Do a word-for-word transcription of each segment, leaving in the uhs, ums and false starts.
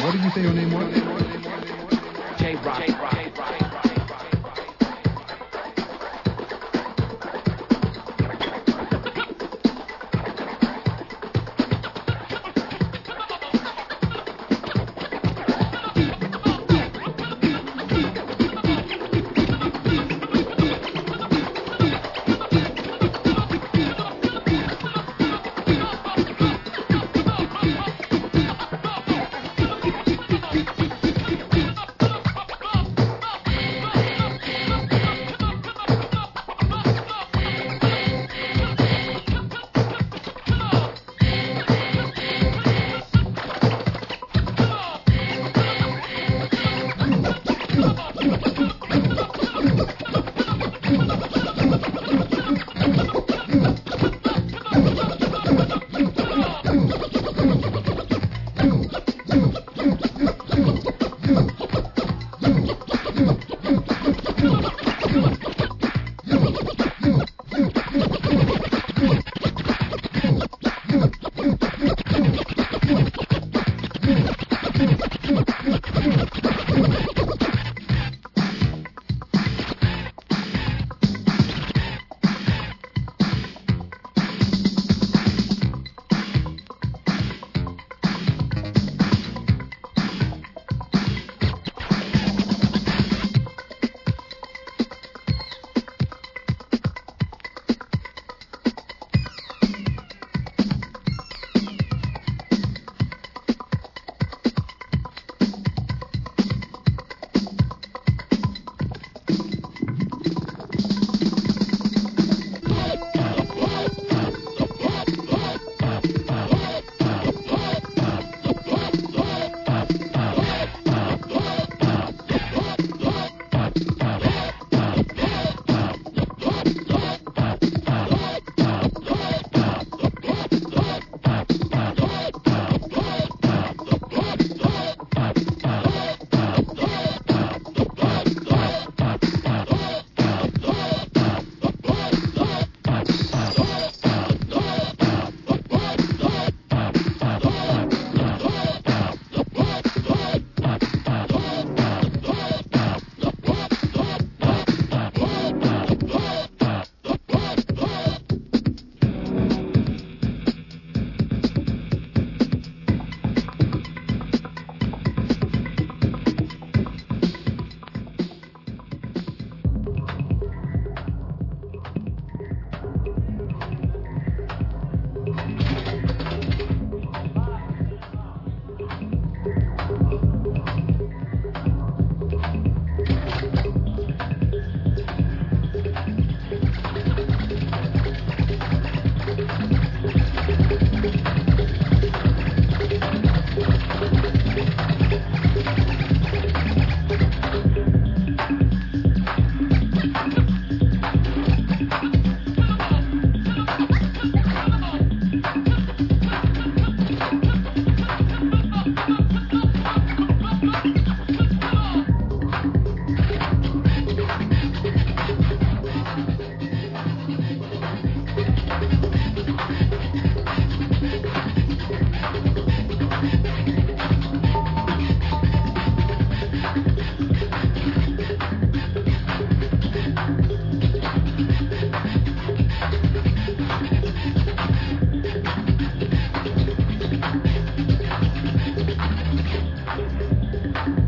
What did you say your name was? J-Rock. J-Rock. Thank you.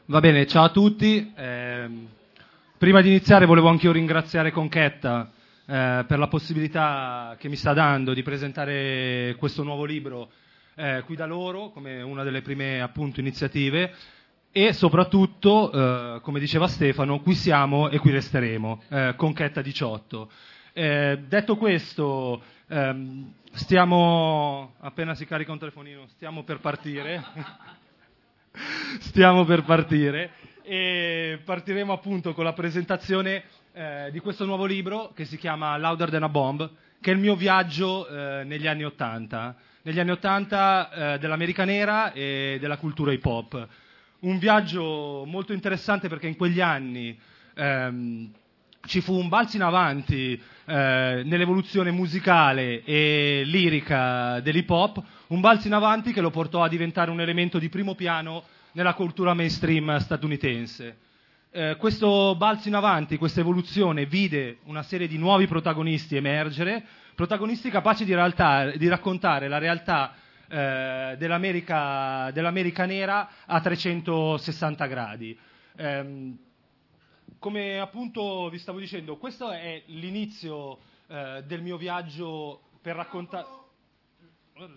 Va bene, ciao a tutti. Eh, prima di iniziare volevo anche io ringraziare Conchetta eh, per la possibilità che mi sta dando di presentare questo nuovo libro eh, qui da loro, come una delle prime appunto iniziative, e soprattutto, eh, come diceva Stefano, qui siamo e qui resteremo, eh, Conchetta diciotto. Eh, detto questo, ehm, stiamo, appena si carica un telefonino, stiamo per partire. Stiamo per partire e partiremo appunto con la presentazione eh, di questo nuovo libro che si chiama Louder Than a Bomb, che è il mio viaggio eh, negli anni Ottanta, negli anni Ottanta eh, dell'America nera e della cultura hip hop. Un viaggio molto interessante perché in quegli anni ehm, ci fu un balzo in avanti eh, nell'evoluzione musicale e lirica dell'hip hop, un balzo in avanti che lo portò a diventare un elemento di primo piano nella cultura mainstream statunitense. Eh, questo balzo in avanti, questa evoluzione vide una serie di nuovi protagonisti emergere, protagonisti capaci di, realtà, di raccontare la realtà eh, dell'America, dell'America nera a trecentosessanta gradi. Eh, Come appunto vi stavo dicendo, questo è l'inizio eh, del mio viaggio per raccontare... Oh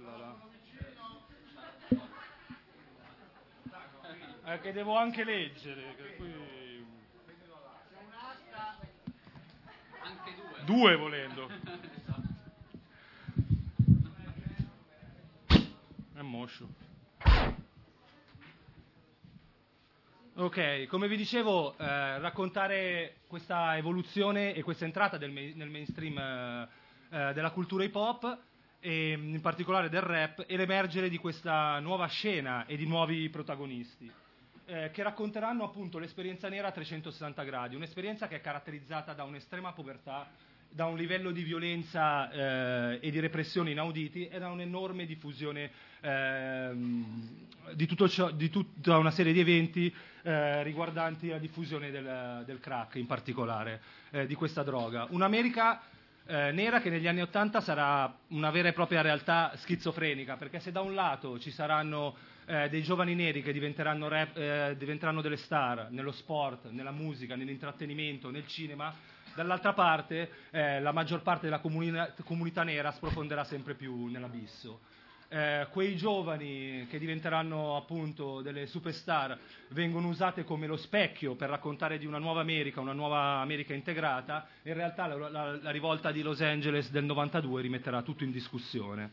eh, che devo anche leggere. Che qui... Anche due. Due volendo. È moscio. Ok, come vi dicevo, eh, raccontare questa evoluzione e questa entrata del main, nel mainstream eh, eh, della cultura hip hop e in particolare del rap e l'emergere di questa nuova scena e di nuovi protagonisti eh, che racconteranno appunto l'esperienza nera a trecentosessanta gradi, un'esperienza che è caratterizzata da un'estrema povertà, da un livello di violenza eh, e di repressione inauditi e da un'enorme diffusione eh, di, tutto ciò, di tutta una serie di eventi eh, riguardanti la diffusione del, del crack in particolare, eh, di questa droga. Un'America eh, nera che negli anni Ottanta sarà una vera e propria realtà schizofrenica, perché se da un lato ci saranno eh, dei giovani neri che diventeranno, rap, eh, diventeranno delle star nello sport, nella musica, nell'intrattenimento, nel cinema, dall'altra parte eh, la maggior parte della comuni- comunità nera sprofonderà sempre più nell'abisso. Eh, quei giovani che diventeranno appunto delle superstar vengono usate come lo specchio per raccontare di una nuova America, una nuova America integrata. In realtà la, la, la rivolta di Los Angeles del novantadue rimetterà tutto in discussione.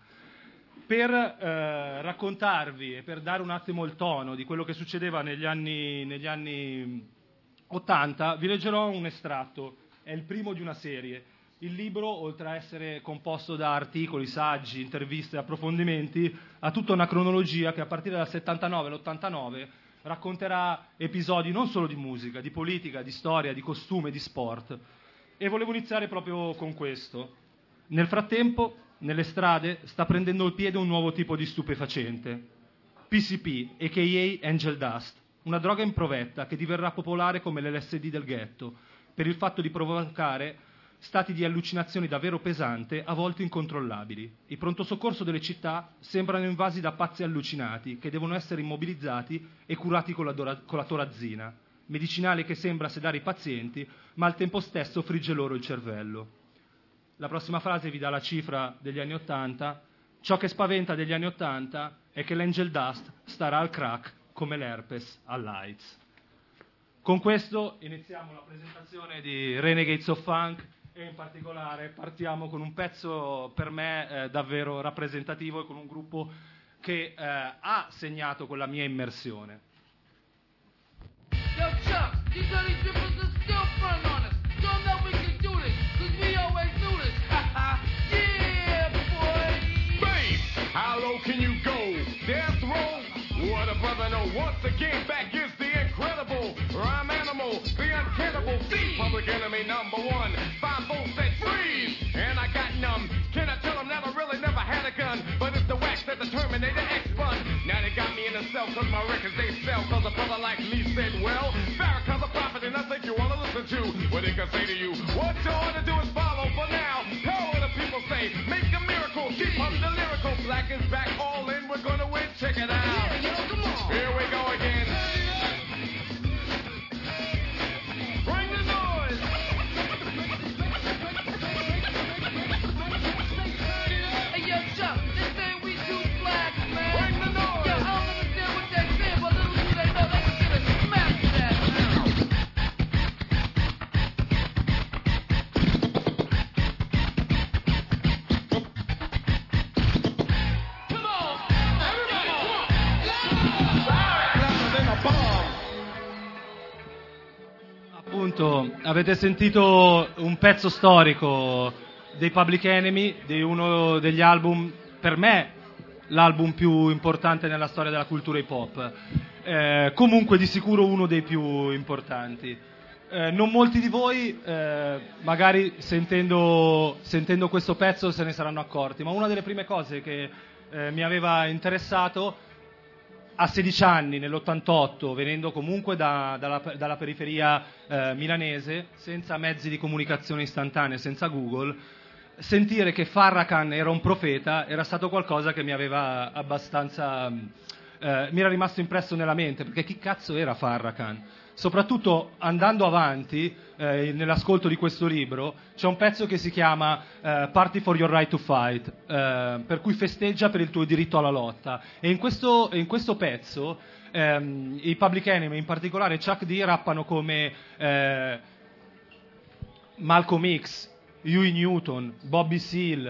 Per eh, raccontarvi e per dare un attimo il tono di quello che succedeva negli anni, negli anni ottanta, vi leggerò un estratto. È il primo di una serie. Il libro, oltre a essere composto da articoli, saggi, interviste e approfondimenti, ha tutta una cronologia che a partire dal settantanove all'ottantanove racconterà episodi non solo di musica, di politica, di storia, di costume, di sport. E volevo iniziare proprio con questo. Nel frattempo, nelle strade, sta prendendo il piede un nuovo tipo di stupefacente. P C P, a k a. Angel Dust, una droga improvetta che diverrà popolare come l'L S D del ghetto, per il fatto di provocare stati di allucinazioni davvero pesante, a volte incontrollabili. I pronto soccorso delle città sembrano invasi da pazzi allucinati che devono essere immobilizzati e curati con la, dora- con la torazzina, medicinale che sembra sedare i pazienti, ma al tempo stesso frigge loro il cervello. La prossima frase vi dà la cifra degli anni Ottanta. Ciò che spaventa degli anni Ottanta è che l'Angel Dust starà al crack come l'herpes all'AIDS. Con questo iniziamo la presentazione di Renegades of Funk e in particolare partiamo con un pezzo per me eh, davvero rappresentativo e con un gruppo che eh, ha segnato quella mia immersione. Yo, Chuck, these dirty drippers are still front on us. Show them that we can do this, cause we always do this. Yeah, boy! Babe, how low can you go? Death row? What a brother know. Once again, back is the incredible rhyme animal, the uncannibal, the public enemy number one. Five volts said freeze, and I got numb. Can I tell them that I really never had a gun? But it's the wax that the Terminator X spun. Now they got me in a cell cause my records they sell. Cause a brother like me said, well, Farrakhan's a prophet and I think you wanna listen to what he can say to you. What you ought to do is follow for now. Tell what the people say, make a miracle, keep up the lyrical. Black is back, all in, we're gonna win, check it out. Yeah, yo, come on! Here we go again. Appunto, avete sentito un pezzo storico dei Public Enemy, di uno degli album, per me, l'album più importante nella storia della cultura hip hop. Eh, comunque di sicuro uno dei più importanti. Eh, non molti di voi, eh, magari sentendo, sentendo questo pezzo, se ne saranno accorti, ma una delle prime cose che eh, mi aveva interessato a sedici anni, nell'ottantotto, venendo comunque da, dalla, dalla periferia eh, milanese, senza mezzi di comunicazione istantanea, senza Google, sentire che Farrakhan era un profeta era stato qualcosa che mi aveva abbastanza... Eh, mi era rimasto impresso nella mente, perché chi cazzo era Farrakhan? Soprattutto andando avanti, eh, nell'ascolto di questo libro, c'è un pezzo che si chiama eh, Party for your right to fight, eh, per cui festeggia per il tuo diritto alla lotta. E in questo, in questo pezzo ehm, i Public Enemy, in particolare Chuck D, rappano come eh, Malcolm X, Huey Newton, Bobby Seale,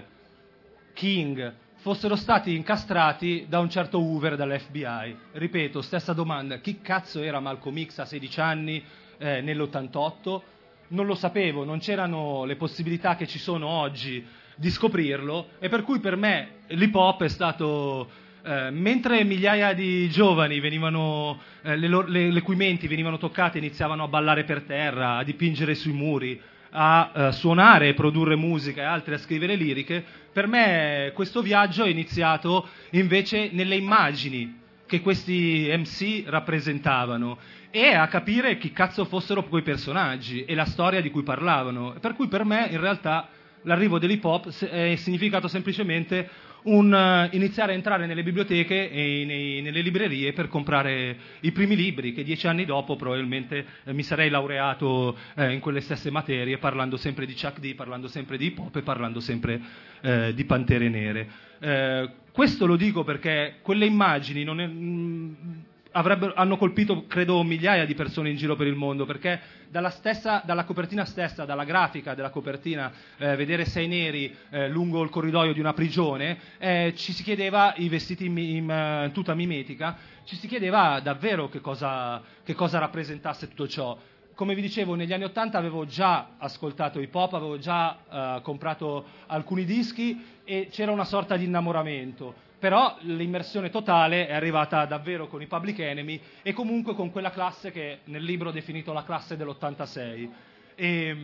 King fossero stati incastrati da un certo Hoover dall'F B I. Ripeto, stessa domanda: chi cazzo era Malcolm X a sedici anni eh, nell'ottantotto? Non lo sapevo, non c'erano le possibilità che ci sono oggi di scoprirlo, e per cui per me l'hip hop è stato... Eh, mentre migliaia di giovani venivano, eh, le, loro, le, le cui menti venivano toccate, iniziavano a ballare per terra, a dipingere sui muri, a uh, suonare e produrre musica e altri a scrivere liriche, per me questo viaggio è iniziato invece nelle immagini che questi M C rappresentavano e a capire chi cazzo fossero quei personaggi e la storia di cui parlavano. Per cui per me in realtà l'arrivo dell'hip hop è significato semplicemente un uh, iniziare a entrare nelle biblioteche e nei, nelle librerie per comprare i primi libri, che dieci anni dopo probabilmente eh, mi sarei laureato eh, in quelle stesse materie, parlando sempre di Chuck D, parlando sempre di hip hop e parlando sempre eh, di Pantere Nere. Eh, questo lo dico perché quelle immagini non è, mh, avrebbero, hanno colpito credo migliaia di persone in giro per il mondo, perché dalla, stessa, dalla copertina stessa, dalla grafica della copertina, eh, vedere sei neri eh, lungo il corridoio di una prigione, eh, ci si chiedeva, i vestiti in, in, in tuta mimetica, ci si chiedeva davvero che cosa, che cosa rappresentasse tutto ciò. Come vi dicevo, negli anni Ottanta avevo già ascoltato hip hop, avevo già eh, comprato alcuni dischi e c'era una sorta di innamoramento. Però l'immersione totale è arrivata davvero con i Public Enemy e comunque con quella classe che nel libro ho definito la classe dell'ottantasei. E,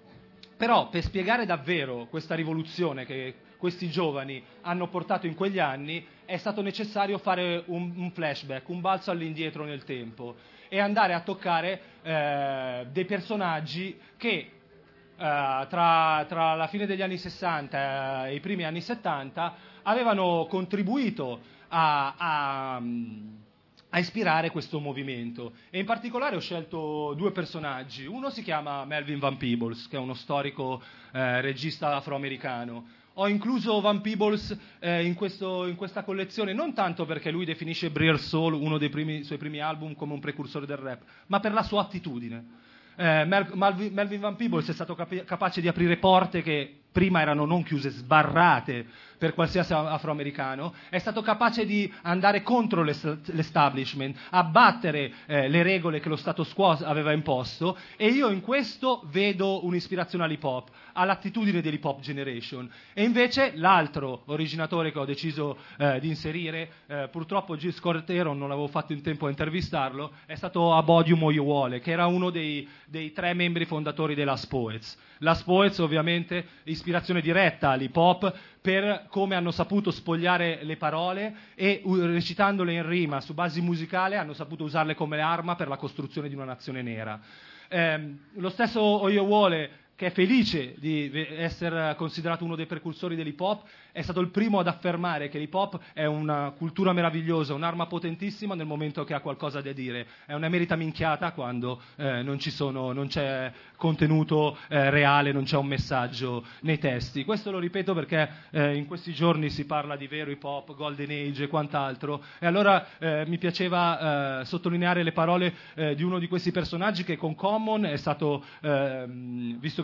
però per spiegare davvero questa rivoluzione che questi giovani hanno portato in quegli anni è stato necessario fare un, un flashback, un balzo all'indietro nel tempo e andare a toccare eh, dei personaggi che Uh, tra, tra la fine degli anni sessanta e i primi anni settanta avevano contribuito a, a, a ispirare questo movimento, e in particolare ho scelto due personaggi. Uno si chiama Melvin Van Peebles, che è uno storico eh, regista afroamericano. Ho incluso Van Peebles eh, in, questo, in questa collezione non tanto perché lui definisce Breer Soul, uno dei primi, suoi primi album, come un precursore del rap, ma per la sua attitudine. Eh, Mel- Malvi- Melvin Van Peebles è stato capi- capace di aprire porte che prima erano non chiuse, sbarrate per qualsiasi afroamericano. È stato capace di andare contro l'est- l'establishment, abbattere eh, le regole che lo status quo aveva imposto, e io in questo vedo un'ispirazione all'hip hop, all'attitudine dell'hip hop generation. E invece l'altro originatore che ho deciso eh, di inserire, eh, purtroppo Gilles Cortero non avevo fatto in tempo a intervistarlo, è stato Abodium Oyewole, che era uno dei, dei tre membri fondatori della Last Poets. Last Poets ovviamente ispirazione diretta all'hip hop per come hanno saputo spogliare le parole e uh, recitandole in rima su basi musicali hanno saputo usarle come arma per la costruzione di una nazione nera. Eh, lo stesso Oyewole, che è felice di essere considerato uno dei precursori dell'hip hop, è stato il primo ad affermare che l'hip hop è una cultura meravigliosa, un'arma potentissima nel momento che ha qualcosa da dire. È una merita minchiata quando eh, non, ci sono, non c'è contenuto eh, reale, non c'è un messaggio nei testi. Questo lo ripeto perché eh, in questi giorni si parla di vero hip hop, golden age e quant'altro, e allora eh, mi piaceva eh, sottolineare le parole eh, di uno di questi personaggi che con Common è stato, eh, visto che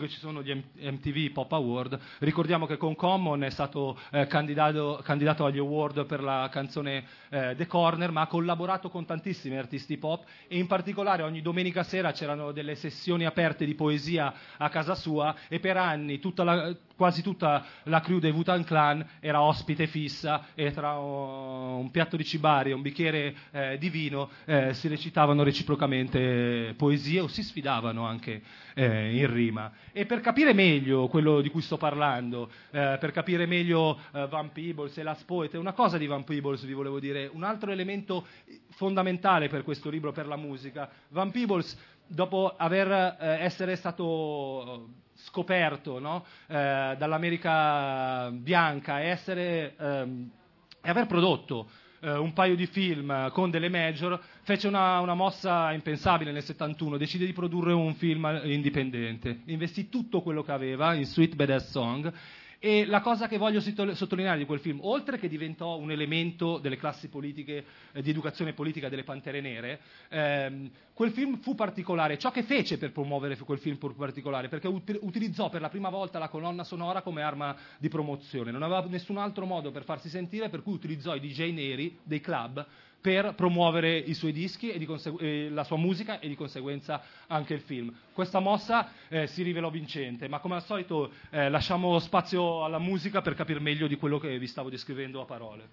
comunque ci sono gli M T V Pop Award. Ricordiamo che con Common è stato eh, candidato, candidato agli award per la canzone eh, The Corner, ma ha collaborato con tantissimi artisti pop e in particolare ogni domenica sera c'erano delle sessioni aperte di poesia a casa sua e per anni tutta la, quasi tutta la crew dei Wu-Tang Clan era ospite fissa e tra un piatto di cibarie e un bicchiere eh, di vino eh, si recitavano reciprocamente poesie o si sfidavano anche eh, in rima. E per capire meglio quello di cui sto parlando, eh, per capire meglio eh, Van Peebles e Last Poet, una cosa di Van Peebles vi volevo dire, un altro elemento fondamentale per questo libro, per la musica. Van Peebles, dopo aver eh, essere stato scoperto, no? eh, dall'America bianca e essere ehm, e aver prodotto eh, un paio di film con delle major, fece una, una mossa impensabile nel settantuno, decide di produrre un film indipendente, investì tutto quello che aveva in Sweet Badass Song. E la cosa che voglio sottolineare di quel film, oltre che diventò un elemento delle classi politiche, eh, di educazione politica delle Pantere Nere, ehm, quel film fu particolare. Ciò che fece per promuovere quel film fu particolare, perché ut- utilizzò per la prima volta la colonna sonora come arma di promozione. Non aveva nessun altro modo per farsi sentire, per cui utilizzò i D J neri dei club per promuovere i suoi dischi e di consegu- eh, la sua musica e di conseguenza anche il film. Questa mossa eh, si rivelò vincente, ma come al solito eh, lasciamo spazio alla musica per capire meglio di quello che vi stavo descrivendo a parole.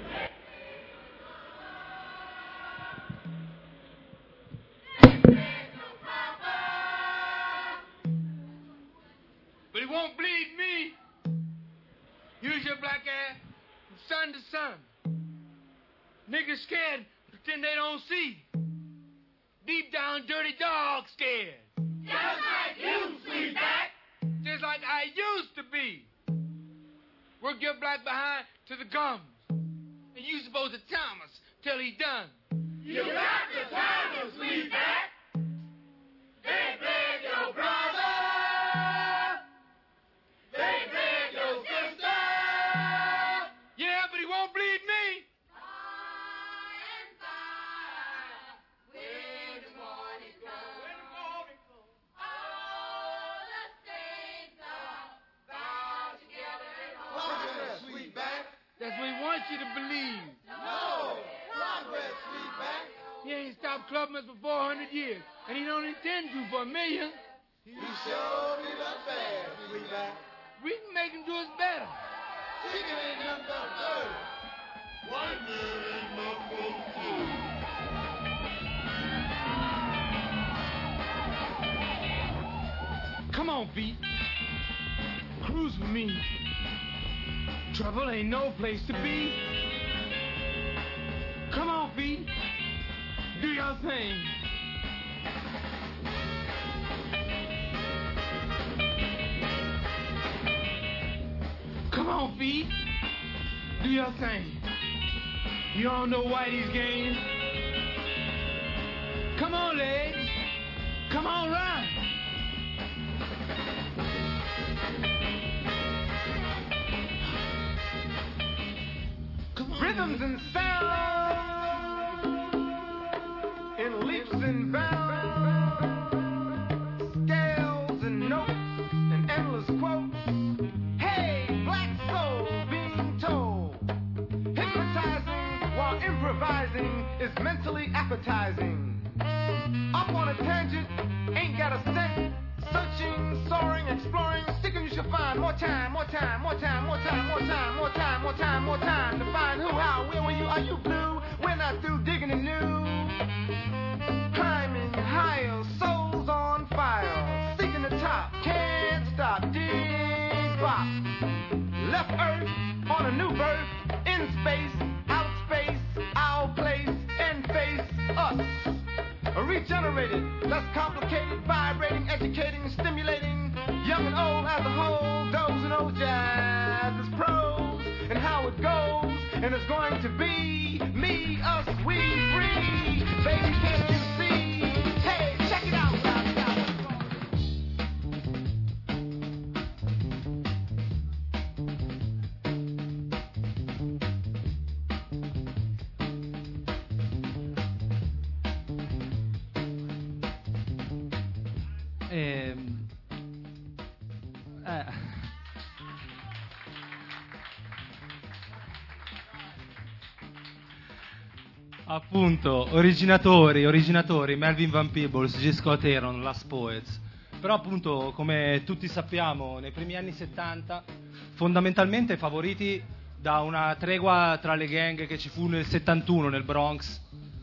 But it won't bleed me. Use your black ass from sun to sun. Niggas scared, pretend they don't see. Deep down, dirty dog scared. Just like you, sweetback. Just like I used to be. Work your black behind to the gums. And you supposed to Thomas till he done. You got to Thomas, sweetback. They bled your brother. They bled your sister. Yeah, but he won't bleed me. That's what he wants you to believe. No! Progress, sweetback. He ain't stopped clubbing us for four hundred years, and he don't intend to for a million. He sure did us bad, sweetback. We can make him do us better. Chicken ain't nothing but dirt. White man ain't nothing but food. Come on, Pete. Cruise with me. Trouble ain't no place to be. Come on, Pete. Do your thing. Come on, Pete. Do your thing. You don't know Whitey's game. Come on, legs. Come on, run. Rhythms and sounds, in leaps and bounds, scales and notes and endless quotes. Hey, black soul being told, hypnotizing while improvising is mentally appetizing. Up on a tangent, ain't got a cent. Searching, soaring, exploring, sticking you should find more time, more time, more time, more time, more time, more time, more time, more time to find who, how, where were you, are you blue? We're not through digging anew. Climbing higher, souls on fire, seeking the top, can't stop, dig bop. Left Earth on a new birth, in space, out space, our place, and face us. Regenerated, less complicated, vibrating, educating, stimulating, young and old as a whole, those who know jazz is pros, and how it goes, and it's going to be me, us, we, free, baby, can't you see? Hey, check it out, now, now, Eh. Appunto, originatori, originatori, Melvin Van Peebles, G. Scott Heron, Last Poets. Però appunto, come tutti sappiamo, nei primi anni settanta, fondamentalmente favoriti da una tregua tra le gang che ci fu nel settantuno nel Bronx,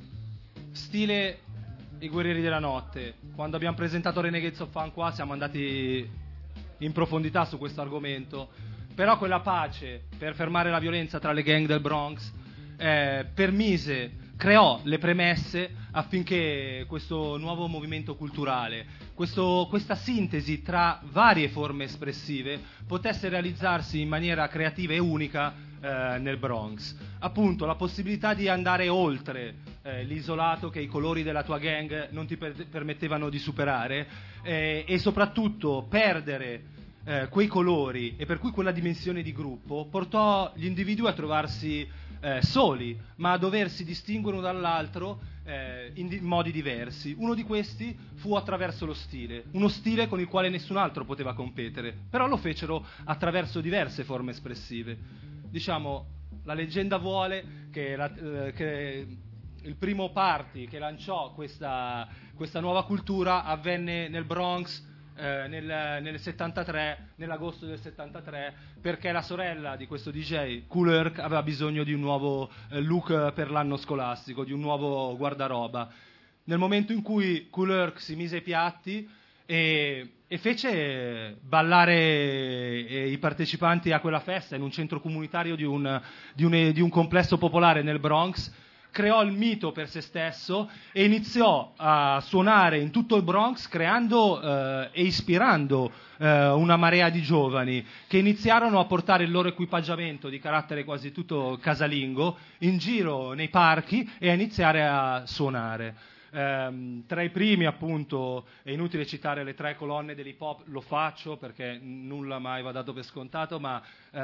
stile I Guerrieri della Notte. Quando abbiamo presentato Renegades of Fun qua siamo andati in profondità su questo argomento, però quella pace per fermare la violenza tra le gang del Bronx eh, permise creò le premesse affinché questo nuovo movimento culturale, questo, questa sintesi tra varie forme espressive potesse realizzarsi in maniera creativa e unica eh, nel Bronx. Appunto, la possibilità di andare oltre eh, l'isolato che i colori della tua gang non ti per- permettevano di superare eh, e soprattutto perdere eh, quei colori, e per cui quella dimensione di gruppo portò gli individui a trovarsi Eh, soli, ma a doversi distinguere uno dall'altro eh, in di- modi diversi. Uno di questi fu attraverso lo stile, uno stile con il quale nessun altro poteva competere, però lo fecero attraverso diverse forme espressive. Diciamo, la leggenda vuole che, la, eh, che il primo party che lanciò questa, questa nuova cultura avvenne nel Bronx Eh, nel, nel settantatré, nell'agosto del settantatré, perché la sorella di questo D J, Kool Herc, aveva bisogno di un nuovo eh, look per l'anno scolastico, di un nuovo guardaroba. Nel momento in cui Kool Herc si mise ai piatti e, e fece ballare eh, i partecipanti a quella festa in un centro comunitario di un, di un, di un complesso popolare nel Bronx, creò il mito per se stesso e iniziò a suonare in tutto il Bronx, creando eh, e ispirando eh, una marea di giovani che iniziarono a portare il loro equipaggiamento di carattere quasi tutto casalingo in giro nei parchi e a iniziare a suonare. Eh, tra i primi, appunto, è inutile citare le tre colonne dell'hip hop, lo faccio perché nulla mai va dato per scontato, ma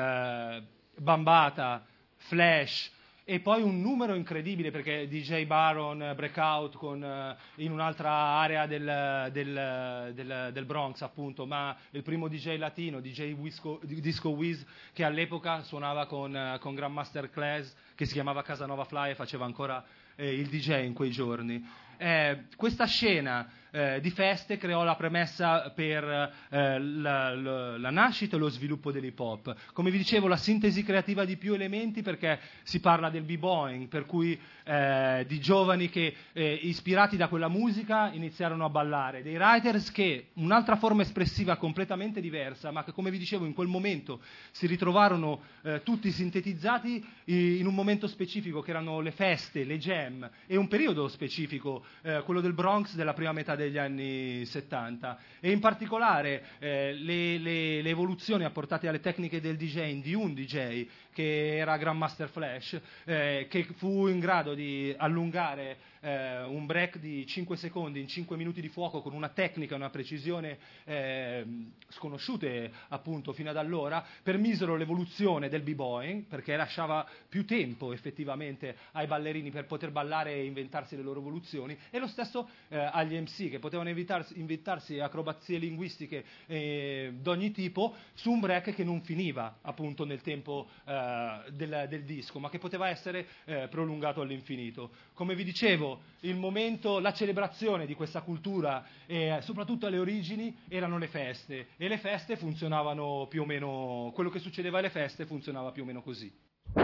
eh, Bambata, Flash, e poi un numero incredibile, perché D J Baron, Breakout con, uh, in un'altra area del, del, del, del Bronx, appunto, ma il primo D J latino, D J Wisco, Disco Wiz, che all'epoca suonava con, uh, con Grandmaster Class, che si chiamava Casanova Fly e faceva ancora eh, il D J in quei giorni. Eh, questa scena eh, di feste creò la premessa per eh, la, la, la nascita e lo sviluppo dell'hip hop. Come vi dicevo, la sintesi creativa di più elementi, perché si parla del b-boying, per cui eh, di giovani che eh, ispirati da quella musica iniziarono a ballare, dei writers che, un'altra forma espressiva completamente diversa, ma che, come vi dicevo, in quel momento si ritrovarono eh, tutti sintetizzati in un momento specifico, che erano le feste, le jam, e un periodo specifico, eh, quello del Bronx della prima metà degli anni settanta, e in particolare eh, le, le, le evoluzioni apportate alle tecniche del DJing di un D J che era Grandmaster Flash, eh, che fu in grado di allungare eh, un break di cinque secondi in cinque minuti di fuoco con una tecnica e una precisione eh, sconosciute appunto fino ad allora, permisero l'evoluzione del b-boying, perché lasciava più tempo effettivamente ai ballerini per poter ballare e inventarsi le loro evoluzioni, e lo stesso eh, agli M C, che potevano inventarsi, inventarsi acrobazie linguistiche eh, d'ogni tipo su un break che non finiva appunto nel tempo eh, del, del disco, ma che poteva essere eh, prolungato all'infinito. Come vi dicevo, il momento, la celebrazione di questa cultura e soprattutto alle origini erano le feste, e le feste funzionavano più o meno, quello che succedeva alle feste funzionava più o meno così.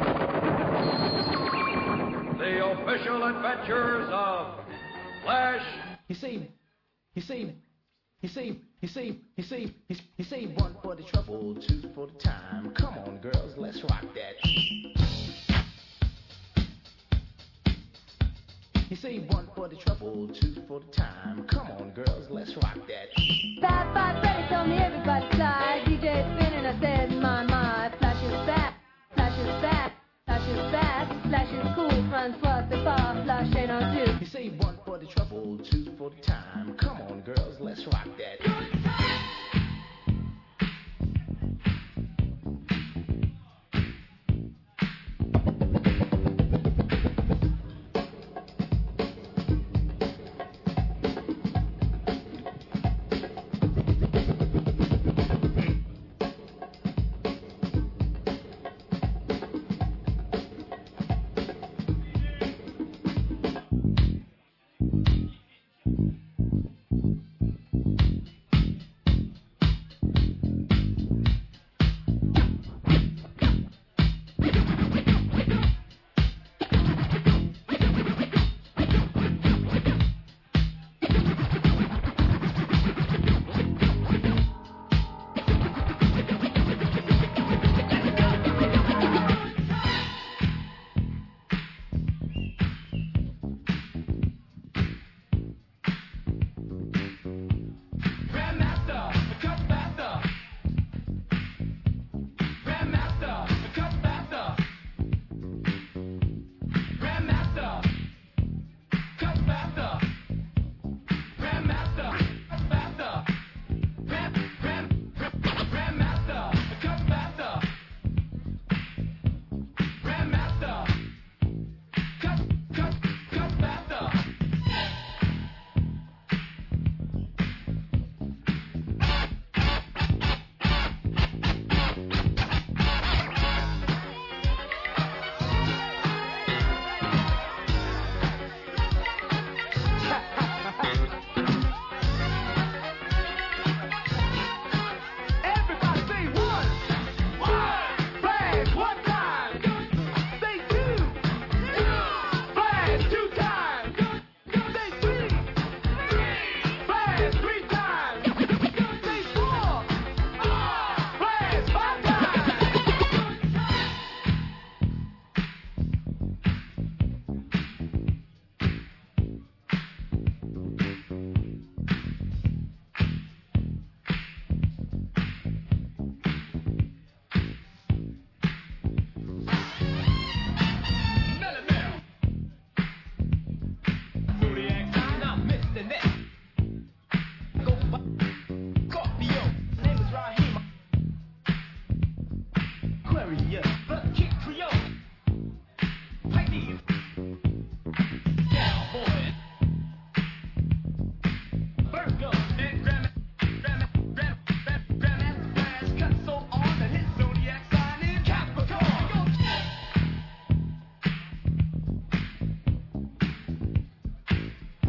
The official adventures of Flash. You see, you see, you see, you see, you see, you see, one for the trouble, two for the time. Come on, girls, let's rock that. You say one for the trouble, two for the time. Come on, girls, let's rock that. Five, five, ready, tell me everybody slide. D J spinning, I said, my, my. Flash is fast, Flash is fast, Flash is fast, Flash is cool, front plus the far, Flash ain't no two. You say one for the trouble, two for the time. Come on, girls, let's rock that.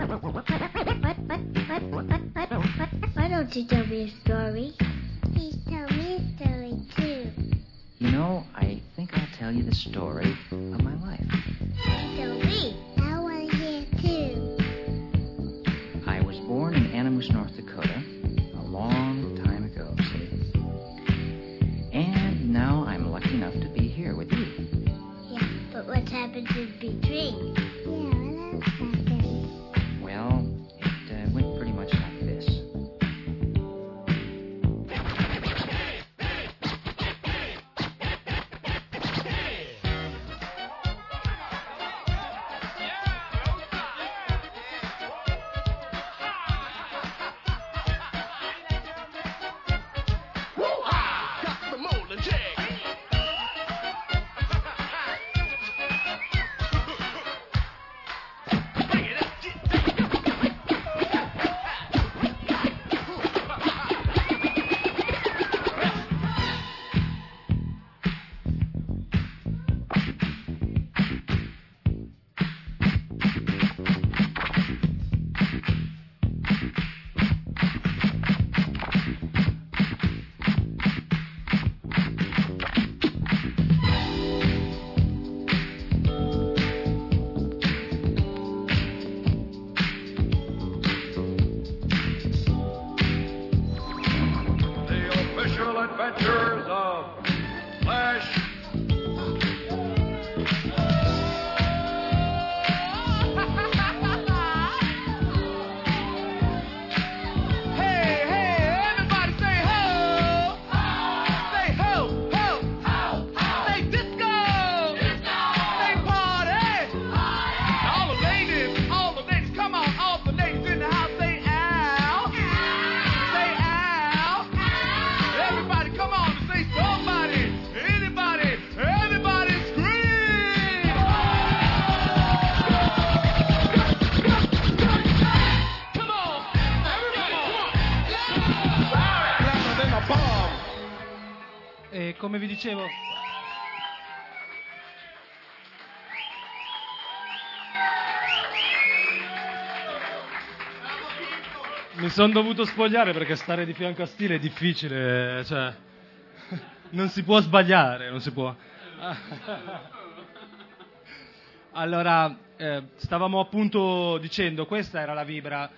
Why don't you tell me a story? Please tell me a story, too. You know, I think I'll tell you the story of my life. Tell me. I want to hear, too. I was born in Animus, North Dakota, a long time ago, see? And now I'm lucky enough to be here with you. Yeah, but what's happened in between? Yeah, what else happened? Well, it uh, went pretty much like this. Adventures of Flash. Hey, hey, everybody say ho! Say ho, ho! Say disco! Say party! All the ladies, all the ladies, come on, all the ladies in the house say ow! Say ow! Everybody, come on and say somebody! Anybody! Everybody scream! Come on! E come vi dicevo, mi sono dovuto spogliare perché stare di fianco a Stile è difficile, cioè non si può sbagliare, non si può. Allora, eh, stavamo appunto dicendo, questa era la vibra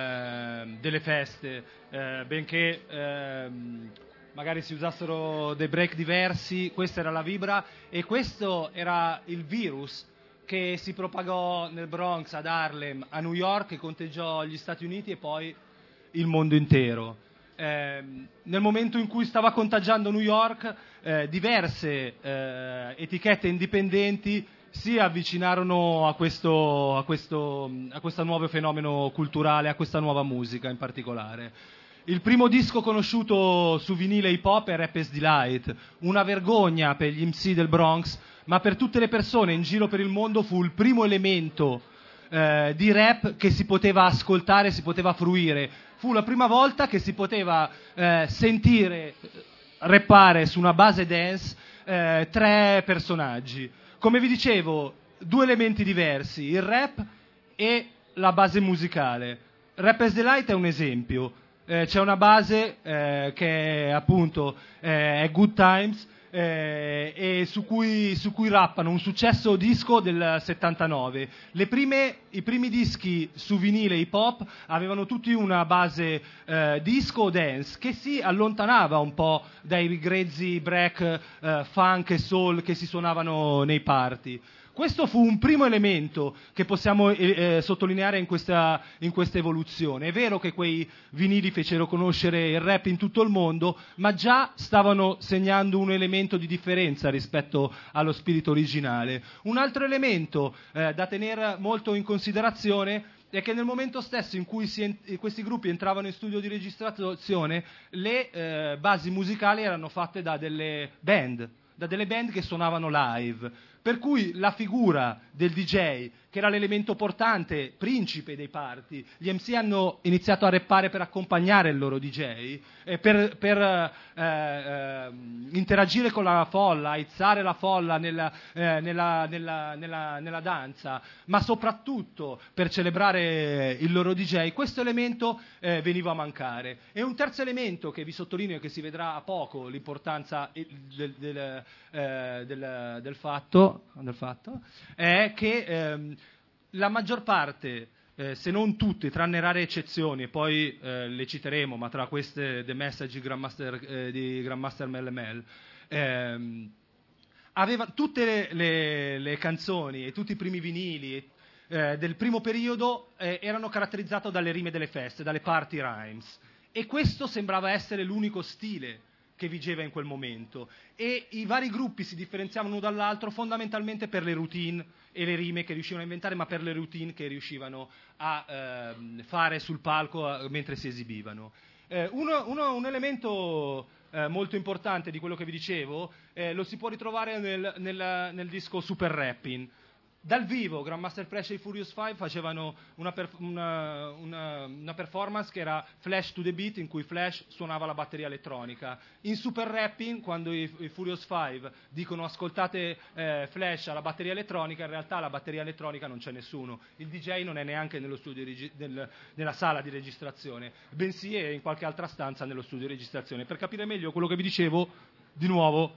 eh, delle feste, eh, benché ehm, magari si usassero dei break diversi, questa era la vibra e questo era il virus che si propagò nel Bronx, ad Harlem, a New York, che conteggiò gli Stati Uniti e poi il mondo intero. Eh, nel momento in cui stava contagiando New York, eh, diverse eh, etichette indipendenti si avvicinarono a questo, a questo, a questo nuovo fenomeno culturale, a questa nuova musica in particolare. Il primo disco conosciuto su vinile hip hop è Rapper's Delight, una vergogna per gli M C del Bronx, ma per tutte le persone in giro per il mondo fu il primo elemento eh, di rap che si poteva ascoltare, si poteva fruire. Fu la prima volta che si poteva eh, sentire rappare su una base dance eh, tre personaggi. Come vi dicevo, due elementi diversi, il rap e la base musicale. Rapper's Delight è un esempio. Eh, c'è una base eh, che appunto eh, è Good Times eh, e su cui, su cui rappano un successo disco del settantanove. Le prime, i primi dischi su vinile hip hop avevano tutti una base eh, disco o dance che si allontanava un po' dai grezzi break, eh, funk e soul che si suonavano nei party. Questo fu un primo elemento che possiamo eh, sottolineare in questa, in questa evoluzione. È vero che quei vinili fecero conoscere il rap in tutto il mondo, ma già stavano segnando un elemento di differenza rispetto allo spirito originale. Un altro elemento eh, da tenere molto in considerazione è che nel momento stesso in cui si ent- questi gruppi entravano in studio di registrazione, le eh, basi musicali erano fatte da delle band, da delle band che suonavano live. Per cui la figura del D J, che era l'elemento portante, principe dei party, gli M C hanno iniziato a rappare per accompagnare il loro D J, eh, per, per eh, eh, interagire con la folla, aizzare la folla nella, eh, nella, nella, nella, nella danza, ma soprattutto per celebrare il loro D J, questo elemento eh, veniva a mancare. E un terzo elemento che vi sottolineo e che si vedrà a poco l'importanza del, del, eh, del, del, fatto, del fatto è che ehm, la maggior parte, eh, se non tutte, tranne rare eccezioni, e poi eh, le citeremo, ma tra queste The Message Grandmaster, eh, di Grandmaster M L M L, ehm, aveva tutte le, le, le canzoni e tutti i primi vinili eh, del primo periodo eh, erano caratterizzati dalle rime delle feste, dalle party rhymes, e questo sembrava essere l'unico stile che vigeva in quel momento, e i vari gruppi si differenziavano l'uno dall'altro fondamentalmente per le routine e le rime che riuscivano a inventare, ma per le routine che riuscivano a eh, fare sul palco eh, mentre si esibivano. Eh, uno, uno, un elemento eh, molto importante di quello che vi dicevo eh, lo si può ritrovare nel, nel, nel disco Super Rapping. Dal vivo Grandmaster Flash e i Furious Five facevano una, perf- una, una, una performance che era Flash to the Beat, in cui Flash suonava la batteria elettronica. In Super Rapping, quando i, i Furious Five dicono ascoltate eh, Flash alla batteria elettronica, in realtà la batteria elettronica non c'è nessuno, il D J non è neanche nello studio di regi- nel, nella sala di registrazione, bensì è in qualche altra stanza nello studio di registrazione. Per capire meglio quello che vi dicevo, di nuovo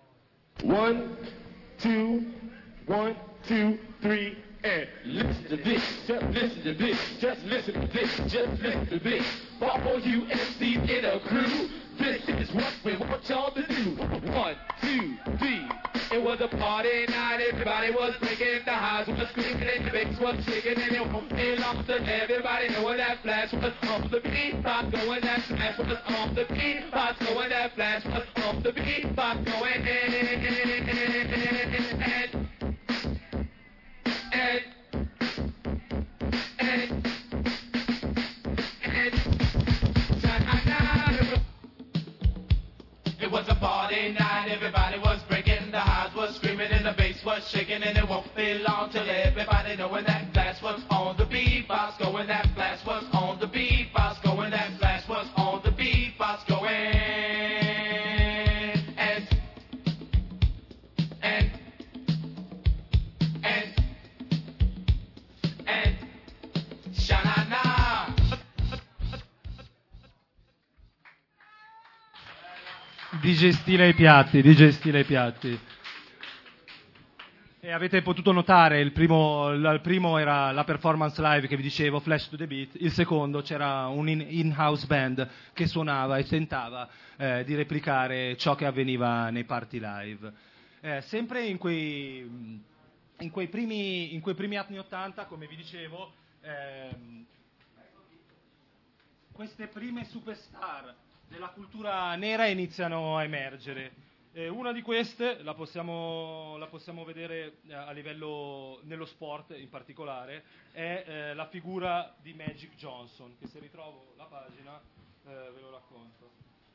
one, two, one, two, three, and listen to this, just listen to this, just listen to this, just listen to this. For you M Cs in a crew, this is what we want y'all to do. One, two, three. It was a party night, everybody was breaking, the highs was screaming, and the bass was shaking, and it won't be long till everybody knowing that Flash was on the beat, box going, that Flash was on the beat, box going, that Flash was on the beat, box going, and, and, and, and, and, and, and, and, it was a party night, everybody was breaking, the highs was screaming and the bass was shaking, and it won't be long till everybody knowing that Flash was on the beatbox going, that Flash was on the beatbox going, that Flash was on the beatbox going, and, and, and, and, sha-na-na. D J stile ai piatti, D J stile ai piatti. E avete potuto notare, il primo, il primo era la performance live che vi dicevo, Flash to the Beat, il secondo c'era un in- in-house band che suonava e tentava eh, di replicare ciò che avveniva nei party live. Eh, sempre in quei, in, quei primi, in quei primi anni ottanta, come vi dicevo, ehm, queste prime superstar della cultura nera iniziano a emergere. Eh, una di queste la possiamo, la possiamo vedere eh, a livello nello sport in particolare, è eh, la figura di Magic Johnson, che se ritrovo la pagina eh, ve lo racconto.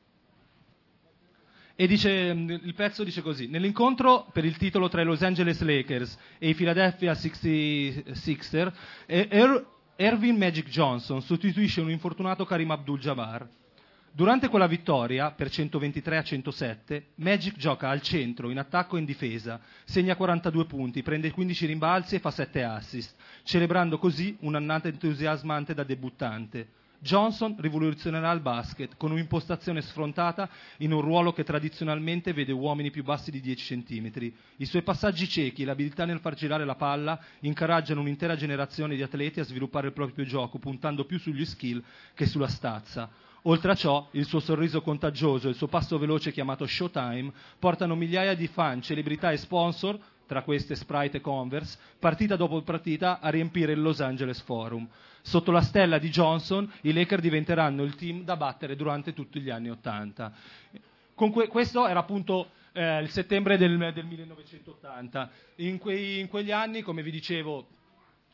E dice, il pezzo dice così: nell'incontro per il titolo tra i Los Angeles Lakers e i Philadelphia sessantasei er- Ervin Magic Johnson sostituisce un infortunato Kareem Abdul-Jabbar. Durante quella vittoria, per centoventitré a centosette, Magic gioca al centro, in attacco e in difesa, segna quarantadue punti, prende quindici rimbalzi e fa sette assist, celebrando così un'annata entusiasmante da debuttante. Johnson rivoluzionerà il basket con un'impostazione sfrontata in un ruolo che tradizionalmente vede uomini più bassi di dieci centimetri. I suoi passaggi ciechi e l'abilità nel far girare la palla incoraggiano un'intera generazione di atleti a sviluppare il proprio gioco, puntando più sugli skill che sulla stazza. Oltre a ciò, il suo sorriso contagioso e il suo passo veloce chiamato Showtime portano migliaia di fan, celebrità e sponsor, tra queste Sprite e Converse, partita dopo partita a riempire il Los Angeles Forum. Sotto la stella di Johnson, i Lakers diventeranno il team da battere durante tutti gli anni Ottanta. Con que- questo era appunto eh, il settembre del, del millenovecentottanta. In, quei, in quegli anni, come vi dicevo,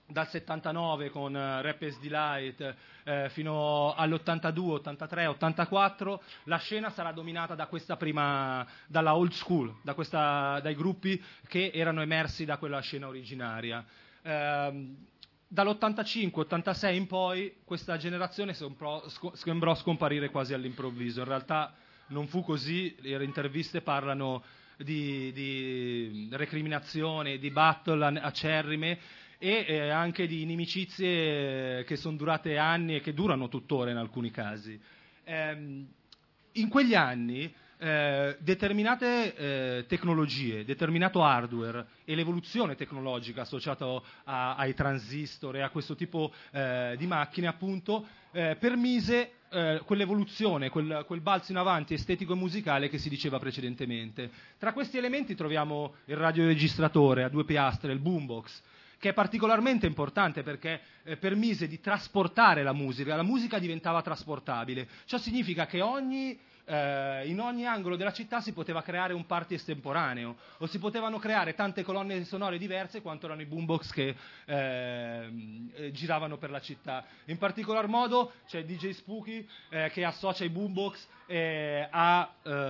dal settantanove con uh, Rapper's Delight eh, fino all'ottantadue, ottantatré, ottantaquattro, la scena sarà dominata da questa prima, dalla old school, da questa, dai gruppi che erano emersi da quella scena originaria. Eh, dall'ottantacinque ottantasei in poi questa generazione sembrò scomparire quasi all'improvviso. In realtà non fu così, le interviste parlano di, di recriminazione, di battle acerrime e eh, anche di inimicizie che sono durate anni e che durano tuttora in alcuni casi. Eh, in quegli anni eh, determinate eh, tecnologie, determinato hardware e l'evoluzione tecnologica associata a, ai transistor e a questo tipo eh, di macchine appunto eh, permise eh, quell'evoluzione, quel, quel balzo in avanti estetico e musicale che si diceva precedentemente. Tra questi elementi troviamo il radioregistratore a due piastre, il boombox, che è particolarmente importante perché eh, permise di trasportare la musica, la musica diventava trasportabile. Ciò significa che ogni, eh, in ogni angolo della città si poteva creare un party estemporaneo o si potevano creare tante colonne sonore diverse quanto erano i boombox che eh, giravano per la città. In particolar modo c'è D J Spooky eh, che associa i boombox Eh, a,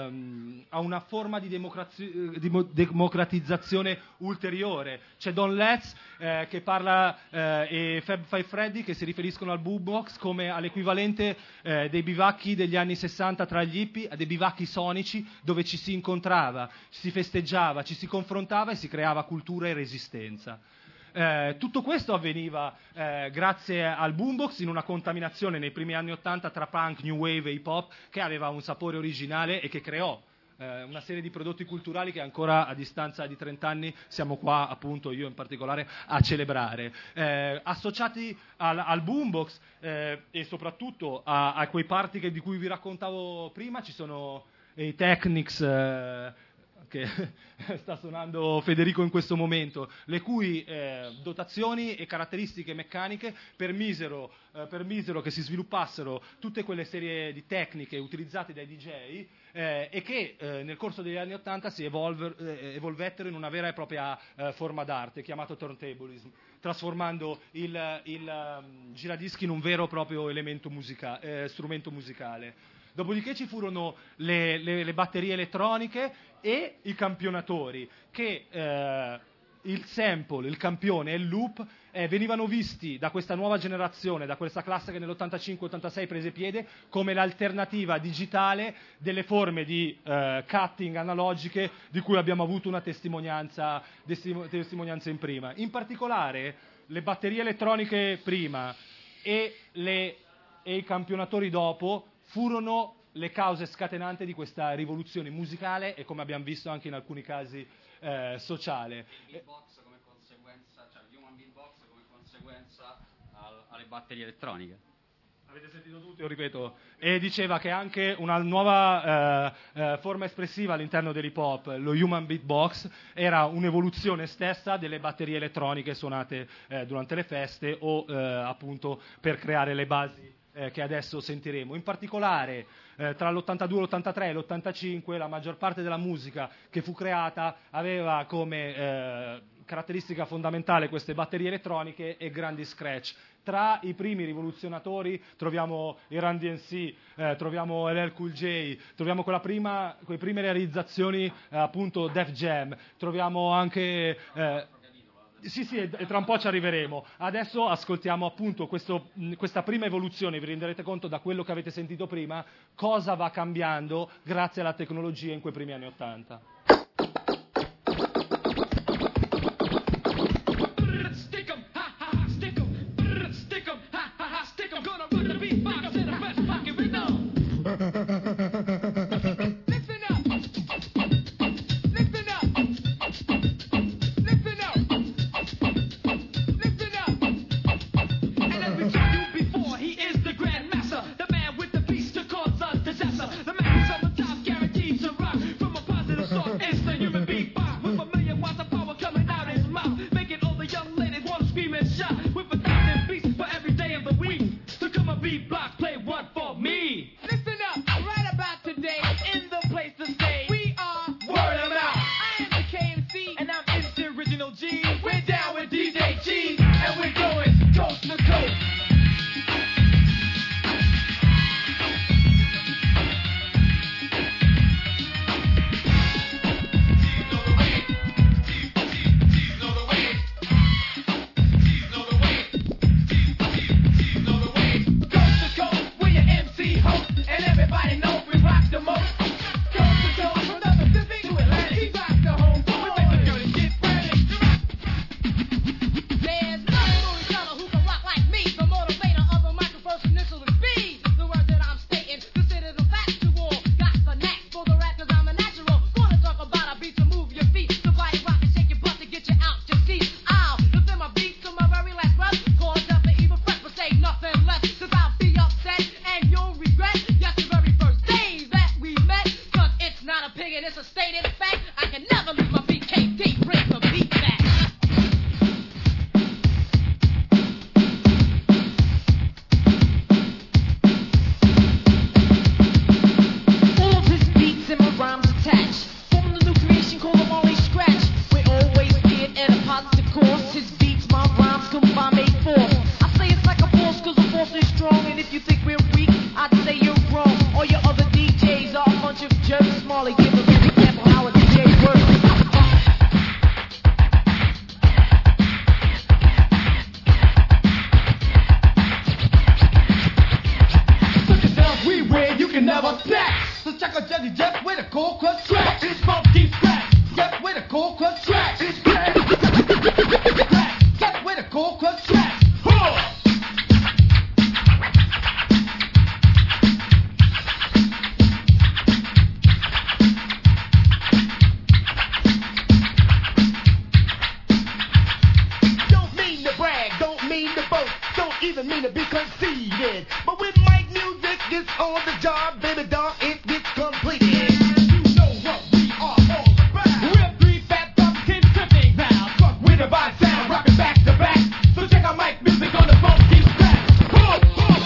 um, a una forma di, democrazi- di mo- democratizzazione ulteriore. C'è Don Letts eh, che parla eh, e Fab Five Freddy che si riferiscono al boombox come all'equivalente eh, dei bivacchi degli anni sessanta tra gli hippie, a dei bivacchi sonici dove ci si incontrava, ci si festeggiava, ci si confrontava e si creava cultura e resistenza. Eh, tutto questo avveniva eh, grazie al boombox in una contaminazione nei primi anni ottanta tra punk, new wave e hip hop che aveva un sapore originale e che creò eh, una serie di prodotti culturali che ancora a distanza di trenta anni siamo qua, appunto io in particolare, a celebrare. Eh, associati al, al boombox eh, e soprattutto a, a quei party che, di cui vi raccontavo prima ci sono i Technics eh, che sta suonando Federico in questo momento, le cui eh, dotazioni e caratteristiche meccaniche permisero, eh, permisero che si sviluppassero tutte quelle serie di tecniche utilizzate dai D J eh, e che eh, nel corso degli anni Ottanta si evolver, eh, evolvettero in una vera e propria eh, forma d'arte chiamato turntablism, trasformando il, il um, giradischi in un vero e proprio elemento musica- eh, strumento musicale. Dopodiché ci furono le, le, le batterie elettroniche e i campionatori che eh, il sample, il campione e il loop eh, venivano visti da questa nuova generazione, da questa classe che nell'ottantacinque ottantasei prese piede come l'alternativa digitale delle forme di eh, cutting analogiche di cui abbiamo avuto una testimonianza, testimonianza in prima. In particolare le batterie elettroniche prima e, le, e i campionatori dopo furono le cause scatenanti di questa rivoluzione musicale e, come abbiamo visto anche in alcuni casi, eh, sociale. Il beatbox come conseguenza, cioè il human beatbox come conseguenza al, alle batterie elettroniche. Avete sentito tutti, io ripeto. E diceva che anche una nuova eh, eh, forma espressiva all'interno dell'hip hop, lo human beatbox, era un'evoluzione stessa delle batterie elettroniche suonate eh, durante le feste o eh, appunto per creare le basi Eh, che adesso sentiremo. In particolare eh, tra l'ottantadue, l'ottantatré e l'ottantacinque la maggior parte della musica che fu creata aveva come eh, caratteristica fondamentale queste batterie elettroniche e grandi scratch. Tra i primi rivoluzionatori troviamo i Run D M C, eh, troviamo L L Cool J, troviamo quella prima, quelle prime realizzazioni eh, appunto Def Jam, troviamo anche eh, Sì, sì, e tra un po' ci arriveremo. Adesso ascoltiamo appunto questo, questa prima evoluzione, vi renderete conto da quello che avete sentito prima, cosa va cambiando grazie alla tecnologia in quei primi anni Ottanta. The man is on the top, guaranteed to rock from a positive source. like a jelly just with a cold cut track. It's funky scratch, just with a cold cut track. It's scratch, just with a cold cut track. Huh. Even mean to be conceited, but when Mike music gets on the job, baby dog, it gets completed. You know what we are all about. We're three fat bumpkin tripping round, cause we're the vibe sound, rocking back to back. So check out Mike music on the funky track. Boom,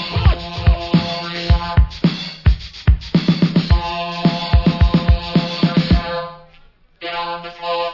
Get on the floor.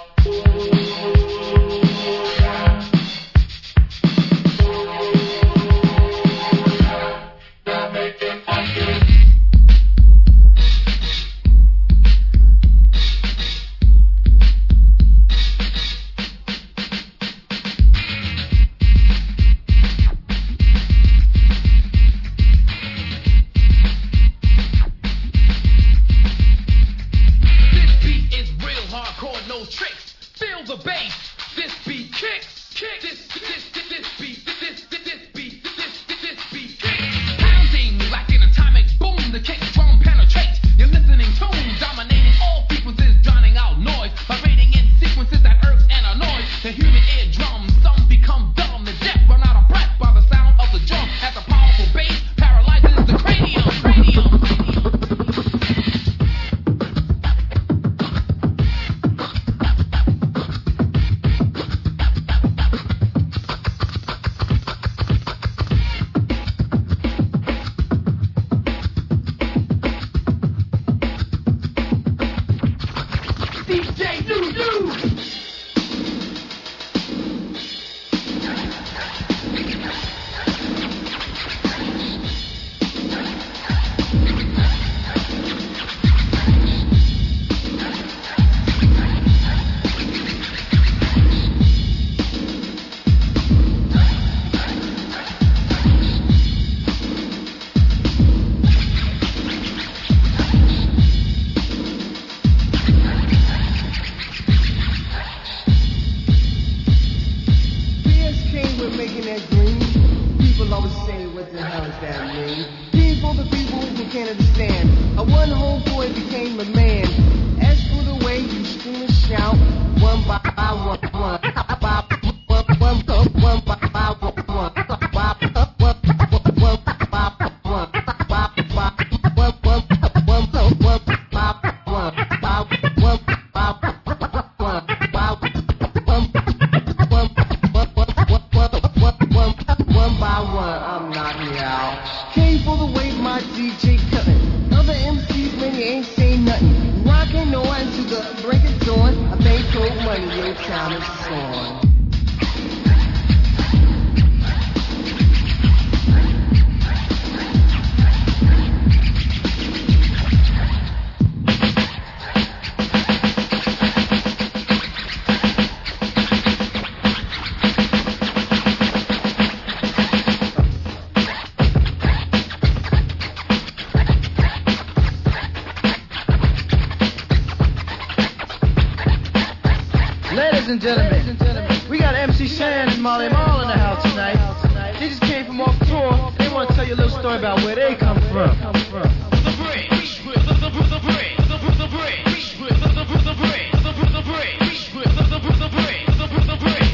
Ladies and gentlemen, we got M C Shan and Molly Mall in the house tonight. They just came from off tour. They want to tell you a little story about where they come from. The bridge, the bridge, the bridge, the bridge, the bridge, the bridge, the bridge, the bridge, the bridge, the bridge, the bridge, the bridge, the bridge.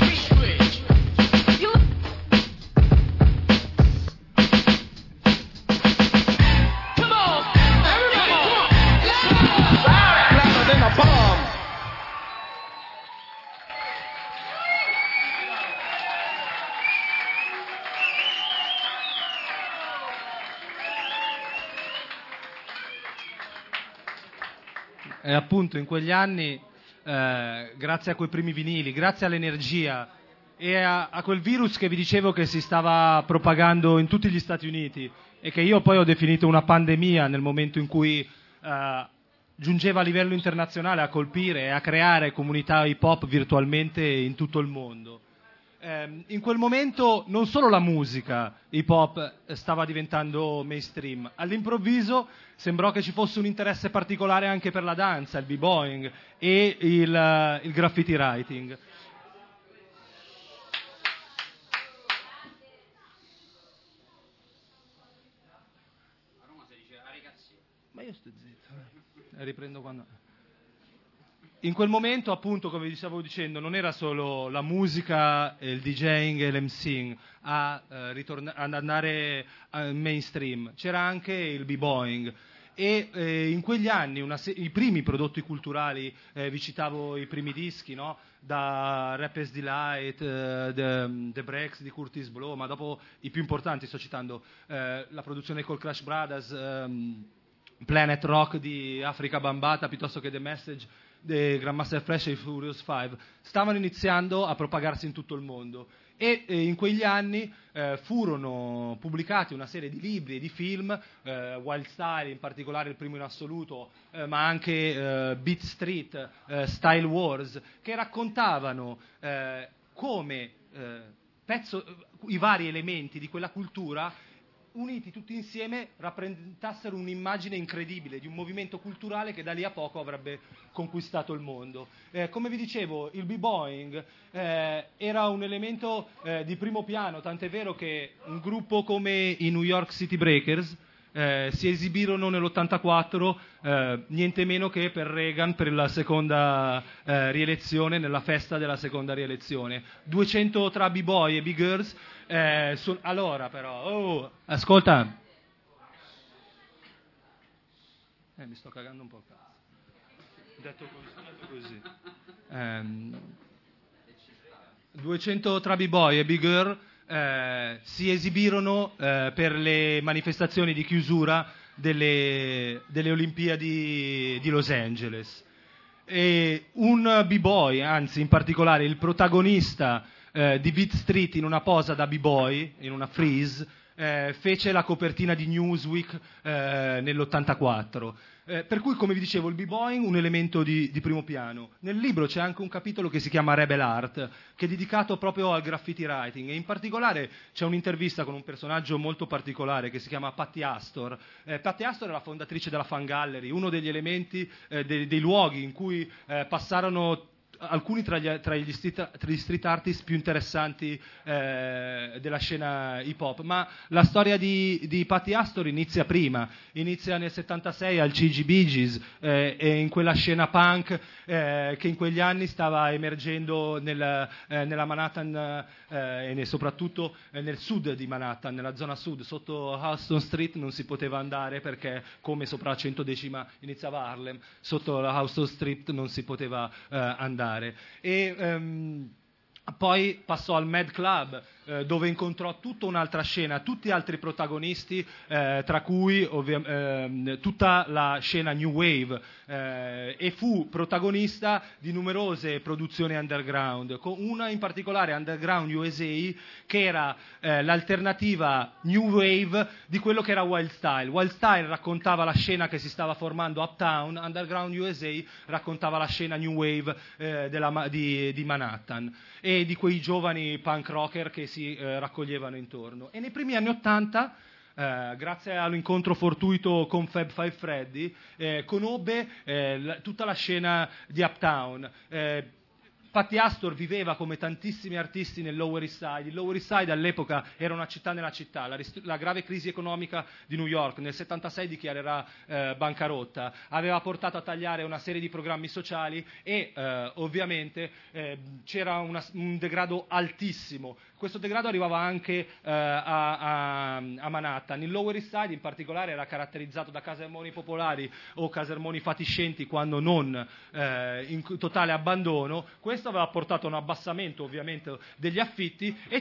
Come on, everybody, louder than a bomb. E appunto in quegli anni, eh, grazie a quei primi vinili, grazie all'energia e a, a quel virus che vi dicevo che si stava propagando in tutti gli Stati Uniti e che io poi ho definito una pandemia nel momento in cui eh, giungeva a livello internazionale a colpire e a creare comunità hip hop virtualmente in tutto il mondo. Eh, in quel momento non solo la musica hip hop stava diventando mainstream, all'improvviso sembrò che ci fosse un interesse particolare anche per la danza, il b-boying e il, il graffiti writing. Ma io sto zitto, eh. riprendo quando... In quel momento, appunto, come vi stavo dicendo, non era solo la musica, il DJing e l'MCing a, eh, ritorna- ad andare al mainstream, c'era anche il b-boying. E eh, in quegli anni una se- i primi prodotti culturali, eh, vi citavo i primi dischi, no? Da Rapper's Delight, eh, The, The Breaks di Curtis Blow, ma dopo i più importanti sto citando eh, la produzione col Crash Brothers, ehm, Planet Rock di Africa Bambata, piuttosto che The Message dei Grandmaster Flash e i Furious Five, stavano iniziando a propagarsi in tutto il mondo e eh, in quegli anni eh, furono pubblicati una serie di libri e di film, eh, Wild Style in particolare il primo in assoluto, eh, ma anche eh, Beat Street, eh, Style Wars, che raccontavano eh, come eh, pezzo, i vari elementi di quella cultura uniti tutti insieme rappresentassero un'immagine incredibile di un movimento culturale che da lì a poco avrebbe conquistato il mondo. Eh, come vi dicevo, il b-boying eh, era un elemento eh, di primo piano, tant'è vero che un gruppo come i New York City Breakers eh, si esibirono nell'ottantaquattro eh, niente meno che per Reagan per la seconda eh, rielezione, nella festa della seconda rielezione. duecento tra b-boy e b-girls. Eh, su, allora però, oh, ascolta, eh, mi sto cagando un po' il cazzo. Detto così, detto così. Ehm, duecento tra b-boy e b-girl eh, si esibirono eh, per le manifestazioni di chiusura delle, delle Olimpiadi di Los Angeles. E un b-boy, anzi in particolare il protagonista Eh, di Beat Street in una posa da b-boy, in una freeze, eh, fece la copertina di Newsweek eh, nell'ottantaquattro. Eh, per cui, come vi dicevo, il b-boying un elemento di, di primo piano. Nel libro c'è anche un capitolo che si chiama Rebel Art, che è dedicato proprio al graffiti writing, e in particolare c'è un'intervista con un personaggio molto particolare che si chiama Patti Astor. Eh, Patti Astor è la fondatrice della Fan Gallery, uno degli elementi, eh, dei, dei luoghi in cui eh, passarono alcuni tra gli, tra, gli street, tra gli street artist più interessanti eh, della scena hip hop, ma la storia di, di Patti Astor inizia prima, inizia nel settantasei al C G Bee Gees eh, e in quella scena punk eh, che in quegli anni stava emergendo nel, eh, nella Manhattan eh, e soprattutto eh, nel sud di Manhattan, nella zona sud, sotto Houston Street non si poteva andare perché come sopra la centodecima iniziava Harlem, sotto la Houston Street non si poteva eh, andare. E um, poi passò al Mad Club eh, dove incontrò tutta un'altra scena, tutti altri protagonisti, eh, tra cui ovvia- eh, tutta la scena New Wave, eh, e fu protagonista di numerose produzioni underground, con una in particolare Underground U S A che era eh, l'alternativa New Wave di quello che era Wild Style. Wild Style raccontava la scena che si stava formando uptown, Underground U S A raccontava la scena New Wave eh, della, di, di Manhattan e di quei giovani punk rocker che si eh, raccoglievano intorno. E nei primi anni Ottanta, eh, grazie all'incontro fortuito con Fab Five Freddy, eh, conobbe eh, la, tutta la scena di uptown. Eh, Patti Astor viveva come tantissimi artisti nel Lower East Side. Il Lower East Side all'epoca era una città nella città. La, rist- la grave crisi economica di New York nel settantasei dichiarerà eh, bancarotta. Aveva portato a tagliare una serie di programmi sociali e eh, ovviamente eh, c'era una, un degrado altissimo. Questo degrado arrivava anche eh, a, a, a Manhattan. Il Lower East Side in particolare era caratterizzato da casermoni popolari o casermoni fatiscenti, quando non eh, in totale abbandono. Questo aveva portato a un abbassamento ovviamente degli affitti e ciò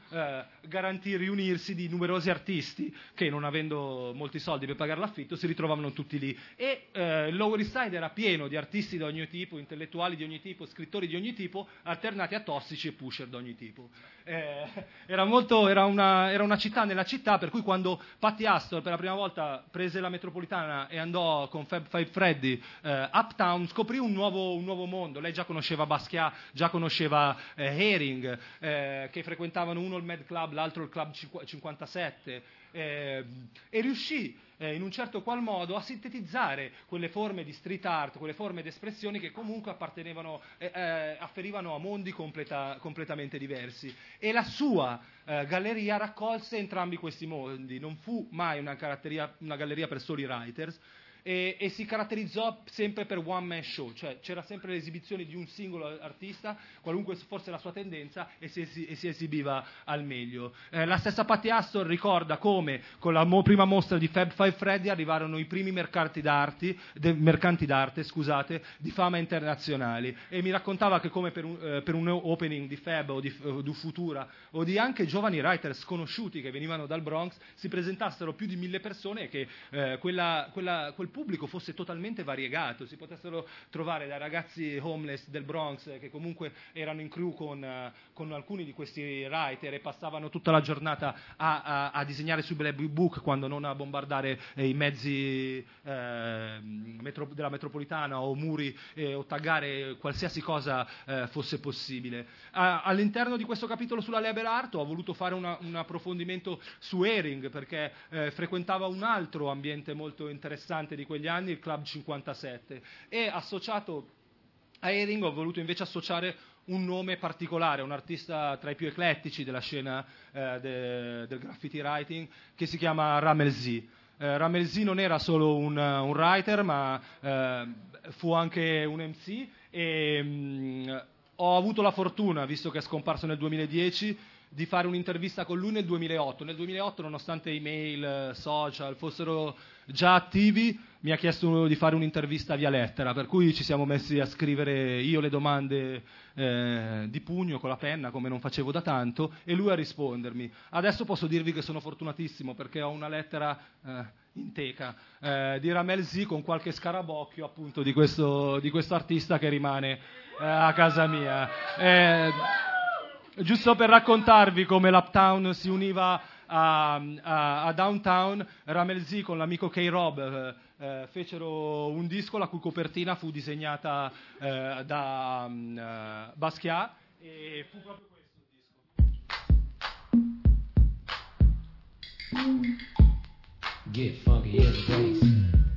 eh, garantì il riunirsi di numerosi artisti che, non avendo molti soldi per pagare l'affitto, si ritrovavano tutti lì. E eh, il Lower East Side era pieno di artisti di ogni tipo, intellettuali di ogni tipo, scrittori di ogni tipo, alternati a tossici e pusher di ogni tipo. Eh, era, molto, era, una, era una città nella città, per cui quando Patti Astor per la prima volta prese la metropolitana e andò con Fab Five Freddy eh, uptown, scoprì un nuovo, un nuovo mondo. Lei già conosceva Basquiat, già conosceva eh, Herring, eh, che frequentavano uno il Mad Club, l'altro il Club cinquantasette, eh, e riuscì eh, in un certo qual modo a sintetizzare quelle forme di street art, quelle forme di espressioni che comunque appartenevano, eh, eh, afferivano a mondi completa, completamente diversi. E la sua eh, galleria raccolse entrambi questi mondi. Non fu mai una, una galleria per soli writers, E, e si caratterizzò sempre per one man show, cioè c'era sempre l'esibizione di un singolo artista, qualunque fosse la sua tendenza, e si, e si esibiva al meglio. Eh, la stessa Patti Astor ricorda come con la mo- prima mostra di Fab Five Freddy arrivarono i primi mercanti d'arte, de, mercanti d'arte scusate, di fama internazionali, e mi raccontava che come per un, eh, per un opening di Fab o di, o di Futura o di anche giovani writer sconosciuti che venivano dal Bronx si presentassero più di mille persone, e che eh, quella, quella, quel pubblico fosse totalmente variegato, si potessero trovare da ragazzi homeless del Bronx che comunque erano in crew con, uh, con alcuni di questi writer e passavano tutta la giornata a, a, a disegnare sui black book quando non a bombardare eh, i mezzi eh, metro, della metropolitana o muri eh, o taggare qualsiasi cosa eh, fosse possibile. A, all'interno di questo capitolo sulla label art ho voluto fare una, un approfondimento su Herring, perché eh, frequentava un altro ambiente molto interessante di quegli anni, il Club cinquantasette, e associato a Herring ho voluto invece associare un nome particolare, un artista tra i più eclettici della scena eh, de, del graffiti writing, che si chiama Ramel Z. Eh, Ramel Z non era solo un, un writer, ma eh, fu anche un M C, e mh, ho avuto la fortuna, visto che è scomparso nel duemiladieci, di fare un'intervista con lui nel duemilaotto. Nel duemilaotto, nonostante email, social fossero già attivi, mi ha chiesto di fare un'intervista via lettera, per cui ci siamo messi a scrivere io le domande eh, di pugno con la penna, come non facevo da tanto, e lui a rispondermi. Adesso posso dirvi che sono fortunatissimo, perché ho una lettera eh, in teca eh, di Ramel Z con qualche scarabocchio, appunto, di questo, di questo artista che rimane eh, a casa mia. Eh, Giusto per raccontarvi come l'Uptown si univa a, a, a Downtown, Ramel Z con l'amico K-Rob eh, eh, fecero un disco la cui copertina fu disegnata eh, da um, uh, Basquiat, e fu proprio questo il disco. Get funky in the place.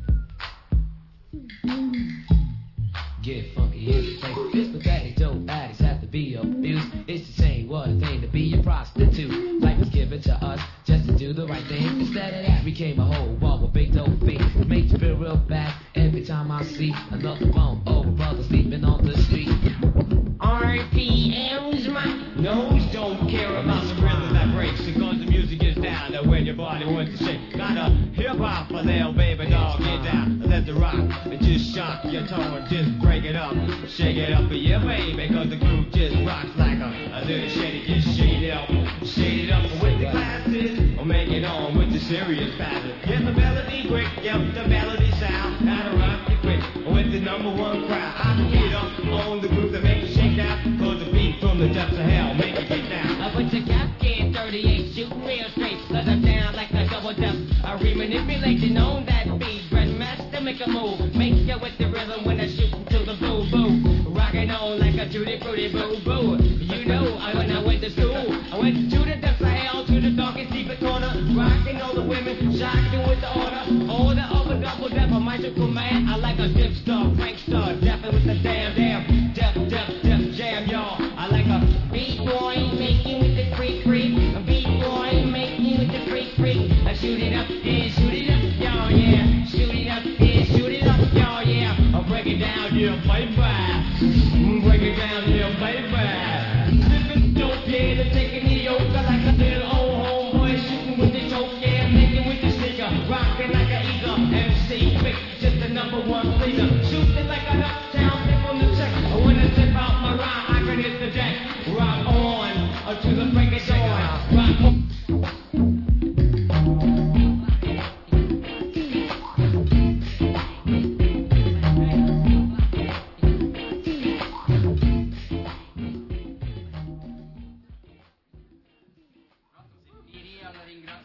Get funky in the place. This pathetic dope addicts have to be abused. It's the same what a thing to be a prostitute. Life was given to us just to do the right thing. Instead of that, we came a whole one with big dope fiends. Makes me feel real bad every time I see another bum old brother sleeping on the street. R P M's my nose don't care about the rhythm that breaks, because the music is down to when your body wants to shake. Got a hip hop for there, baby dog, get down, let the rock, and just shock your toe, just break it up, shake it up for your baby, cause the groove just rocks like a, a little shady, just shade it up, shade it up with the glasses, or make it on with the serious passes. Get the melody quick, yep, the melody sound, how to rock it quick, with the number one crowd. I can get up on the groove that makes you shake down, cause the beat from the depths of hell make you get down. I put your cap in thirty-eight, shoot real straight, let them down like a double dip. I re-manipulation on that beat, Brett Master make a move, make you with the rhythm when I shoot to the boo boo, rocking on like a Judy Fruity boo boo. You know I when I went to school, I went to the depths of hell, to the darkest deepest corner, rocking all the women, shocking with the order, all the upper double depth, a magical man. I like a dip star, crank star, deafin' with the damn damn, def def def jam y'all. I like a beat boy, make you with the freak freak, a beat boy, make you with the freak freak. I shoot it up and shoot it up, y'all, yeah. Shoot it up and shoot it up, y'all, yeah. I'll break it down, yeah, baby. Break it down, yeah, baby. Sippin' dope, yeah, the taking the yoke. I like a little old homeboy shooting with the choke, yeah, making with the sneaker, rocking like an eagle. M C quick, just the number one pleaser. Shooting like an uptown tip on the check. When I tip out my rhyme, I can hit the deck. Rock on, up to the break of dawn.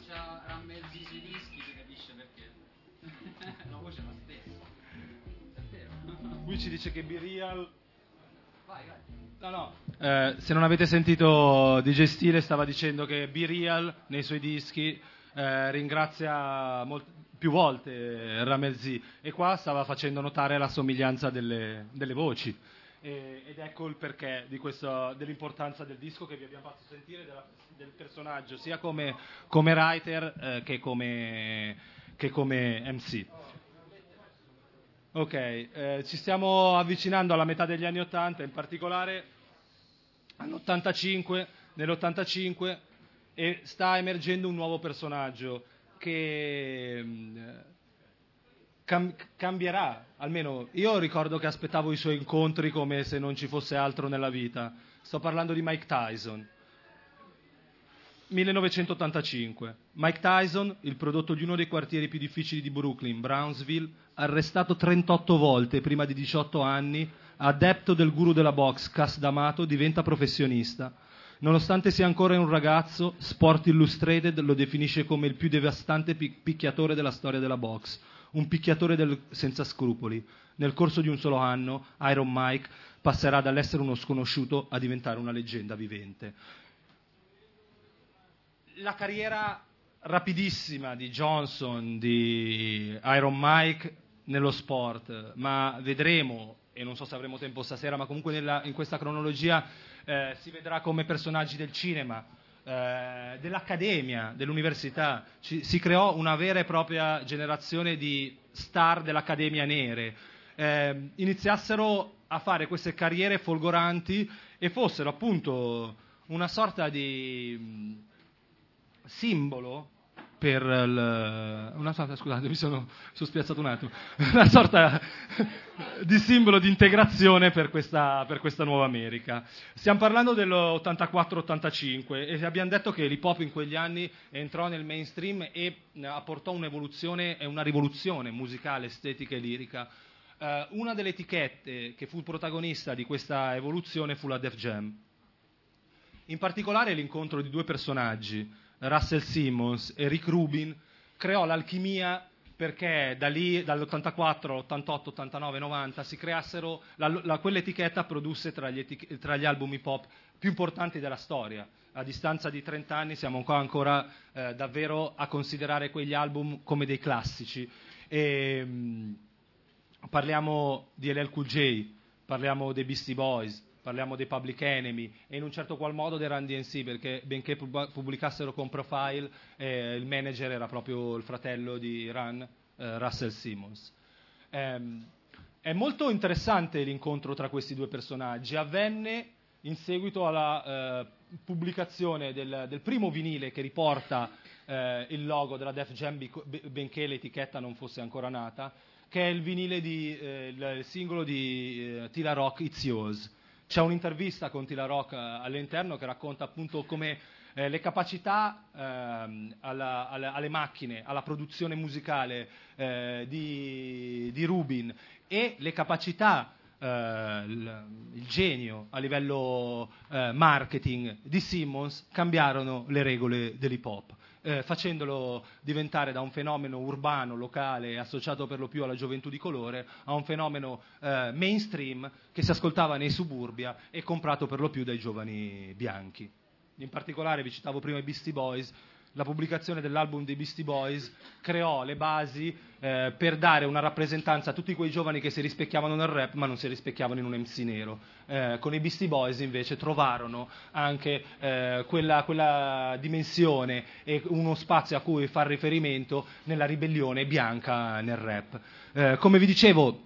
faccia rammelzi sui dischi si capisce perché. La voce è la stessa. È vero. Lui ci dice che Be Real... Vai, vai. No, no. Eh, se non avete sentito D J Stile stava dicendo che Be Real nei suoi dischi eh, ringrazia molt- più volte Ramelzi, e qua stava facendo notare la somiglianza delle, delle voci. E, ed ecco il perché di questo, dell'importanza del disco che vi abbiamo fatto sentire, della, del personaggio, sia come, come writer eh, che, come, che come M C. Ok, eh, ci stiamo avvicinando alla metà degli anni ottanta, in particolare all'ottantacinque, nell'ottantacinque, e sta emergendo un nuovo personaggio che mh, cam- cambierà, almeno io ricordo che aspettavo i suoi incontri come se non ci fosse altro nella vita. Sto parlando di Mike Tyson. millenovecentottantacinque. Mike Tyson, il prodotto di uno dei quartieri più difficili di Brooklyn, Brownsville, arrestato trentotto volte prima di diciotto anni, adepto del guru della box Cass D'Amato, diventa professionista. Nonostante sia ancora un ragazzo, Sport Illustrated lo definisce come il più devastante pic- picchiatore della storia della box, un picchiatore del- senza scrupoli. Nel corso di un solo anno, Iron Mike passerà dall'essere uno sconosciuto a diventare una leggenda vivente. La carriera rapidissima di Johnson, di Iron Mike nello sport, ma vedremo, e non so se avremo tempo stasera, ma comunque nella, in questa cronologia eh, si vedrà come personaggi del cinema, eh, dell'accademia, dell'università. Ci, si creò una vera e propria generazione di star dell'accademia nere, eh, iniziassero a fare queste carriere folgoranti e fossero appunto una sorta di simbolo per il, una sorta, scusate, mi sono, sono spiazzato un attimo, una sorta di simbolo di integrazione per questa, per questa nuova America. Stiamo parlando dell'ottantaquattro ottantacinque e abbiamo detto che l'hip hop in quegli anni entrò nel mainstream e apportò un'evoluzione e una rivoluzione musicale, estetica e lirica. Uh, una delle etichette che fu protagonista di questa evoluzione fu la Def Jam. In particolare l'incontro di due personaggi, Russell Simmons e Rick Rubin, creò l'alchimia perché da lì, dall'ottantaquattro all'ottantotto, ottantanove, novanta, si creassero, la, la, quell'etichetta produsse tra gli, etic- tra gli album hip hop più importanti della storia. A distanza di trenta anni siamo ancora, ancora eh, davvero a considerare quegli album come dei classici. E, mh, parliamo di L L Cool J, parliamo dei Beastie Boys, parliamo dei Public Enemy e in un certo qual modo dei Run D M C, perché benché pubblicassero con Profile, eh, il manager era proprio il fratello di Run, eh, Russell Simmons. Ehm, è molto interessante l'incontro tra questi due personaggi. Avvenne in seguito alla eh, pubblicazione del, del primo vinile che riporta eh, il logo della Def Jam, benché l'etichetta non fosse ancora nata, che è il vinile di, eh, il singolo di eh, Tila Rock, It's Yours. C'è un'intervista con Tila Rock all'interno che racconta appunto come eh, le capacità ehm, alla, alla, alle macchine, alla produzione musicale eh, di, di Rubin e le capacità, eh, il, il genio a livello eh, marketing di Simmons cambiarono le regole dell'hip hop. Eh, facendolo diventare da un fenomeno urbano, locale, associato per lo più alla gioventù di colore, a un fenomeno eh, mainstream che si ascoltava nei suburbia e comprato per lo più dai giovani bianchi. In particolare, vi citavo prima i Beastie Boys, la pubblicazione dell'album dei Beastie Boys creò le basi eh, per dare una rappresentanza a tutti quei giovani che si rispecchiavano nel rap ma non si rispecchiavano in un M C nero. Eh, con i Beastie Boys invece trovarono anche eh, quella, quella dimensione e uno spazio a cui far riferimento nella ribellione bianca nel rap. Eh, come vi dicevo,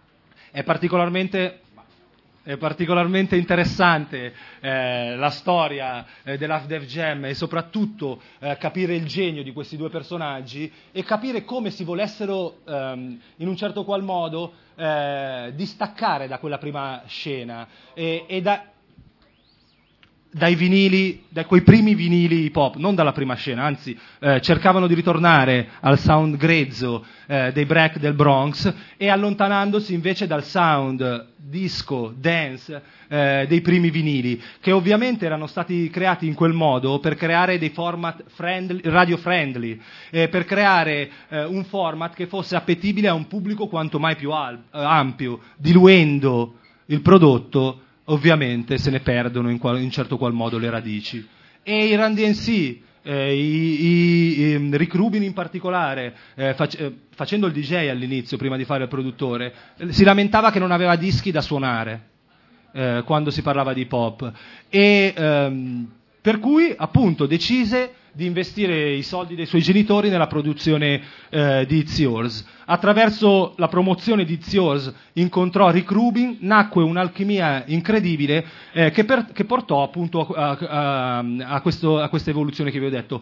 è particolarmente... È particolarmente interessante eh, la storia eh, della Def Jam e soprattutto eh, capire il genio di questi due personaggi e capire come si volessero ehm, in un certo qual modo eh, distaccare da quella prima scena e, e da dai vinili, da quei primi vinili hip hop, non dalla prima scena, anzi eh, cercavano di ritornare al sound grezzo eh, dei break del Bronx e allontanandosi invece dal sound disco, dance eh, dei primi vinili, che ovviamente erano stati creati in quel modo per creare dei format friendly, radio friendly, eh, per creare eh, un format che fosse appetibile a un pubblico quanto mai più al- ampio, diluendo il prodotto. Ovviamente se ne perdono in, qual- in certo qual modo le radici. E i Run D M C, eh, i, i, i Rick Rubin in particolare, eh, fac- eh, facendo il D J all'inizio, prima di fare il produttore, eh, si lamentava che non aveva dischi da suonare eh, quando si parlava di pop. E ehm, per cui appunto decise di investire i soldi dei suoi genitori nella produzione eh, di It's Yours. Attraverso la promozione di It's Yours incontrò Rick Rubin, nacque un'alchimia incredibile eh, che, per, che portò appunto a, a, a, questo, a questa evoluzione che vi ho detto.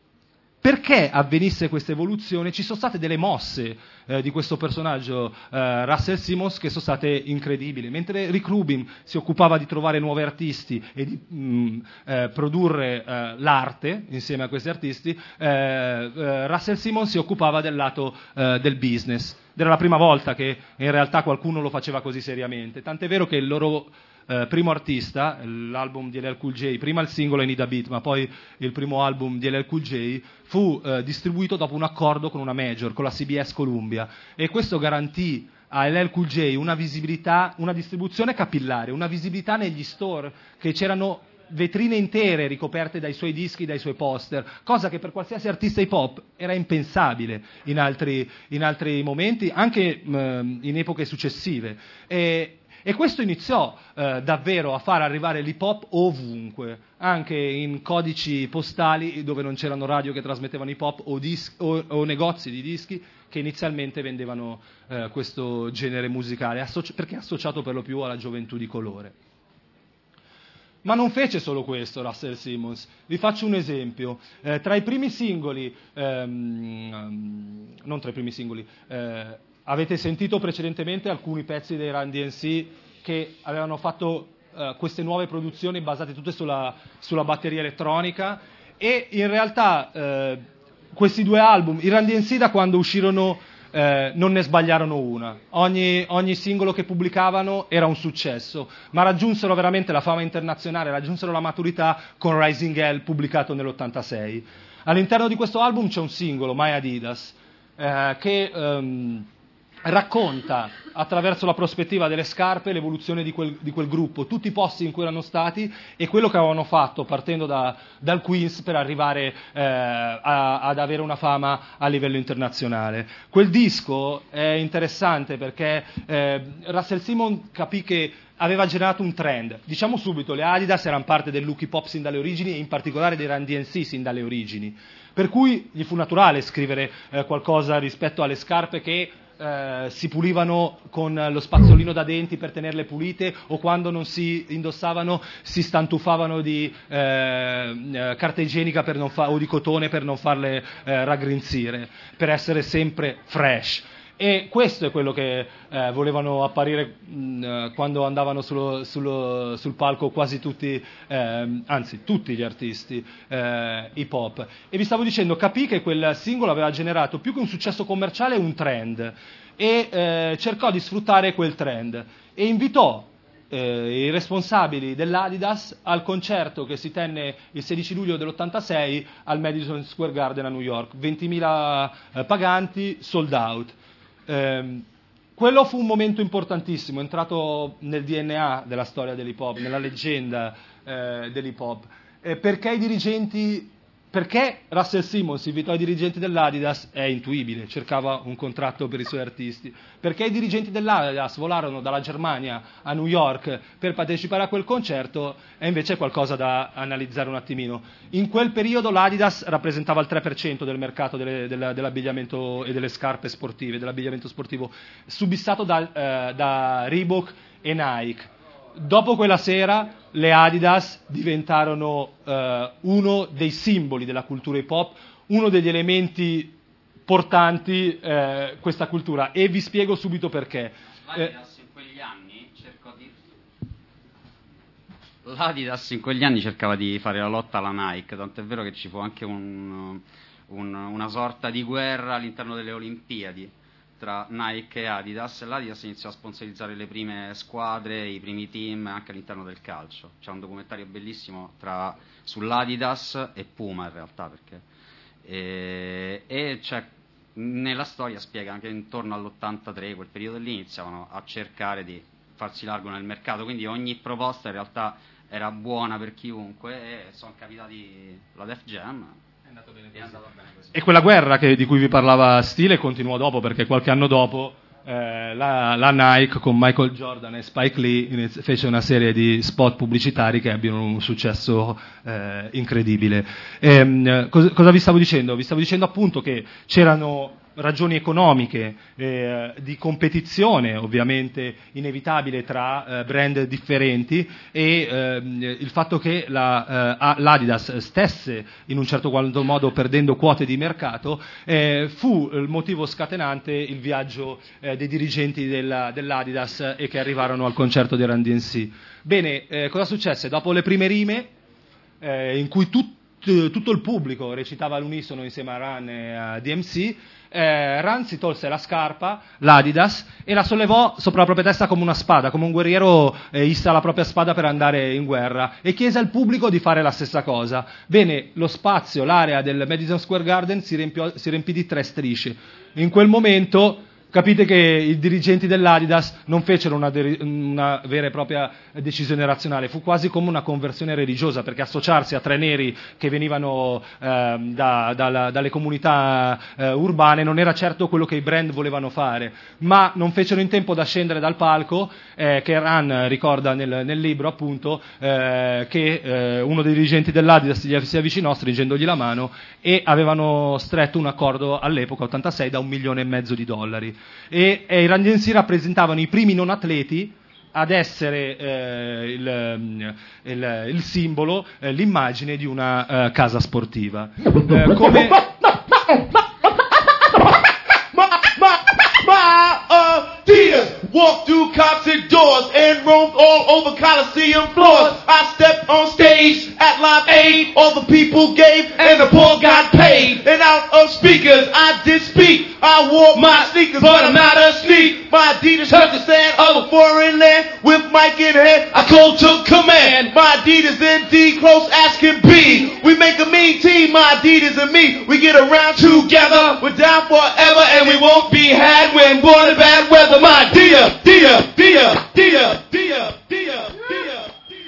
Perché avvenisse questa evoluzione? Ci sono state delle mosse eh, di questo personaggio eh, Russell Simmons che sono state incredibili. Mentre Rick Rubin si occupava di trovare nuovi artisti e di mh, eh, produrre eh, l'arte insieme a questi artisti, eh, eh, Russell Simmons si occupava del lato eh, del business. Era la prima volta che in realtà qualcuno lo faceva così seriamente. Tant'è vero che il loro Uh, primo artista, l'album di L L Cool J, prima il singolo I Need a Beat, ma poi il primo album di L L Cool J fu uh, distribuito dopo un accordo con una major, con la C B S Columbia, e questo garantì a L L Cool J una visibilità, una distribuzione capillare, una visibilità negli store, che c'erano vetrine intere ricoperte dai suoi dischi, dai suoi poster, cosa che per qualsiasi artista hip hop era impensabile in altri, in altri momenti, anche uh, in epoche successive. E, E questo iniziò eh, davvero a far arrivare l'hip hop ovunque, anche in codici postali dove non c'erano radio che trasmettevano hip hop o, dis- o, o negozi di dischi che inizialmente vendevano eh, questo genere musicale, associ- perché è associato per lo più alla gioventù di colore. Ma non fece solo questo Russell Simmons. Vi faccio un esempio. Eh, tra i primi singoli, ehm, non tra i primi singoli, eh, avete sentito precedentemente alcuni pezzi dei Run D M C che avevano fatto uh, queste nuove produzioni basate tutte sulla, sulla batteria elettronica, e in realtà uh, questi due album, i Run D M C da quando uscirono uh, non ne sbagliarono una. Ogni, ogni singolo che pubblicavano era un successo, ma raggiunsero veramente la fama internazionale, raggiunsero la maturità con Rising Hell pubblicato nell'ottantasei. All'interno di questo album c'è un singolo, My Adidas, uh, che... Um, racconta attraverso la prospettiva delle scarpe l'evoluzione di quel, di quel gruppo, tutti i posti in cui erano stati e quello che avevano fatto partendo da, dal Queens per arrivare eh, a, ad avere una fama a livello internazionale. Quel disco è interessante perché eh, Russell Simmons capì che aveva generato un trend. Diciamo subito, le Adidas erano parte del look hip hop sin dalle origini e in particolare dei Run D M C sin dalle origini, per cui gli fu naturale scrivere eh, qualcosa rispetto alle scarpe che Eh, si pulivano con lo spazzolino da denti per tenerle pulite, o quando non si indossavano si stantufavano di eh, carta igienica per non fa- o di cotone per non farle eh, raggrinzire, per essere sempre fresh. E questo è quello che eh, volevano apparire mh, quando andavano sullo, sullo, sul palco quasi tutti, eh, anzi tutti gli artisti eh, hip hop. E vi stavo dicendo, capì che quel singolo aveva generato più che un successo commerciale un trend, e eh, cercò di sfruttare quel trend e invitò eh, i responsabili dell'Adidas al concerto che si tenne il sedici luglio dell'ottantasei al Madison Square Garden a New York, ventimila eh, paganti, sold out. Eh, quello fu un momento importantissimo, entrato nel D N A della storia dell'hip hop, nella leggenda eh, dell'hip hop, eh, perché i dirigenti, perché Russell Simmons invitò i dirigenti dell'Adidas è intuibile, cercava un contratto per i suoi artisti, perché i dirigenti dell'Adidas volarono dalla Germania a New York per partecipare a quel concerto è invece qualcosa da analizzare un attimino. In quel periodo l'Adidas rappresentava il tre per cento del mercato delle, della, dell'abbigliamento e delle scarpe sportive, dell'abbigliamento sportivo, subissato da, eh, da Reebok e Nike. Dopo quella sera le Adidas diventarono eh, uno dei simboli della cultura hip hop, uno degli elementi portanti eh, questa cultura, e vi spiego subito perché. L'Adidas in quegli anni cercò di l'Adidas in quegli anni cercava di fare la lotta alla Nike, tant'è vero che ci fu anche un, un, una sorta di guerra all'interno delle Olimpiadi tra Nike e Adidas, e l'Adidas iniziò a sponsorizzare le prime squadre, i primi team anche all'interno del calcio. C'è un documentario bellissimo tra, sull'Adidas e Puma in realtà, perché e, e c'è, nella storia spiega anche intorno all'ottantatré, quel periodo lì, iniziavano a cercare di farsi largo nel mercato, quindi ogni proposta in realtà era buona per chiunque, e sono capitati la Def Jam. È andato bene così. È andato bene così. E quella guerra che, di cui vi parlava Stile continuò dopo, perché qualche anno dopo eh, la, la Nike con Michael Jordan e Spike Lee fece una serie di spot pubblicitari che abbiano un successo eh, incredibile. E, cosa, cosa vi stavo dicendo? Vi stavo dicendo appunto che c'erano ragioni economiche, eh, di competizione ovviamente inevitabile tra eh, brand differenti, e eh, il fatto che la, eh, l'Adidas stesse in un certo qual modo perdendo quote di mercato, eh, fu il motivo scatenante il viaggio eh, dei dirigenti della, dell'Adidas e che arrivarono al concerto di Run D M C. Bene, eh, cosa successe? Dopo le prime rime, eh, in cui tut, tutto il pubblico recitava all'unisono insieme a Run e a D M C, Eh, Run si tolse la scarpa, l'Adidas, e la sollevò sopra la propria testa come una spada, come un guerriero eh, issa la propria spada per andare in guerra, e chiese al pubblico di fare la stessa cosa. Bene, lo spazio, l'area del Madison Square Garden si, riempiò, si riempì di tre strisce. In quel momento capite che i dirigenti dell'Adidas non fecero una, de- una vera e propria decisione razionale, fu quasi come una conversione religiosa, perché associarsi a tre neri che venivano eh, da, da, dalle comunità eh, urbane non era certo quello che i brand volevano fare, ma non fecero in tempo da scendere dal palco, eh, che Run ricorda nel, nel libro appunto eh, che eh, uno dei dirigenti dell'Adidas gli si avvicinò stringendogli la mano, e avevano stretto un accordo all'epoca, ottantasei, da un milione e mezzo di dollari. E, e i Run D M C rappresentavano i primi non atleti ad essere eh, il, il, il simbolo, eh, l'immagine di una eh, casa sportiva. Eh, come... Adidas walked through concert doors and roamed all over Coliseum floors. I stepped on stage at Live Aid, all the people gave and the poor got paid. And out of speakers I did speak. I wore my sneakers, but I'm not a sneak. My Adidas took the stand of a foreign land. With mic in hand, I called to command. My Adidas indeed close as can be. We make a mean team, my Adidas and me. We get around together, we're down forever, and we won't be had when born in bad weather. My Dia, Dia, Dia, Dia, Dia, Dia, Dia.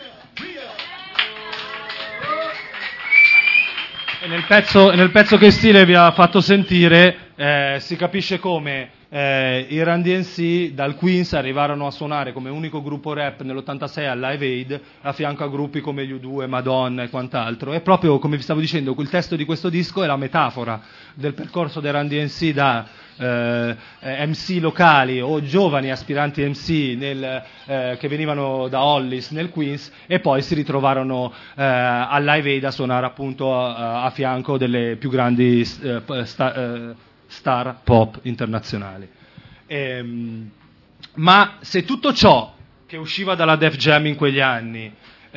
E nel pezzo, nel pezzo che Stile vi ha fatto sentire eh, si capisce come eh, i Run D M C dal Queens arrivarono a suonare come unico gruppo rap nell'ottantasei al Live Aid, a fianco a gruppi come U due, Madonna e quant'altro. E proprio come vi stavo dicendo, il testo di questo disco è la metafora del percorso dei Run D M C da eh, M C locali o giovani aspiranti M C nel, eh, che venivano da Hollis nel Queens, e poi si ritrovarono eh, al Live Aid a suonare appunto a, a fianco delle più grandi eh, sta, eh, star pop internazionali. Ehm, ma se tutto ciò che usciva dalla Def Jam in quegli anni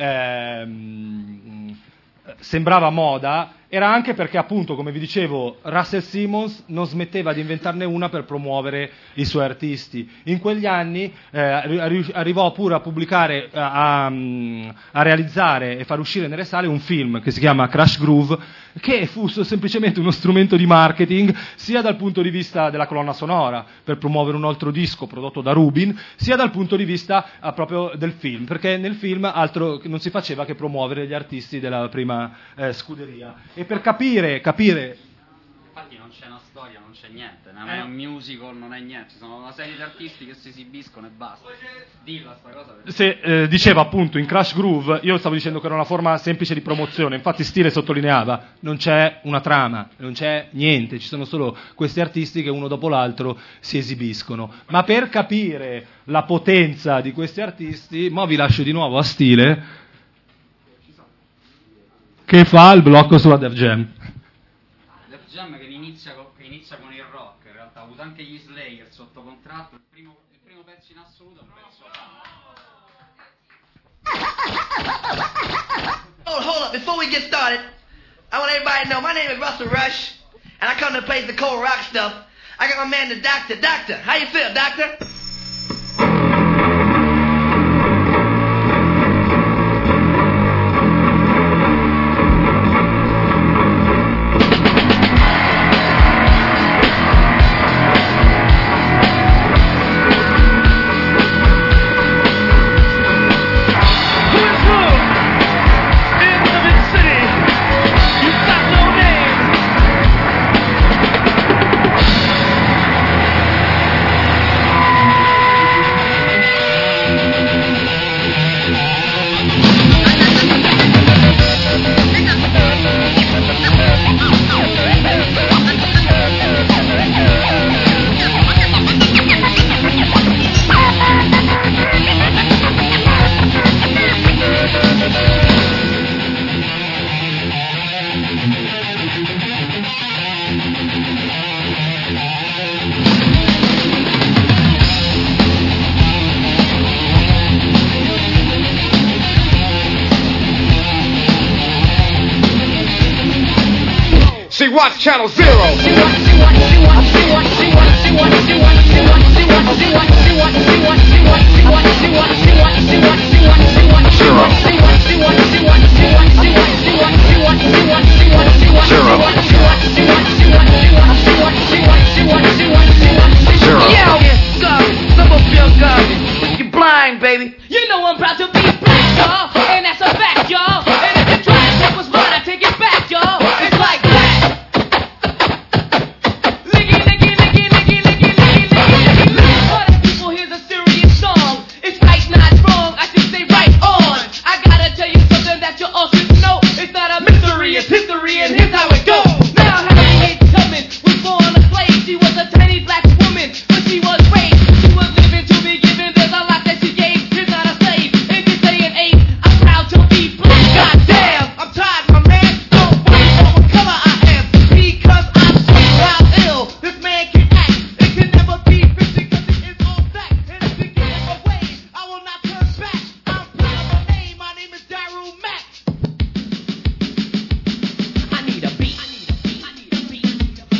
ehm, sembrava moda, era anche perché appunto, come vi dicevo, Russell Simmons non smetteva di inventarne una per promuovere i suoi artisti. In quegli anni eh, arrivò pure a pubblicare, a, a realizzare e far uscire nelle sale un film che si chiama Crash Groove, che fu semplicemente uno strumento di marketing sia dal punto di vista della colonna sonora per promuovere un altro disco prodotto da Rubin, sia dal punto di vista eh, proprio del film, perché nel film altro non si faceva che promuovere gli artisti della prima eh, scuderia. E per capire, capire... Infatti non c'è una storia, non c'è niente, non è un musical, non è niente, ci sono una serie di artisti che si esibiscono e basta. Dilla sta cosa. Perché... Se eh, diceva appunto in Crash Groove, io stavo dicendo che era una forma semplice di promozione, infatti Stile sottolineava, non c'è una trama, non c'è niente, ci sono solo questi artisti che uno dopo l'altro si esibiscono. Ma per capire la potenza di questi artisti, mo vi lascio di nuovo a Stile, che fa il blocco sulla Def Jam. Def Jam che inizia con, che inizia con il rock, in realtà ha avuto anche gli Slayer sotto contratto, il primo, il primo pezzo in assoluto è un pezzo Oh, hold up. Before we get started, I want everybody to know my name is Russell Rush, and I come to play the cold rock stuff. I got my man, the doctor. Doctor, how you feel, doctor? She watch Channel Zero. You're blind, baby. You know I'm proud to be black, y'all, and that's a fact, y'all. And if you try to take what's mine, I take it back, y'all. It's like that. Licky, licky, licky, licky, licky, licky, licky, licky. All the people hear the serious song. It's right, not wrong. I should say right on. I gotta tell you something that you all should know. It's not a mystery, it's history, and here's how it goes. Now, Harry Hates Tubman was born a slave. She was a tiny black woman, but she was raised. She was living to be given. There's a lot that she gave. She's not a slave. If you say an eight, I'm proud to be black. Goddamn, I'm tired, my man. Don't worry about what color I am, because I'm so wild ill. This man can act. It can never be fifty because it is all fact. And if you give it away, I will not turn back. I'm proud of my name. My name is Daru Mack. I need a beat. I need a beat.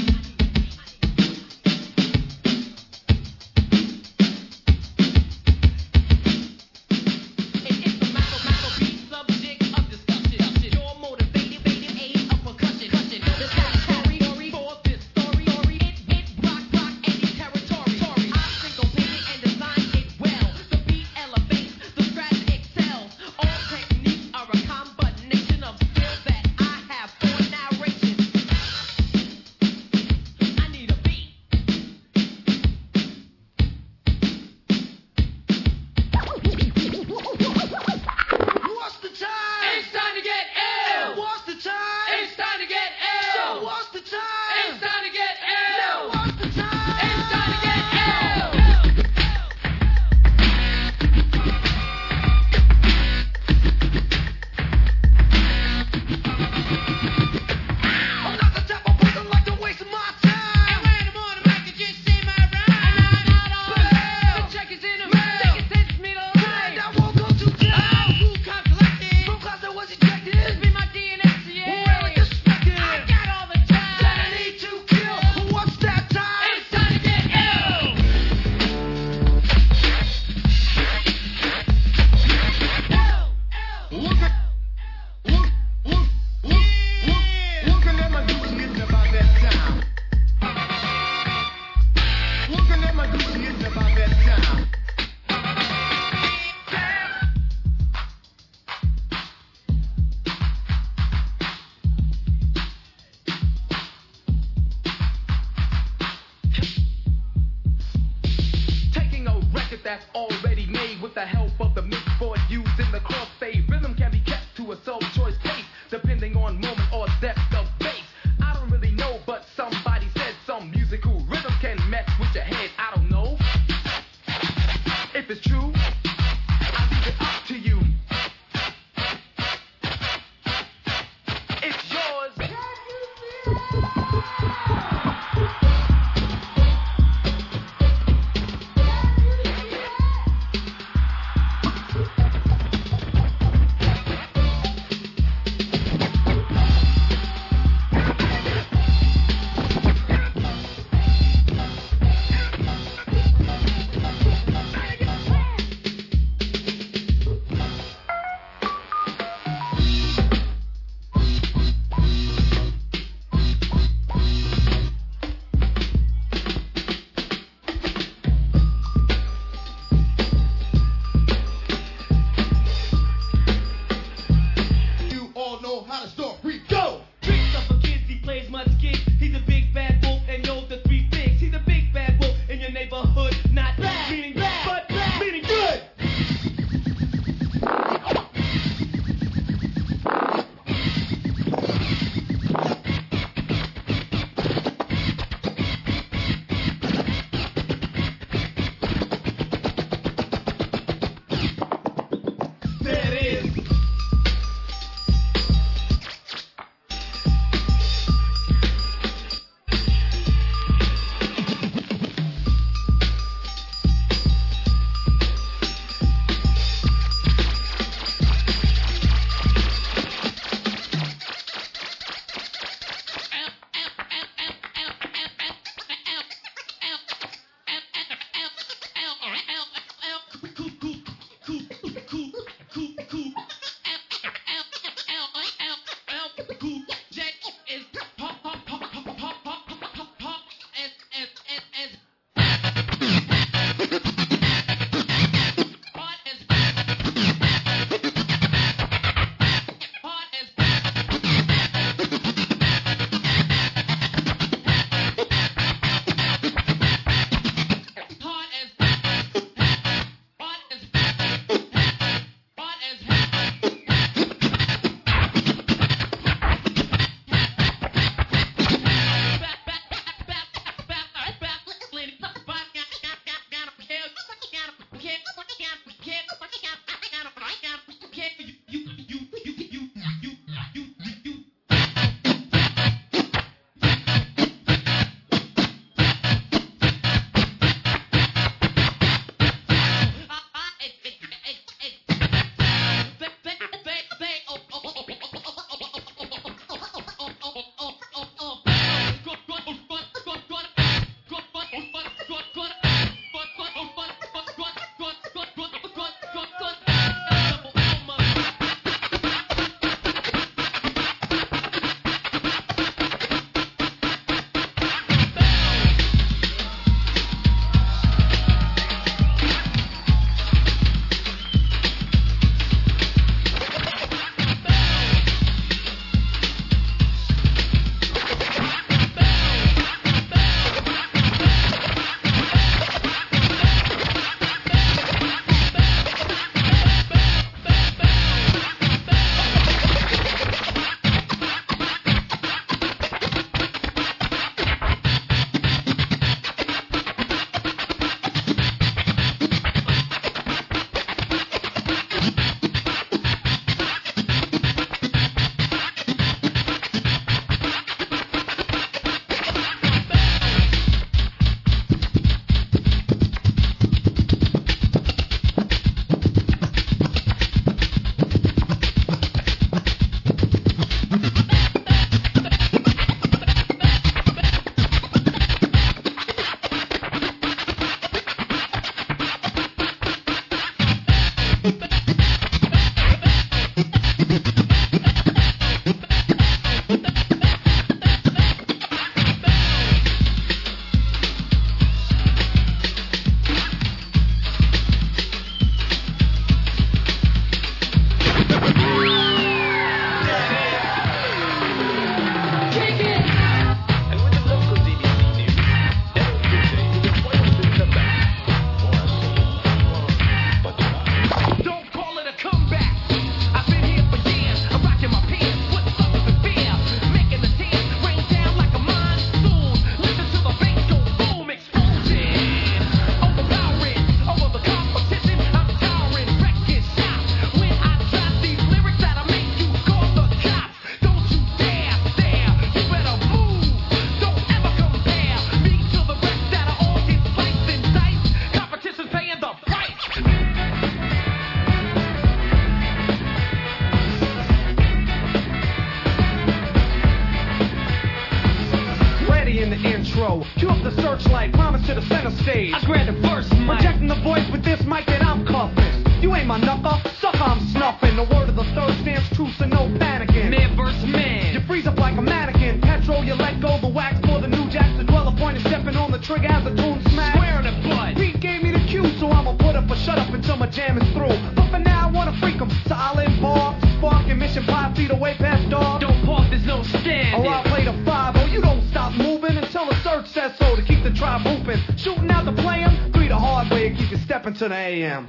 That's already made with the help of the mixboard used in the crossfade. Rhythm can be kept to a soul choice pace, depending on moment or depth of bass. I don't really know, but somebody said some musical rhythm can mess with your head. I don't know if it's true. I leave it up to you. It's yours. the searchlight, promise to the center stage. I grab the first mic, projecting the voice with this mic that I'm cuffing. You ain't my knuckle, sucker, I'm snuffing. The word of the third stands true, so no panicking. Man versus man. You freeze up like a mannequin. Petrol, you let go the wax for the new jacks. The dweller point is stepping on the trigger as the tune smash. Square in the butt. Pete gave me the cue, so I'ma put up a shut up until my jam is through. But for now, I wanna freak 'em. Silent bar, sparking mission five feet away past dog. Don't park, there's no standing. Or I'll play the five, oh, you don't stop moving until the search says so to keep the tribe hooping. Shooting out the play 'em, three the hard way to keep you stepping to the A M.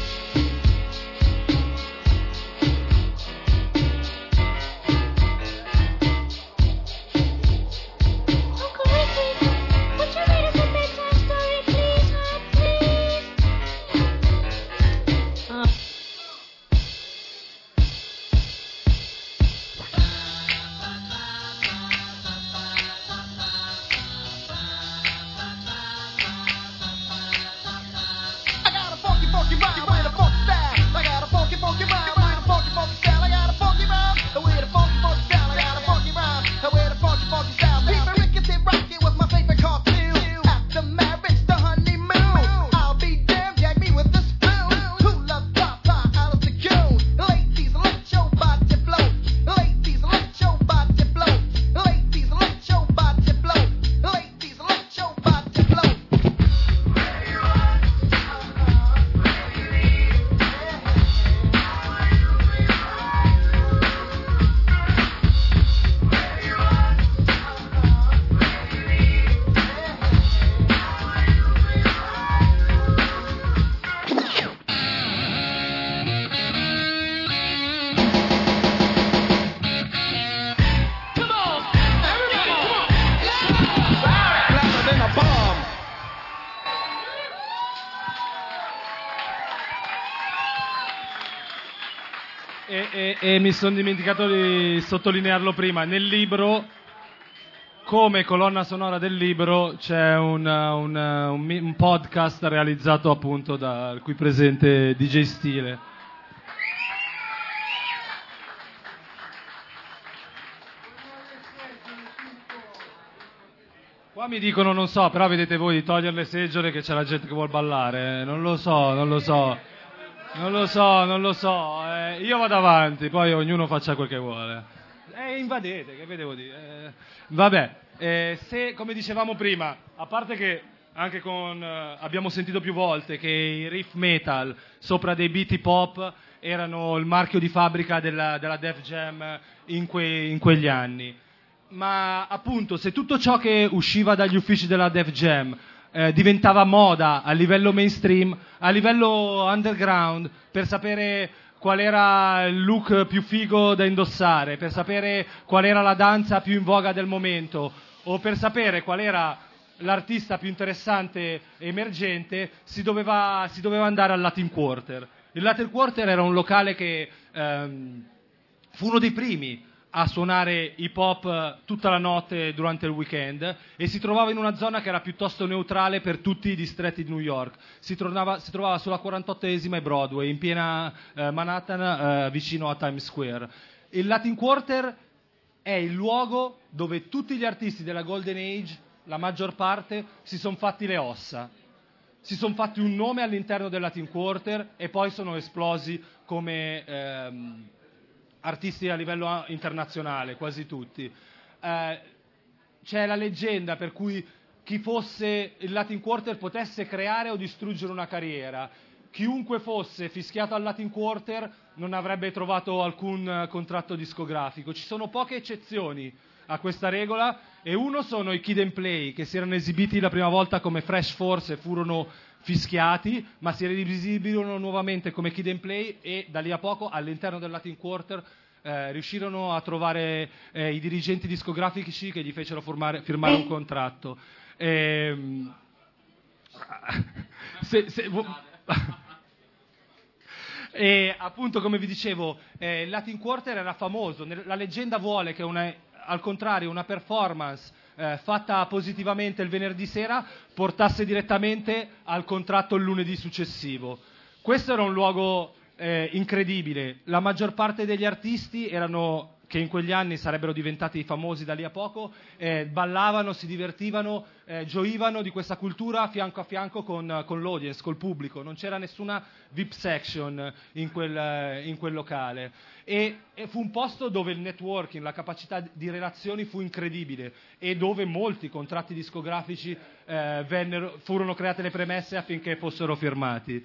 E, e mi sono dimenticato di sottolinearlo prima, nel libro, come colonna sonora del libro, c'è un, un, un, un podcast realizzato appunto dal qui presente D J Stile. Qua mi dicono, non so, però vedete voi di togliere le seggiole che c'è la gente che vuol ballare, non lo so, non lo so. Non lo so, non lo so, eh, io vado avanti, poi ognuno faccia quel che vuole. Eh, invadete, che vedevo dire. Eh, vabbè, eh, se, come dicevamo prima, a parte che anche con, eh, abbiamo sentito più volte che i riff metal sopra dei beat hip hop erano il marchio di fabbrica della, della Def Jam in, que, in quegli anni. Ma appunto, se tutto ciò che usciva dagli uffici della Def Jam Eh, diventava moda a livello mainstream, a livello underground, per sapere qual era il look più figo da indossare, per sapere qual era la danza più in voga del momento, o per sapere qual era l'artista più interessante e emergente, si doveva, si doveva andare al Latin Quarter. Il Latin Quarter era un locale che ehm, fu uno dei primi a suonare hip hop tutta la notte durante il weekend e si trovava in una zona che era piuttosto neutrale per tutti i distretti di New York. Si, trovava, si trovava sulla quarantottesima e Broadway, in piena eh, Manhattan, eh, vicino a Times Square. Il Latin Quarter è il luogo dove tutti gli artisti della Golden Age, la maggior parte, si sono fatti le ossa. Si sono fatti un nome all'interno del Latin Quarter e poi sono esplosi come ehm, artisti a livello internazionale, quasi tutti. Eh, c'è la leggenda per cui chi fosse il Latin Quarter potesse creare o distruggere una carriera. Chiunque fosse fischiato al Latin Quarter non avrebbe trovato alcun uh, contratto discografico. Ci sono poche eccezioni a questa regola e uno sono i Kid and Play, che si erano esibiti la prima volta come Fresh Force e furono fischiati, ma si riesibirono nuovamente come Kid and Play e da lì a poco all'interno del Latin Quarter eh, riuscirono a trovare eh, i dirigenti discografici che gli fecero formare, firmare un contratto. Ehm, se, se, e appunto, come vi dicevo, eh, il Latin Quarter era famoso. La leggenda vuole che una, al contrario una performance eh, fatta positivamente il venerdì sera portasse direttamente al contratto il lunedì successivo. Questo era un luogo eh, incredibile. La maggior parte degli artisti erano che in quegli anni sarebbero diventati famosi da lì a poco, eh, ballavano, si divertivano, eh, gioivano di questa cultura fianco a fianco con, con l'audience, col pubblico. Non c'era nessuna V I P section in quel, in quel locale. E, e fu un posto dove il networking, la capacità di relazioni fu incredibile e dove molti contratti discografici eh, vennero, furono create le premesse affinché fossero firmati.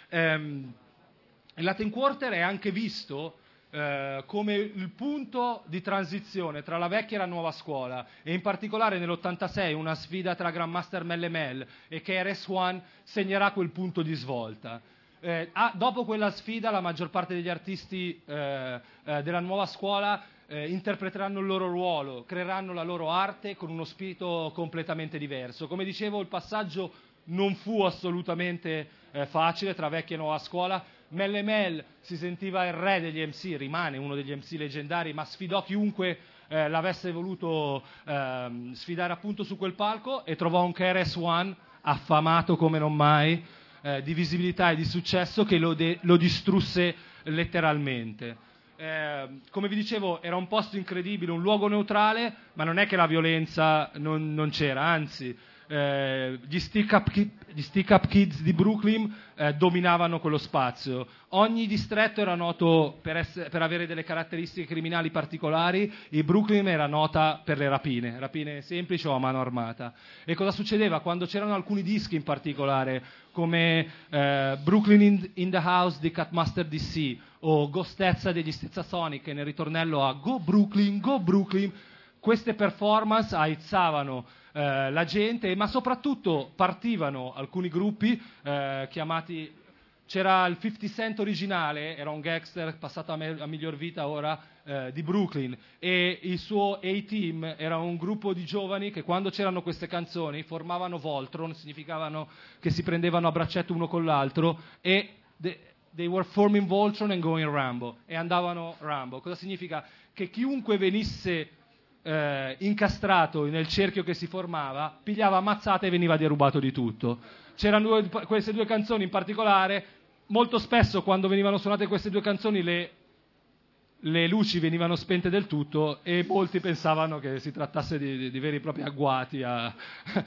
Ehm, il Latin Quarter è anche visto Uh, come il punto di transizione tra la vecchia e la nuova scuola, e in particolare nell'ottantasei una sfida tra Grandmaster Melle Mel e K R S One segnerà quel punto di svolta. Uh, ah, dopo quella sfida la maggior parte degli artisti uh, uh, della nuova scuola uh, interpreteranno il loro ruolo, creeranno la loro arte con uno spirito completamente diverso. Come dicevo, il passaggio non fu assolutamente uh, facile tra vecchia e nuova scuola. Melle Mel si sentiva il re degli M C, rimane uno degli M C leggendari, ma sfidò chiunque eh, l'avesse voluto eh, sfidare appunto su quel palco, e trovò un K R S One affamato come non mai eh, di visibilità e di successo, che lo, de- lo distrusse letteralmente. Eh, come vi dicevo, era un posto incredibile, un luogo neutrale, ma non è che la violenza non, non c'era, anzi eh, gli stick-up ki- gli stick-up kids di Brooklyn eh, dominavano quello spazio. Ogni distretto era noto per, essere, per avere delle caratteristiche criminali particolari. Il Brooklyn era nota per le rapine, rapine semplici o a mano armata. E cosa succedeva? Quando c'erano alcuni dischi in particolare, come eh, Brooklyn in, in the House di Cutmaster D C o Ghostezza degli Stetsasonic, che nel ritornello a Go Brooklyn, Go Brooklyn, queste performance aizzavano eh, la gente, ma soprattutto partivano alcuni gruppi eh, chiamati... C'era il fifty Cent originale, era un gangster passato a, me, a miglior vita ora, eh, di Brooklyn, e il suo A-Team era un gruppo di giovani che quando c'erano queste canzoni formavano Voltron, significavano che si prendevano a braccetto uno con l'altro, e de, they were forming Voltron and going Rambo, e andavano Rambo. Cosa significa? Che chiunque venisse eh, incastrato nel cerchio che si formava pigliava ammazzate e veniva derubato di tutto. C'erano due, queste due canzoni in particolare. Molto spesso quando venivano suonate queste due canzoni le, le luci venivano spente del tutto e molti pensavano che si trattasse di, di, di veri e propri agguati a, a,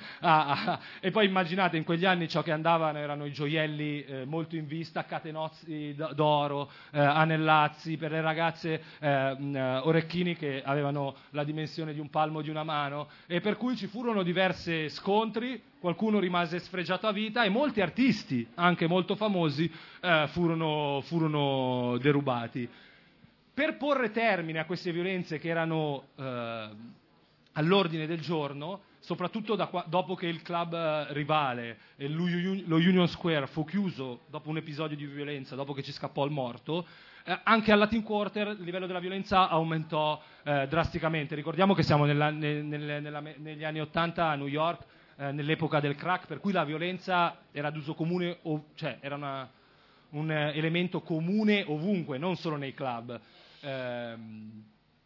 a, e poi immaginate, in quegli anni ciò che andavano erano i gioielli eh, molto in vista, catenozzi d'oro, eh, anellazzi per le ragazze, eh, mh, orecchini che avevano la dimensione di un palmo di una mano, e per cui ci furono diversi scontri. Qualcuno rimase sfregiato a vita e molti artisti, anche molto famosi, eh, furono, furono derubati. Per porre termine a queste violenze che erano eh, all'ordine del giorno, soprattutto da qua, dopo che il club eh, rivale, eh, lo, lo Union Square, fu chiuso dopo un episodio di violenza, dopo che ci scappò il morto, eh, anche al Latin Quarter il livello della violenza aumentò eh, drasticamente. Ricordiamo che siamo nella, nel, nel, nella, negli anni Ottanta a New York, eh, nell'epoca del crack, per cui la violenza era d'uso comune, ov- cioè era una, un eh, elemento comune ovunque, non solo nei club. Ehm,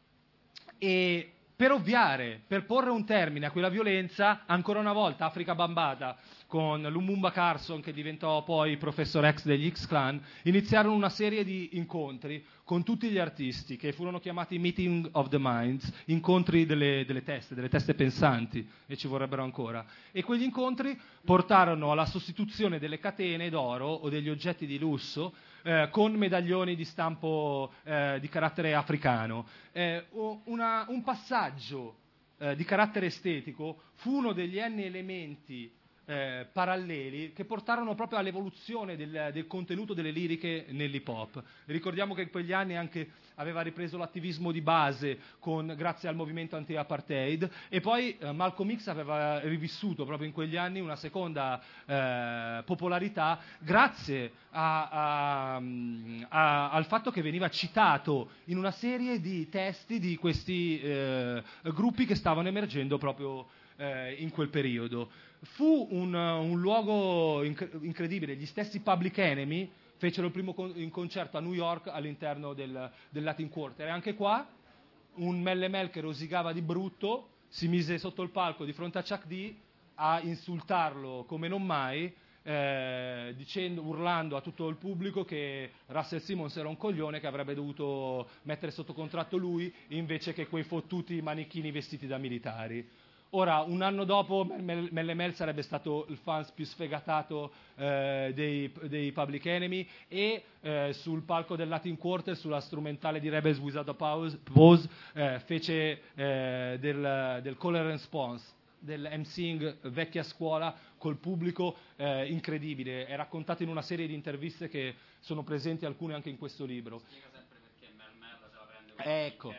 e per ovviare, per porre un termine a quella violenza, ancora una volta Afrika Bambaataa con Lumumba Carson, che diventò poi Professor X degli X-Clan, iniziarono una serie di incontri con tutti gli artisti, che furono chiamati Meeting of the Minds, incontri delle, delle teste, delle teste pensanti, e ci vorrebbero ancora. E quegli incontri portarono alla sostituzione delle catene d'oro o degli oggetti di lusso eh, con medaglioni di stampo eh, di carattere africano. Eh, una, un passaggio eh, di carattere estetico fu uno degli n elementi Eh, paralleli che portarono proprio all'evoluzione del, del contenuto delle liriche nell'hip hop. Ricordiamo che in quegli anni anche aveva ripreso l'attivismo di base con, grazie al movimento anti-apartheid, e poi eh, Malcolm X aveva rivissuto proprio in quegli anni una seconda eh, popolarità grazie a, a, a, al fatto che veniva citato in una serie di testi di questi eh, gruppi che stavano emergendo proprio eh, in quel periodo. Fu un, un luogo inc- incredibile. Gli stessi Public Enemy fecero il primo con- in concerto a New York all'interno del, del Latin Quarter, e anche qua un Melle Mel che rosicava di brutto si mise sotto il palco di fronte a Chuck D a insultarlo come non mai, eh, dicendo, urlando a tutto il pubblico che Russell Simmons era un coglione, che avrebbe dovuto mettere sotto contratto lui invece che quei fottuti manichini vestiti da militari. Ora, un anno dopo, Melle Mel sarebbe stato il fan più sfegatato eh, dei, dei Public Enemy e eh, sul palco del Latin Quarter, sulla strumentale di Rebels Without a Pause, eh, fece eh, del, del call and response, del emceeing vecchia scuola col pubblico eh, incredibile. È raccontato in una serie di interviste che sono presenti alcune anche in questo libro. Spiega sempre perché Mel Mel se la prende con Ecco,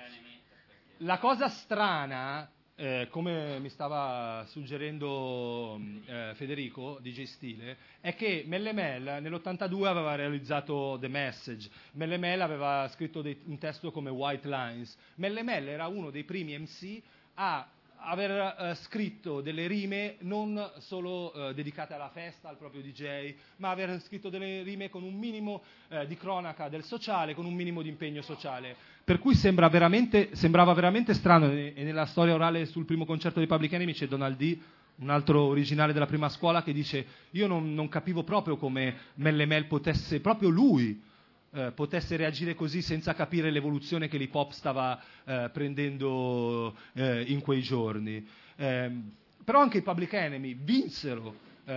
la cosa strana... Eh, come mi stava suggerendo eh, Federico, D J Stile, è che Melle Mel nell'ottantadue aveva realizzato The Message, Melle Mel aveva scritto dei, un testo come White Lines. Melle Mel era uno dei primi M C a aver eh, scritto delle rime non solo eh, dedicate alla festa, al proprio D J, ma aver scritto delle rime con un minimo eh, di cronaca del sociale, con un minimo di impegno sociale. Per cui sembra veramente, sembrava veramente strano, e nella storia orale sul primo concerto dei Public Enemy c'è Donald D., un altro originale della prima scuola, che dice: io non, non capivo proprio come Melle Mel potesse, proprio lui, eh, potesse reagire così senza capire l'evoluzione che l'hip hop stava eh, prendendo eh, in quei giorni. Eh, però anche i Public Enemy vinsero,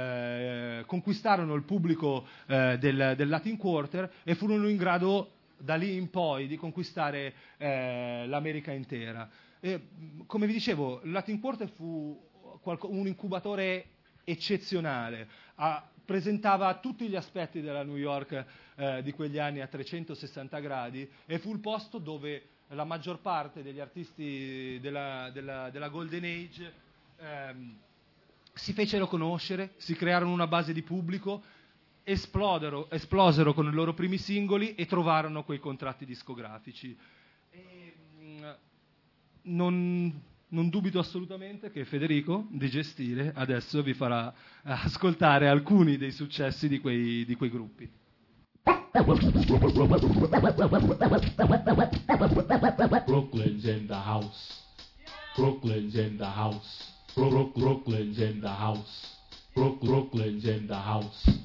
eh, conquistarono il pubblico eh, del, del Latin Quarter e furono in grado da lì in poi di conquistare eh, l'America intera. E, come vi dicevo, il Latin Quarter fu qualco, un incubatore eccezionale, ah, presentava tutti gli aspetti della New York eh, di quegli anni a trecentosessanta gradi, e fu il posto dove la maggior parte degli artisti della, della, della Golden Age ehm, si fecero conoscere, si crearono una base di pubblico, Esplodero, esplosero con i loro primi singoli e trovarono quei contratti discografici. E, mh, non, non dubito assolutamente che Federico, di Gestile, adesso vi farà ascoltare alcuni dei successi di quei, di quei gruppi. Brooklyn's in the house. Brooklyn's in the house. Brooklyn's in the house. Brooklyn's in the house.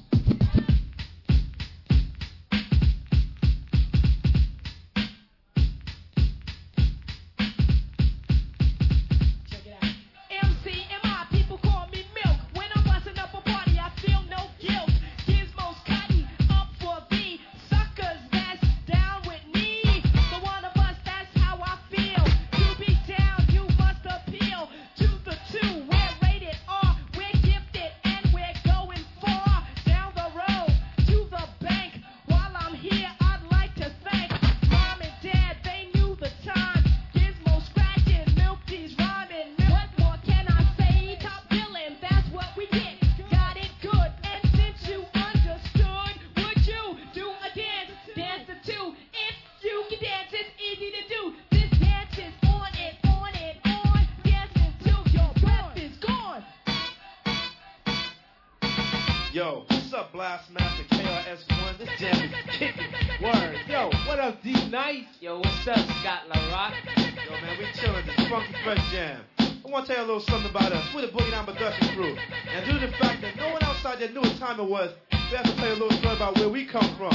Yo, what's up, Blastmaster K R S One? This jam is kicking. Word. Yo, what up, D Nice? Yo, what's up, Scott LaRock? Yo, man, we chillin' this funky fresh jam. I want to tell you a little something about us. We're the Boogie Down Production crew. And due to the fact that no one outside there knew what time it was, we have to tell you a little story about where we come from.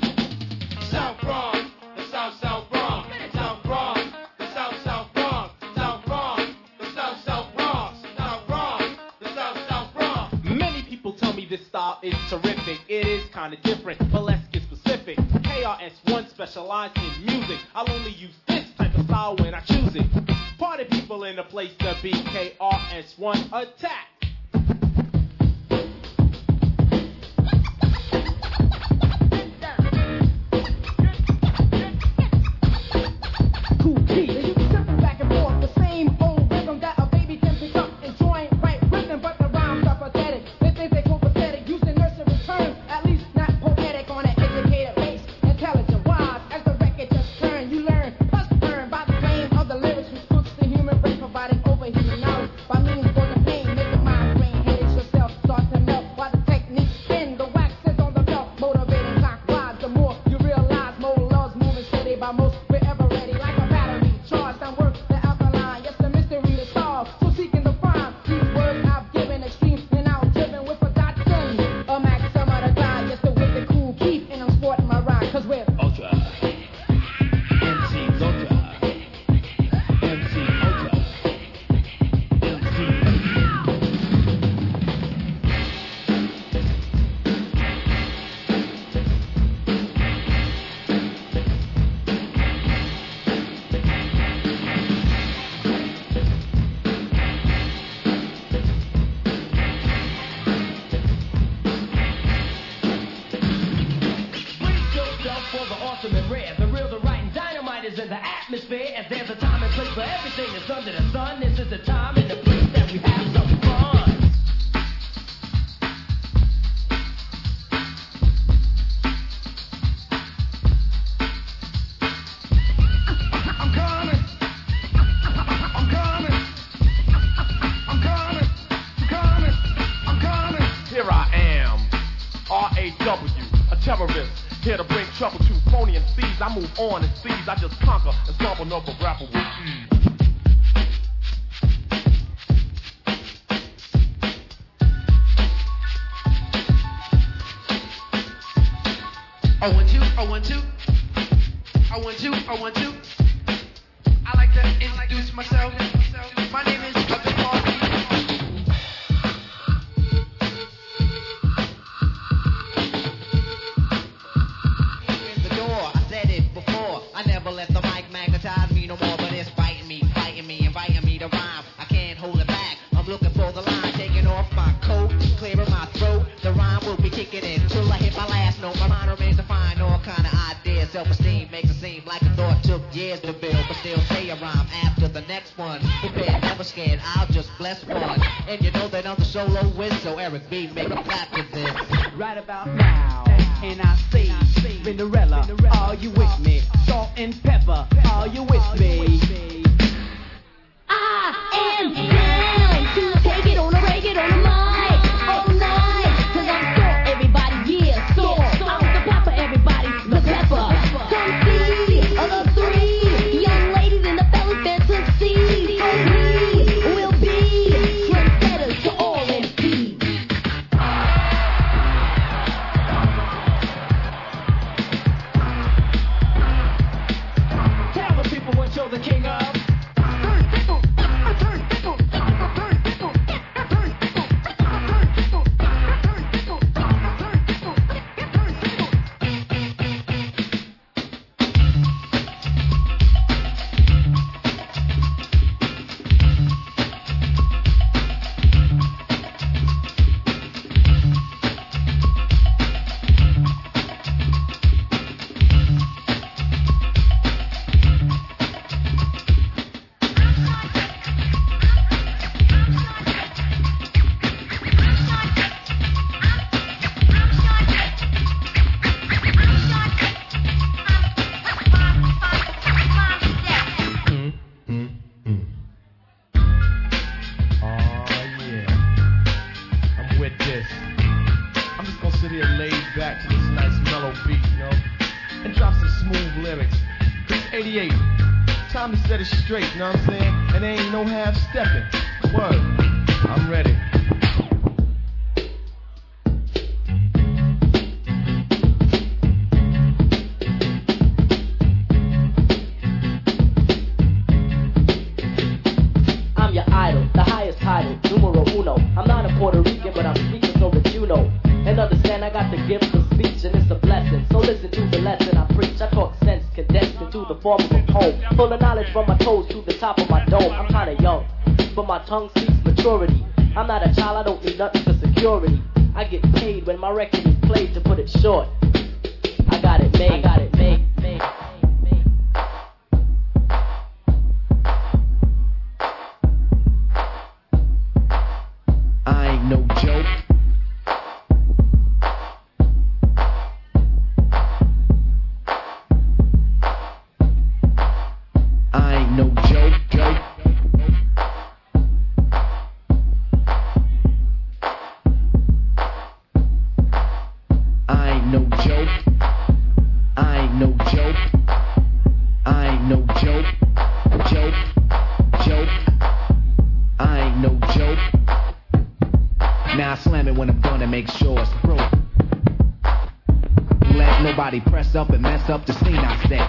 South Bronx, the South South Bronx, South Bronx, the South South Bronx, South Bronx, the South South Bronx, South Bronx, the South South Bronx. Many people tell me this style is terrific. It is kinda different, but let's get specific. K R S One specialized in music. I'll only use this type of style when I choose it. Party people in the place to be. K R S One attack. By means for the pain, make the mind in the atmosphere, as there's a time and place for everything that's under the sun. This is the time and the place that we have some fun. I'm coming. I'm coming. I'm coming. I'm coming. I'm coming. Here I am, R A W, a terrorist. Here to bring trouble to phony and thieves. I move on and seize. I just conquer and stomp up a rapper with ease. I want you, I want you, I want you, I want you. I like to introduce myself. My name is Kevin Party. The door, I said it before. I never let the mic magnetize me no more, but it's biting me, fighting me, inviting me to rhyme. I can't hold it back. I'm looking for the line, taking off my coat, clearing my throat. The rhyme will be kicking in till I hit my last note. My mind remains defined, all kind of ideas. Self-esteem makes it seem like a thought took years to build, but still say a rhyme after the next one. Prepared, never scared, I'll just bless one. And you know that I'm the solo whiz, so Eric B, make a clap for this. Right about now, and I say, Cinderella, are you with me? Salt and pepper, are you with me? I am down to take it on a rake it on a mic all night. Cause I'm sore, everybody, yeah, sore. I'm the pepper, everybody, the pepper. Come see the three young ladies in the fellas fantasy. And we will be trendsetters to all M Cs. Tell the people what you're the king of. Straight, you know what I'm saying? And there ain't no half stepping. Word. I'm ready. I'm your idol, the highest title, numero uno. I'm not a Puerto Rican, but I'm speaking so that you know. And understand I got the gift of speech, and it's a blessing. So listen to the lesson I preach. I talk sense condensed into the form of a poem. Full of knowledge from my toes to the top of my dome. I'm kinda young, but my tongue speaks maturity. I'm not a child, I don't need nothing for security. I get paid when my record is played, to put it short. I got it made, I got it made, made. I ain't no joke. I ain't no joke, joke. I ain't no joke. I ain't no joke. I ain't no joke. Joke. Joke. I ain't no joke. Now I slam it when I'm done and make sure it's broke. Let nobody press up and mess up the scene I set.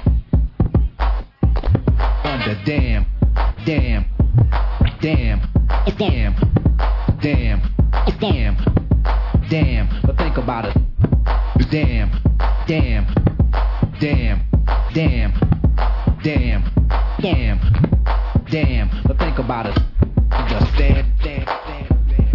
Under damn, damn, damn, damn, damn, damn, damn. But think about it. Damn, damn, damn, damn, damn, damn, damn. But think about it. Just damn, damn, damn.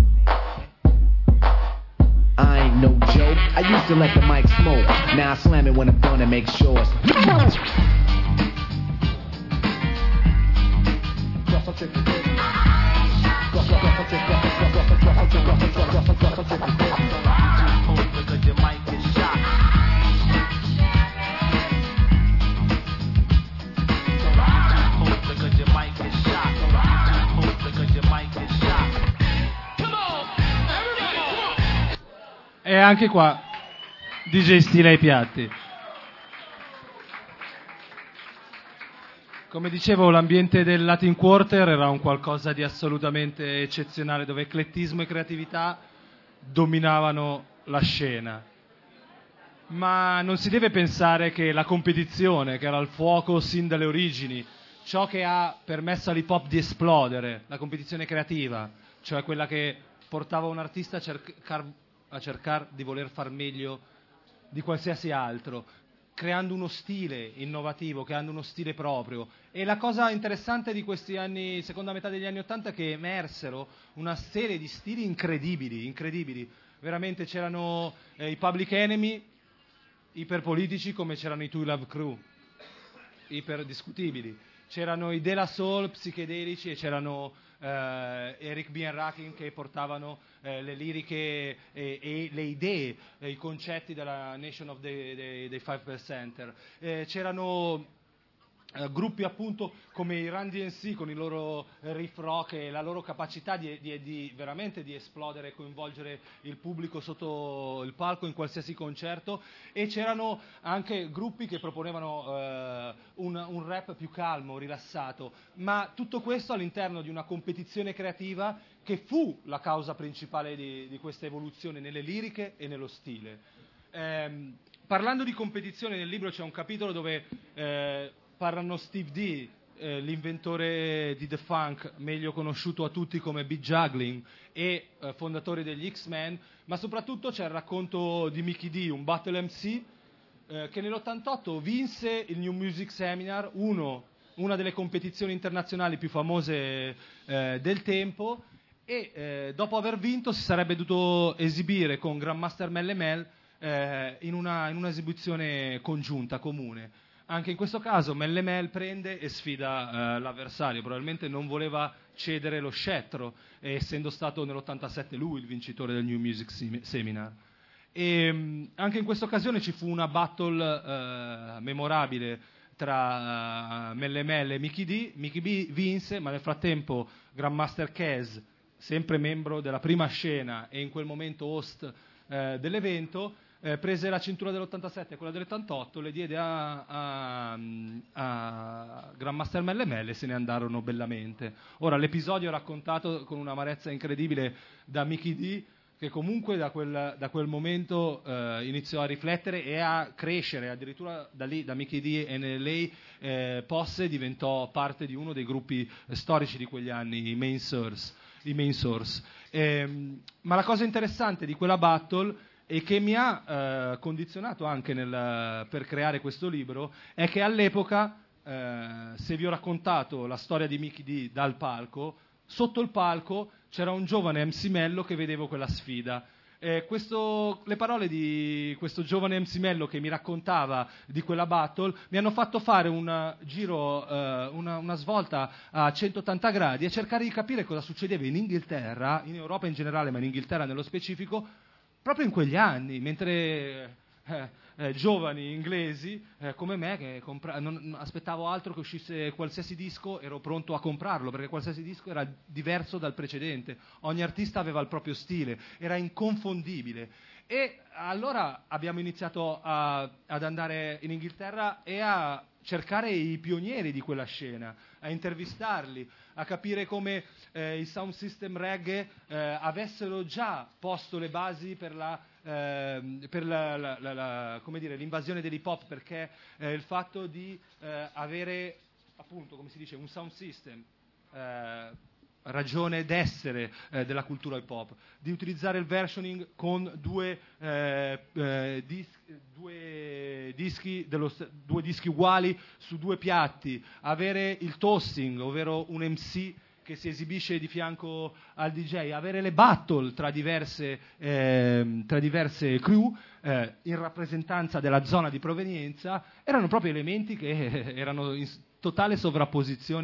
I ain't no joke. I used to let the mic smoke. Now I slam it when I'm done and make sure it's E anche qua D J stile ai piatti. Come dicevo, l'ambiente del Latin Quarter era un qualcosa di assolutamente eccezionale, dove eclettismo e creatività dominavano la scena. Ma non si deve pensare che la competizione, che era il fuoco sin dalle origini, ciò che ha permesso all'hip hop di esplodere, la competizione creativa, cioè quella che portava un artista a cercar, a cercare di voler far meglio di qualsiasi altro, creando uno stile innovativo, creando uno stile proprio. E la cosa interessante di questi anni, seconda metà degli anni Ottanta, è che emersero una serie di stili incredibili, incredibili. Veramente c'erano eh, i Public Enemy, iperpolitici, come c'erano i Two Love Crew, iperdiscutibili. C'erano i De La Soul psichedelici e c'erano eh, Eric B. and Rakim che portavano eh, le liriche e, e le idee, e i concetti della Nation of the, the, the Five Percenter. Eh, c'erano Uh, gruppi appunto come i Run D M C con il loro riff rock e la loro capacità di, di, di veramente di esplodere e coinvolgere il pubblico sotto il palco in qualsiasi concerto, e c'erano anche gruppi che proponevano uh, un, un rap più calmo, rilassato, ma tutto questo all'interno di una competizione creativa che fu la causa principale di, di questa evoluzione nelle liriche e nello stile. Um, parlando di competizione, nel libro c'è un capitolo dove eh, parlano Steve D, eh, l'inventore di The Funk, meglio conosciuto a tutti come Beat Juggling, e eh, fondatore degli X-Men, ma soprattutto c'è il racconto di Mickey D, un battle M C, eh, che nell'ottantotto vinse il New Music Seminar, uno, una delle competizioni internazionali più famose eh, del tempo, e eh, dopo aver vinto si sarebbe dovuto esibire con Grandmaster Melle Mel eh, in una in un'esibizione congiunta, comune. Anche in questo caso Melle Mel prende e sfida eh, l'avversario, probabilmente non voleva cedere lo scettro, essendo stato nell'ottantasette lui il vincitore del New Music Seminar. E mh, anche in questa occasione ci fu una battle eh, memorabile tra uh, Melle Mel e Mickey D. Mickey D vinse, ma nel frattempo Grandmaster Caz, sempre membro della prima scena e in quel momento host eh, dell'evento, Eh, prese la cintura dell'ottantasette e quella dell'ottantotto, le diede a, a, a Grandmaster Melle Mel e se ne andarono bellamente. Ora, l'episodio è raccontato con un'amarezza incredibile da Mickey D, che comunque da quel, da quel momento eh, iniziò a riflettere e a crescere, addirittura da lì, da Mickey D e lei eh, Posse diventò parte di uno dei gruppi storici di quegli anni, i Main Source. I main source. Eh, ma la cosa interessante di quella battle, e che mi ha eh, condizionato anche nel, per creare questo libro, è che all'epoca, eh, se vi ho raccontato la storia di Mickey D dal palco, sotto il palco c'era un giovane M C Mello che vedevo quella sfida. Eh, questo, le parole di questo giovane M C Mello che mi raccontava di quella battle mi hanno fatto fare un giro, eh, una, una svolta a centottanta gradi e cercare di capire cosa succedeva in Inghilterra, in Europa in generale, ma in Inghilterra nello specifico, proprio in quegli anni, mentre eh, eh, giovani inglesi eh, come me, che compra- non aspettavo altro che uscisse qualsiasi disco, ero pronto a comprarlo, perché qualsiasi disco era diverso dal precedente, ogni artista aveva il proprio stile, era inconfondibile. E allora abbiamo iniziato a, ad andare in Inghilterra e a cercare i pionieri di quella scena, a intervistarli, a capire come eh, i sound system reggae eh, avessero già posto le basi per la eh, per la, la, la, la, come dire, l'invasione dell'hip hop, perché eh, il fatto di eh, avere appunto, come si dice, un sound system eh, ragione d'essere eh, della cultura hip hop, di utilizzare il versioning con due, eh, eh, dis- due dischi dello, due dischi uguali su due piatti, avere il toasting, ovvero un M C che si esibisce di fianco al D J, avere le battle tra diverse, eh, tra diverse crew eh, in rappresentanza della zona di provenienza, erano proprio elementi che erano in totale sovrapposizione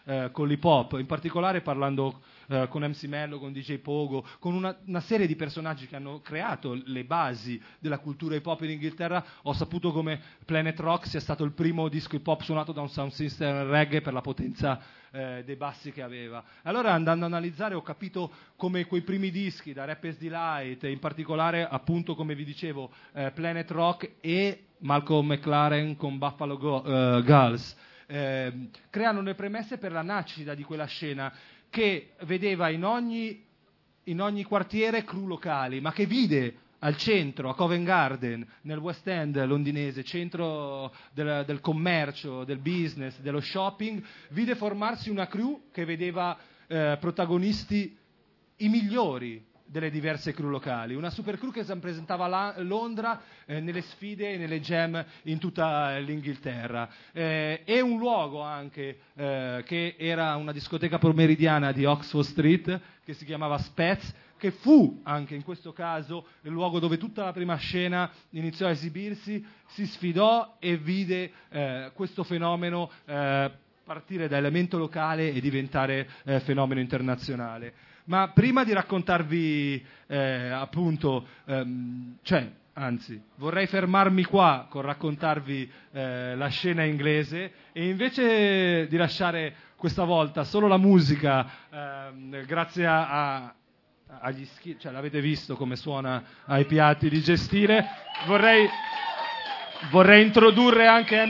eh, con l'hip hop, in particolare parlando eh, con M C Mello, con D J Pogo, con una, una serie di personaggi che hanno creato le basi della cultura hip hop in Inghilterra. Ho saputo come Planet Rock sia stato il primo disco hip hop suonato da un sound system reggae per la potenza eh, dei bassi che aveva. Allora, andando ad analizzare, ho capito come quei primi dischi, da Rapper's Delight, in particolare appunto, come vi dicevo, eh, Planet Rock e Malcolm McLaren con Buffalo Go- uh, Girls, eh, creano le premesse per la nascita di quella scena che vedeva in ogni, in ogni quartiere crew locali, ma che vide al centro, a Covent Garden, nel West End londinese, centro del, del commercio, del business, dello shopping, vide formarsi una crew che vedeva eh, protagonisti i migliori delle diverse crew locali, una super crew che si presentava a Londra eh, nelle sfide e nelle jam in tutta l'Inghilterra, eh, e un luogo anche eh, che era una discoteca pomeridiana di Oxford Street che si chiamava Spets, che fu anche in questo caso il luogo dove tutta la prima scena iniziò a esibirsi, si sfidò e vide eh, questo fenomeno eh, partire da elemento locale e diventare eh, fenomeno internazionale. Ma prima di raccontarvi eh, appunto, ehm, cioè, anzi, vorrei fermarmi qua con raccontarvi eh, la scena inglese, e invece di lasciare questa volta solo la musica, ehm, grazie a, a agli ski, cioè l'avete visto come suona ai piatti di Gestire, vorrei vorrei introdurre anche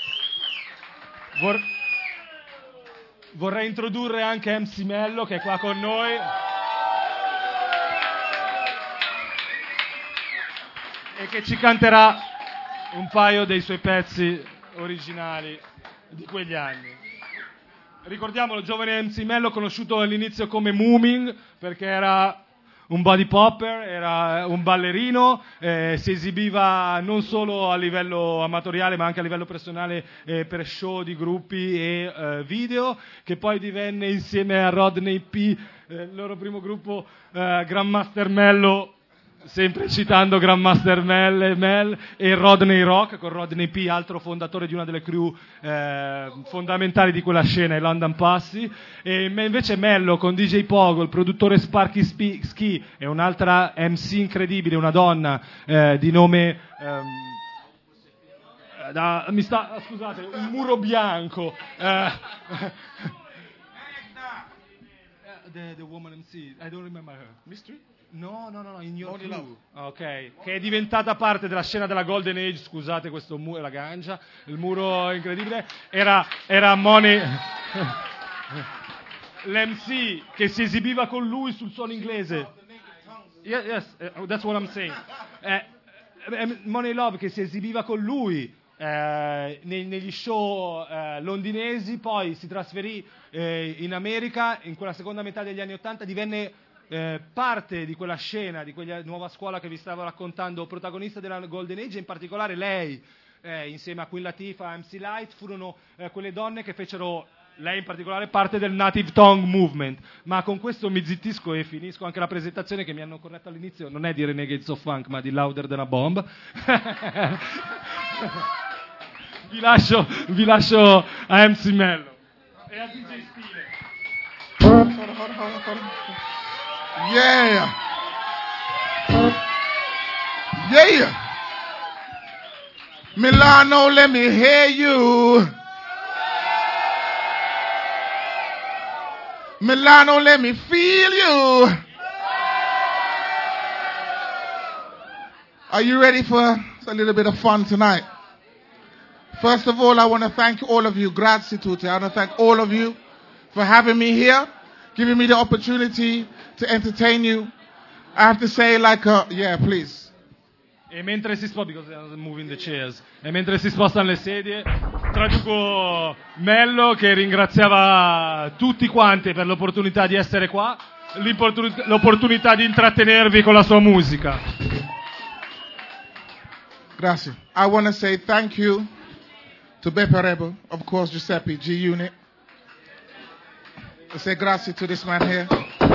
vor, vorrei introdurre anche M C Mello, che è qua con noi, e che ci canterà un paio dei suoi pezzi originali di quegli anni. Ricordiamolo, giovane M C Mello, conosciuto all'inizio come Moomin, perché era un body popper, era un ballerino, eh, si esibiva non solo a livello amatoriale ma anche a livello personale eh, per show di gruppi e eh, video, che poi divenne, insieme a Rodney P, eh, il loro primo gruppo, eh, Grandmaster Mello, sempre citando Grandmaster Mel, Mel e Rodney Rock, con Rodney P, altro fondatore di una delle crew eh, fondamentali di quella scena, i London Passi, e invece Mello con D J Pogo, il produttore Sparky Sp- Ski, e un'altra M C incredibile, una donna eh, di nome ehm, da, mi sta, scusate, un muro bianco, eh, the, the woman M C, I don't remember her. Mystery? No, no, no, no, in Your Crew. Ok, che è diventata parte della scena della Golden Age, scusate questo muro, la gancia, il muro incredibile, era, era Money, l'M C che si esibiva con lui sul suono inglese. Yes, yes, that's what I'm saying. Eh, Money Love che si esibiva con lui eh, nei, negli show eh, londinesi, poi si trasferì eh, in America in quella seconda metà degli anni Ottanta, divenne Eh, parte di quella scena, di quella nuova scuola che vi stavo raccontando, protagonista della Golden Age, in particolare lei, eh, insieme a Queen Latifah, M C Light, furono eh, quelle donne che fecero, lei in particolare, parte del Native Tongue Movement. Ma con questo mi zittisco e finisco anche la presentazione, che mi hanno corretto all'inizio, non è di Renegades of Funk, ma di Louder Than a Bomb. vi, lascio, vi lascio a M C Mello e a D J Stile. Yeah. Yeah. Milano, let me hear you. Milano, let me feel you. Are you ready for a little bit of fun tonight? First of all, I want to thank all of you. Grazie tutti. I want to thank all of you for having me here, giving me the opportunity to entertain you. I have to say, like, a, yeah, please. E mentre si sposta, because I'm moving the chairs, e mentre si spostano le sedie, traduco Mello che ringraziava tutti quanti per l'opportunità di essere qua, l'opportunità di intrattenervi con la sua musica. Grazie. I want to say thank you to Beppe Rebel, of course, Giuseppe, G-Unit. I say grazie to this man here.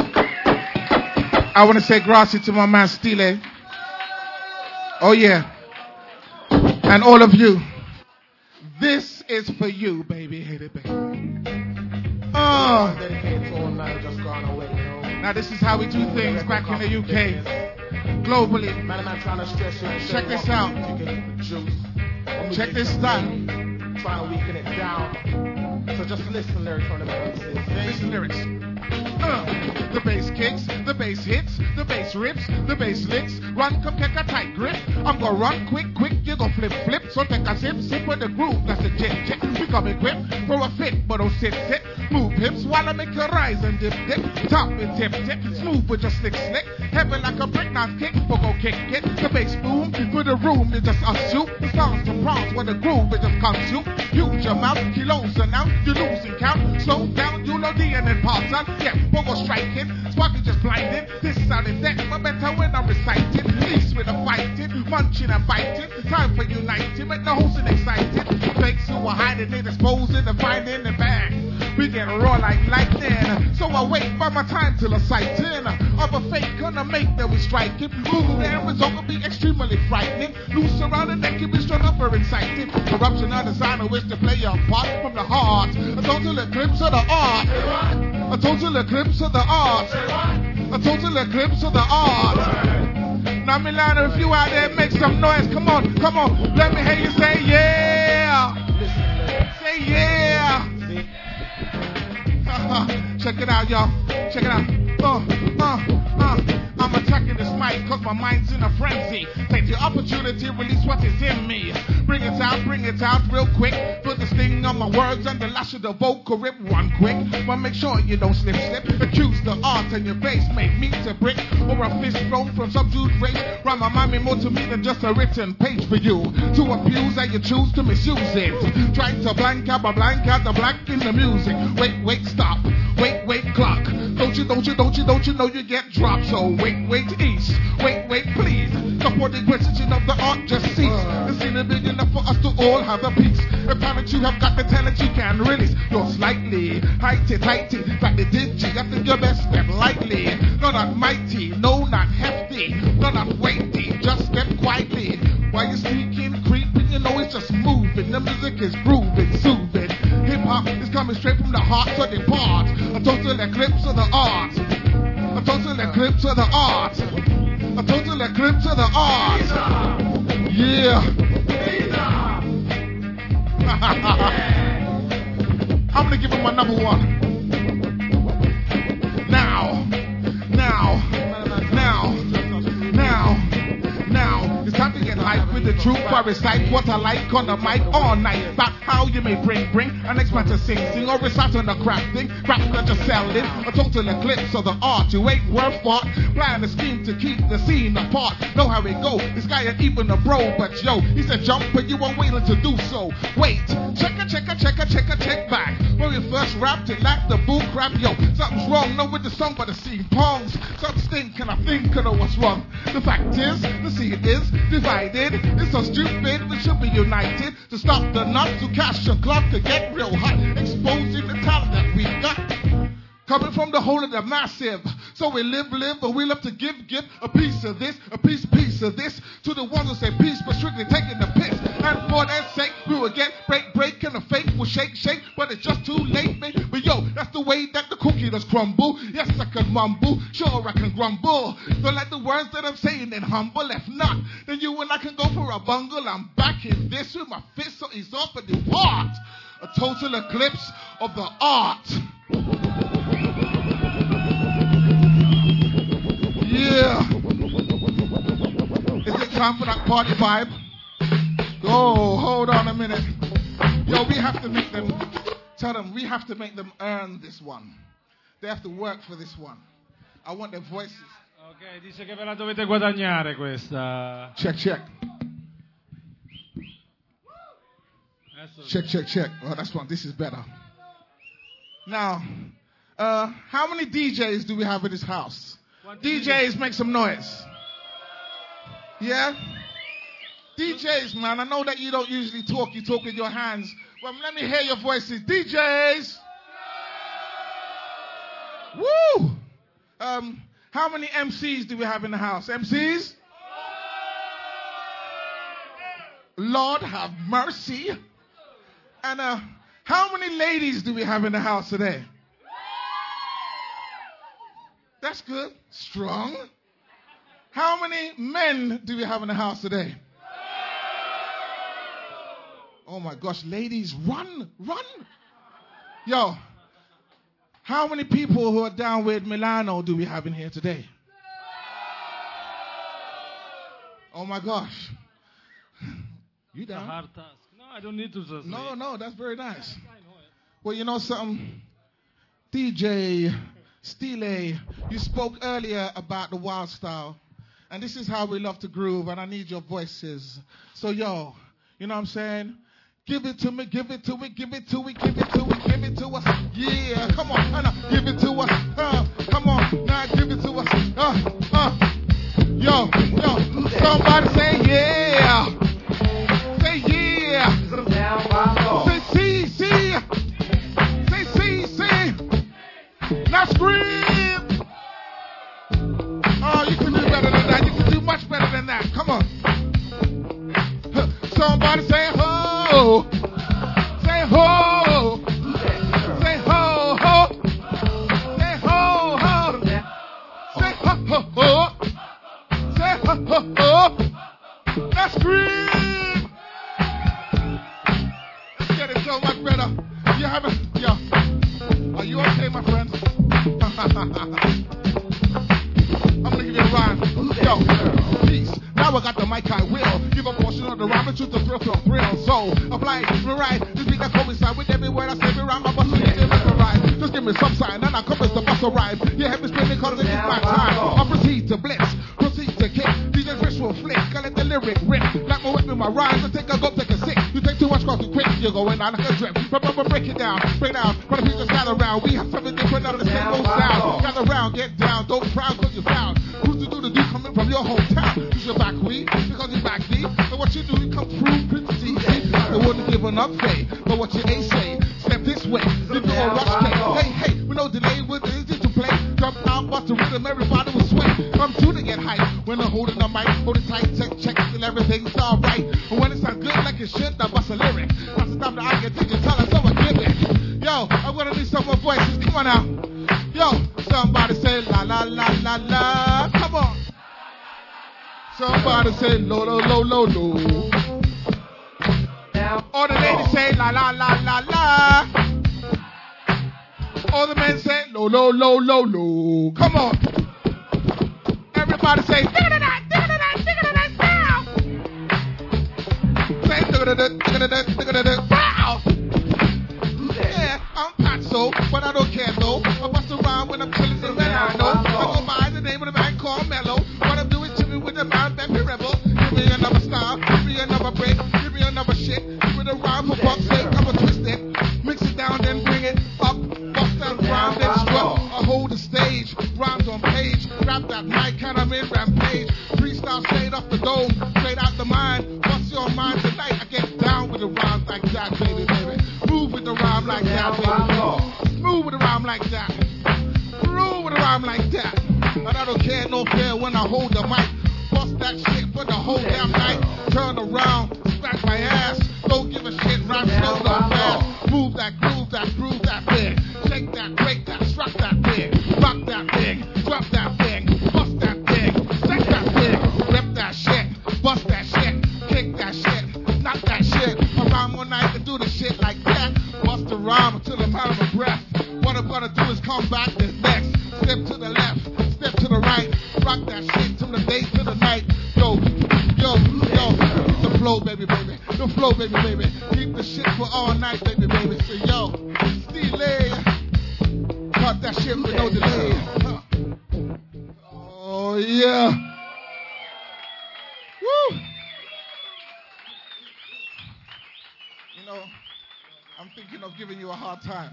I want to say grazie to my man Stile. Oh yeah. And all of you. This is for you, baby. Hit it, baby. Uh. Dedicated to all man who just gone away, you know. Now this is how we do things back in the U K. Globally. Man, man trying to stress you and show Check you this what out. you can produce. Check this style. Trying to weaken it down. So just listen lyrics from the melodies. Listen lyrics. Uh, the bass kicks, the bass hits, the bass rips, the bass licks. Run, come take a tight grip. I'm gonna run quick, quick, you gon' flip, flip. So take a sip, sip with the groove. That's a jet, jet. Become equipped for a fit, but don't sit, sit. Move hips while I make you rise and dip, dip. Top and tip, tip. Smooth with your slick, slick. Heavy like a brick, not kick, but go kick it. The bass boom for the room is just us you. The songs from bronze where the groove it just comes you. Huge amount, kilos and now you losing count. Slow down, you know the and then parts on. Yeah, but go striking. Sparky just blinding. This sounded that, but better when I'm reciting. Least with a fighting, munching and biting. Time for uniting, make the whole scene excited. Fakes who are hiding it, exposing and finding the bag. We get raw like lightning. So I wait for my time till a sighting of a fake gonna make that we strike it. Moving there result will be extremely frightening. Loose around the neck, you be strung up for exciting. Corruption of designer wish to play your part from the heart. A total eclipse of the art. A total eclipse of the art. A total eclipse of the art. Now Milano, if you out there, make some noise. Come on, come on. Let me hear you say yeah. Say yeah. Check it out, y'all. Check it out. Uh, uh, uh. I'm attacking this mic cause my mind's in a frenzy. Take the opportunity, release what is in me. Bring it out, bring it out real quick. Put the sting on my words and the lash of the vocal rip one quick. But make sure you don't slip, slip. Accuse the art and your bass make me to brick. Or a fist thrown from subdued race. Rhyme my mind more to me than just a written page for you. To abuse and you choose to misuse it. Try to blank out, but blank out the black in the music. Wait, wait, stop. Wait, wait, clock. Don't you, don't you, don't you, don't you know you get dropped. So wait, wait, east. Wait, wait, please. Support the precision of the art, just cease. The scene is big enough for us to all have a piece. If that you have got the talent you can release. You're slightly heighty, tighty. Like the digi, I think your best step lightly. No, not mighty, no, not hefty. No, not weighty, just step quietly. While you're sneaking, creeping, you know it's just moving. The music is grooving, soothing. Hip hop is coming straight from the heart to the part. A total eclipse of the art. A total eclipse of the art. A total eclipse of the art. Yeah. I'm gonna give him my number one. Now, now, now, now, now. It's time to get hype with the truth. I recite what I like on the mic all night. About how you may bring, bring an expert to sing, sing or recite on the crafting. Crap that you're selling. A total eclipse of the art. You ain't worth fought. Plan a scheme to keep the scene apart. Know how it go. This guy ain't even a bro, but yo, he said jump, but you weren't willing to do so. Wait, check a, check a, check a, check a, check back. When we first rapped it like the bull crap, yo, something's wrong. No with the song, but the scene pongs. Some stink, and I think I know what's wrong. The fact is, the scene is divided. It's so stupid, we should be united to stop the nuts to cash your clock to get real hot, exposing the talent that we got. Coming from the whole of the massive. So we live, live, but we love to give, give a piece of this, a piece, piece of this to the ones who say peace, but strictly taking the piss. And for that sake, we will get break, break, and the fake will shake, shake, but it's just too late, baby. But yo, that's the way that the cookie does crumble. Yes, I can mumble, sure I can grumble. Don't like the words that I'm saying and humble. If not, then you and I can go for a bungle. I'm back in this with my fist, so he's off at the art. A total eclipse of the art. Yeah. Is it time for that party vibe? Oh, hold on a minute. Yo, we have to make them, tell them, we have to make them earn this one. They have to work for this one. I want their voices. Ok, dice che ve la dovete guadagnare questa. Check, check. Adesso... Check, check, check. Oh, that's one. This is better. Now, uh, how many D Js do we have in this house? D Js, make some noise. Yeah? D Js, man, I know that you don't usually talk, you talk with your hands. Well, let me hear your voices. D Js! Woo! Um, how many M Cs do we have in the house? M Cs? Lord have mercy. And uh, how many ladies do we have in the house today? That's good. Strong. How many men do we have in the house today? Oh my gosh, ladies, run, run. Yo, how many people who are down with Milano do we have in here today? Oh my gosh. You It's a down? hard task. No, I don't need to translate. No, no, that's very nice. Well, you know something? D J Stile, you spoke earlier about the wild style. And this is how we love to groove, and I need your voices. So, yo, you know what I'm saying? Give it to me, give it to me, give it to me, give it to me, give it to us. Yeah, come on, uh, give it to us. Uh, come on, now give it to us. Uh, uh. Yo, yo, somebody say yeah. Say yeah. Say see, see. Say see, see. Now scream. Oh, you can do better than that. You can do much better than that. Come on. Huh. Somebody say ho. Say ho. Say ho, ho. Say ho, ho. Say ho, ho, ho. Say ho, ho, ho. Now scream. Let's get it so much better. You haven't, yo. Are you okay, my friends? I'm gonna give you a rhyme. Yo, peace. Now I got the mic, I will give a portion of the rhyme and truth to thrill to thrill. So, apply, rewrite, this beat that coincide with every word I say, every rhyme I bust, so you can memorize. Just give me some sign, and I come as the bus a rhyme. You have me spinning cause it is my time. I'll proceed to blitz, proceed to kick. D J Fish will flick, I let the lyric rip. Like my whip in my rhymes, I take a go, take a sick. You take too much cause too quick, you're going down like a drip. But, but, but break it down, break it down. When the people gather around, we have something different on the same old sound. Gather around, get down, don't proud cause you're found. Who's to do the do coming from your hometown? Use your back weed, because you back deep. And what you do, you come through pretty easy. I wouldn't give an upgrade, but what you ain't say, step this way, you do a rush cake. Hey, hey, with no delay, with the easy to play. Jump out, bust the rhythm, everybody will sway. Come to to get hype, when I'm holding the mic, hold it tight, check, check, till everything's alright. And when it sounds good like it should, I bust a lyric. That's the time that I get digital, so I give it. Yo, I'm gonna need some more voices, come on now. Yo, somebody say la la la la la, come on. Somebody say lo lo lo lo lo. All the ladies say la la la la la. All the men say lo lo lo lo lo. Come on. Everybody say digga-da-da, digga-da-da, digga-da-da, bow. Say digga-da-da, digga-da-da, digga-da-da, bow. Yeah, I'm Patso, but I don't care though. I bust a rhyme when I'm chillin' in Milano. I go by the name of the man called Mello. What I'm doing chillin' with the man, Baby Rebel. Give me another style, give me another break, give me another shit. Give me the rhyme for fuck's sake, I'ma twist it. Mix it down, then bring it up. Bust that rhyme, then strut. I hold the stage, rhymes on page. Grab that mic and I'm in rampage. Freestyle straight off the dome, straight out the mind. What's your mind tonight? I get down with the rhymes like that, baby, baby. Move with the rhyme like that, baby. Move with the rhyme like that. Groove with the rhyme like that. And I don't care, no fear when I hold the mic. Bust that shit for the whole damn night. Turn around, smack my ass. Don't give a shit, rhyme slow or fast. Move that groove, that groove, that big. Shake that, break that, struck that big. Rock that big, drop that big. Bust that big, set that big. Rip that shit, bust that shit. Kick that shit, knock that shit. I rhyme all night and do the shit like that. Bust the rhyme until I'm out of breath. What I'm gonna do is come back this next. Step to the left, step to the right. Rock that shit from the day to the night. Yo, yo, yo, keep the flow, baby, baby. The flow, baby, baby. Keep the shit for all night, baby, baby. So yo, Stile, cut that shit with no delay. Huh. Oh yeah. Woo. You know, I'm thinking of giving you a hard time.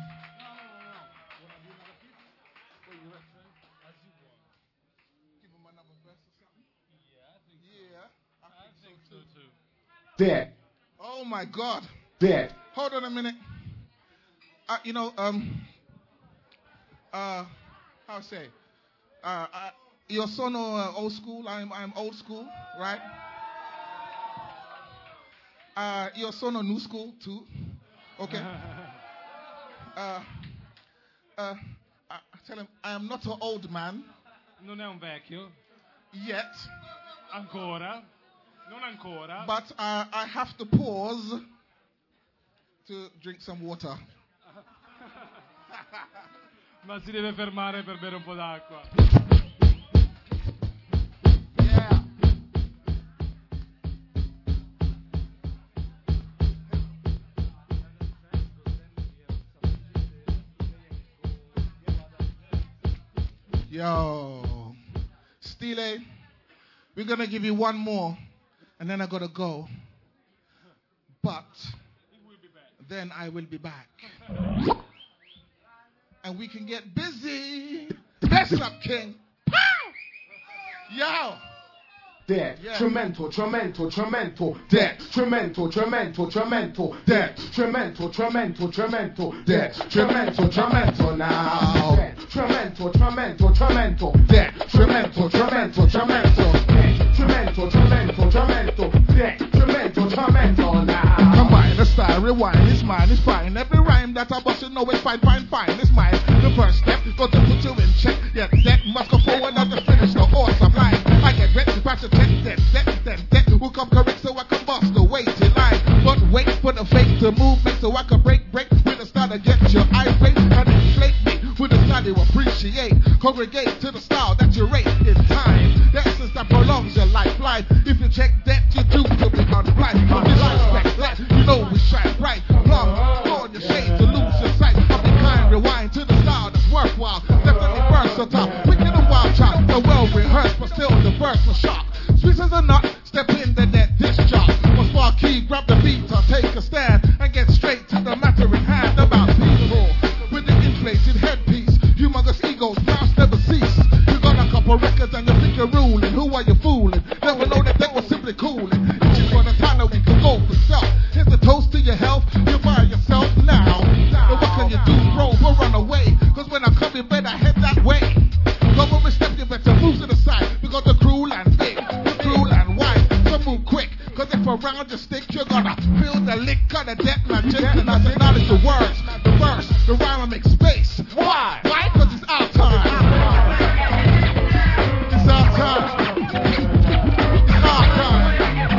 Dead. Oh my God. Dead. Hold on a minute. Uh, you know, um, uh, how I say? Uh, uh, your son uh, old school. I'm I'm old school, right? Uh, your son new school too. Okay. Uh, uh, uh, tell him I am not an old man. Non è un vecchio. Yet. Ancora. Non ancora. But uh, I have to pause to drink some water. Ma si deve fermare per bere un po' d'acqua. Yeah. Yo, Stile, we're gonna give you one more, and then I gotta go. But then I will be back, and we can get busy. Best up, King. Pow! Yo. Detrimental, tremendal, tremendal, detrimental, tremendal, tremendal, detrimental, tremendal, tremendal, detrimental, tremendal now. Detrimental, tremendal, tremendal, detrimental, tremendal, tremendal, detrimental, tremendal, tremendal, detrimental, tremendal now. Combine the style, rewind, it's mine, it's fine. Every rhyme that I bust, you know it's fine, fine, fine, it's mine. The first step, got to put you in check. Yeah, that must go forward, not to finish the awesome line. I get ready to pass the check, then, then, then, then. Will come correct so I can bust the weighty line. But wait for the fake to movement so I can break, break. With the style to get your irate and inflate me. With the style you appreciate. Congregate to the style that you rate in time. The essence that prolongs your lifeline. If you check that, you do, you'll be unblind. On this respect, that you know we shine bright. Plum, on your shade to lose your sight. I'll be kind, rewind to the style that's worthwhile. Definitely versatile. Wicked and wild child. A well rehearsed, but still the verse was sharp. Sweet as a nut, step in the net, disc job. For spark key, grab the beat or take a stand and get straight to the matter in hand about people with the inflated headpiece. Humongous egos, proud never cease. You got a couple records and you think you're ruling. Who are you fooling? Never know that they were simply cooling. Itching for the time that we can go for self. Here's a toast to your health. You're by yourself now. But what can you do, bro? We'll run away. Cause when I come, you better head that way. Come on, step, you better move to the side. Because the cruel and big, the cruel and wide. So move quick. Cause if around your stick, you're gonna feel the lick of the death magic. And I acknowledge the words, the verse, the rhyme makes space. Why? Why? Cause it's our time. It's our time. It's our time.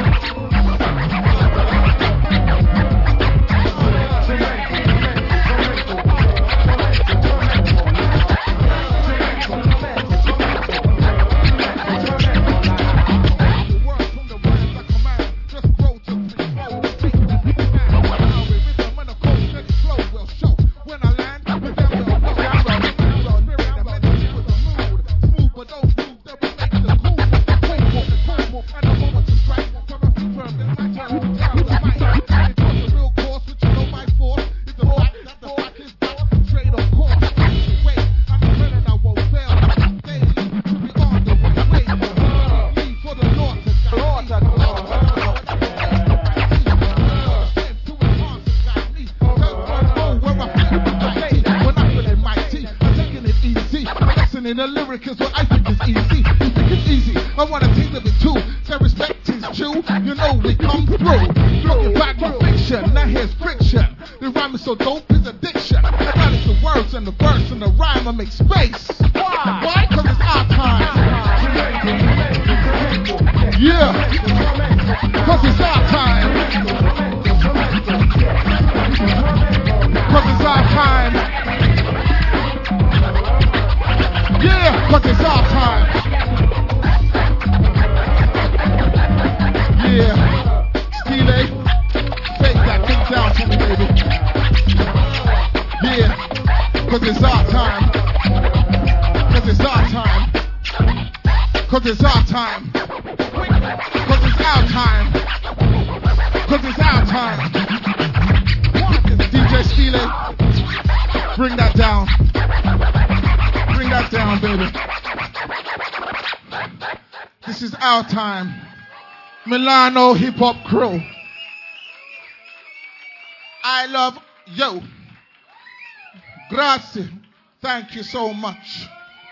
In the lyric is what I think is easy. You think it's easy? I want to tease of it too. Say respect is due. You know we come through. Looking back to fiction, now here's friction. The rhyme is so dope, it's addiction. I got it the words and the verse and the rhyme. I make space. Why? Why? Cause it's our time. Yeah. Cause it's our time. Cause it's our time. Yeah, cause it's our time. Yeah, Stile, take that thing down for me, baby. Yeah, cause it's our time. Cause it's our time. Cause it's our time. Cause it's our time. Cause it's our time. D J Stile, bring that down. Bring that down, baby. This is our time. Milano Hip Hop Crew. I love you. Grazie. Thank you so much.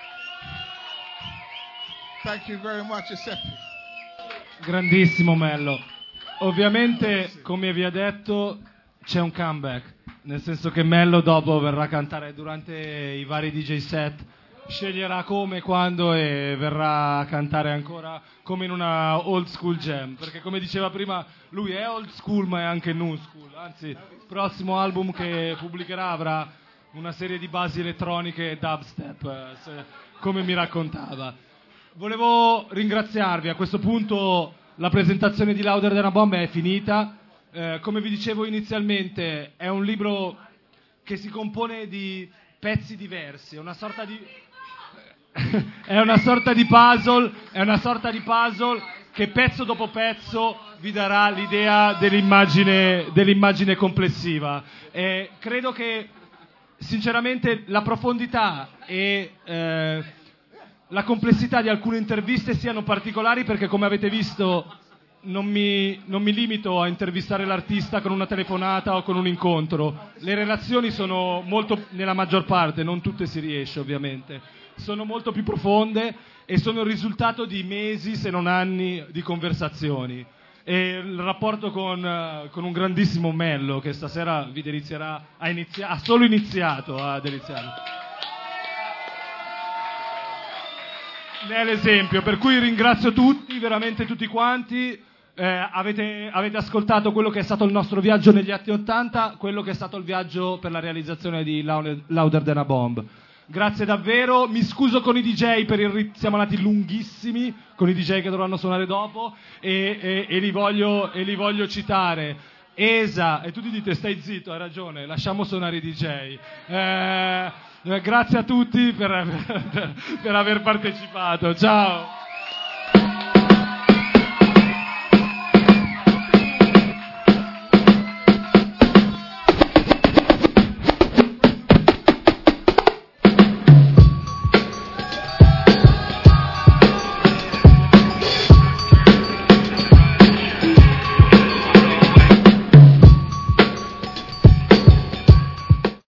Thank you very much, Giuseppe. Grandissimo Mello. Ovviamente, come vi ha detto, c'è un comeback. Nel senso che Mello dopo verrà a cantare durante i vari D J set sceglierà come, quando e verrà a cantare ancora come in una old school jam, perché come diceva prima lui è old school ma è anche new school, anzi il prossimo album che pubblicherà avrà una serie di basi elettroniche e dubstep, eh, se, come mi raccontava. Volevo ringraziarvi, a questo punto la presentazione di Louder Than a Bomb è finita. Eh, come vi dicevo inizialmente, è un libro che si compone di pezzi diversi, è una sorta di è una sorta di puzzle, è una sorta di puzzle che pezzo dopo pezzo vi darà l'idea dell'immagine, dell'immagine complessiva. E credo che sinceramente la profondità e eh, la complessità di alcune interviste siano particolari, perché come avete visto non mi, non mi limito a intervistare l'artista con una telefonata o con un incontro. Le relazioni sono molto, nella maggior parte, non tutte si riesce ovviamente, sono molto più profonde e sono il risultato di mesi se non anni di conversazioni. E il rapporto con, con un grandissimo Mello che stasera vi delizierà, ha, inizia- ha solo iniziato a deliziarvi. Ne è l'esempio, per cui ringrazio tutti, veramente tutti quanti. Eh, avete, avete ascoltato quello che è stato il nostro viaggio negli anni ottanta, quello che è stato il viaggio per la realizzazione di Louder Than a Bomb. Grazie davvero, mi scuso con i D J per il rit- siamo andati lunghissimi con i D J che dovranno suonare dopo e, e, e, li voglio, e li voglio citare. Esa, e tutti dite stai zitto, hai ragione, lasciamo suonare i D J. Eh, grazie a tutti per, per, per aver partecipato, ciao.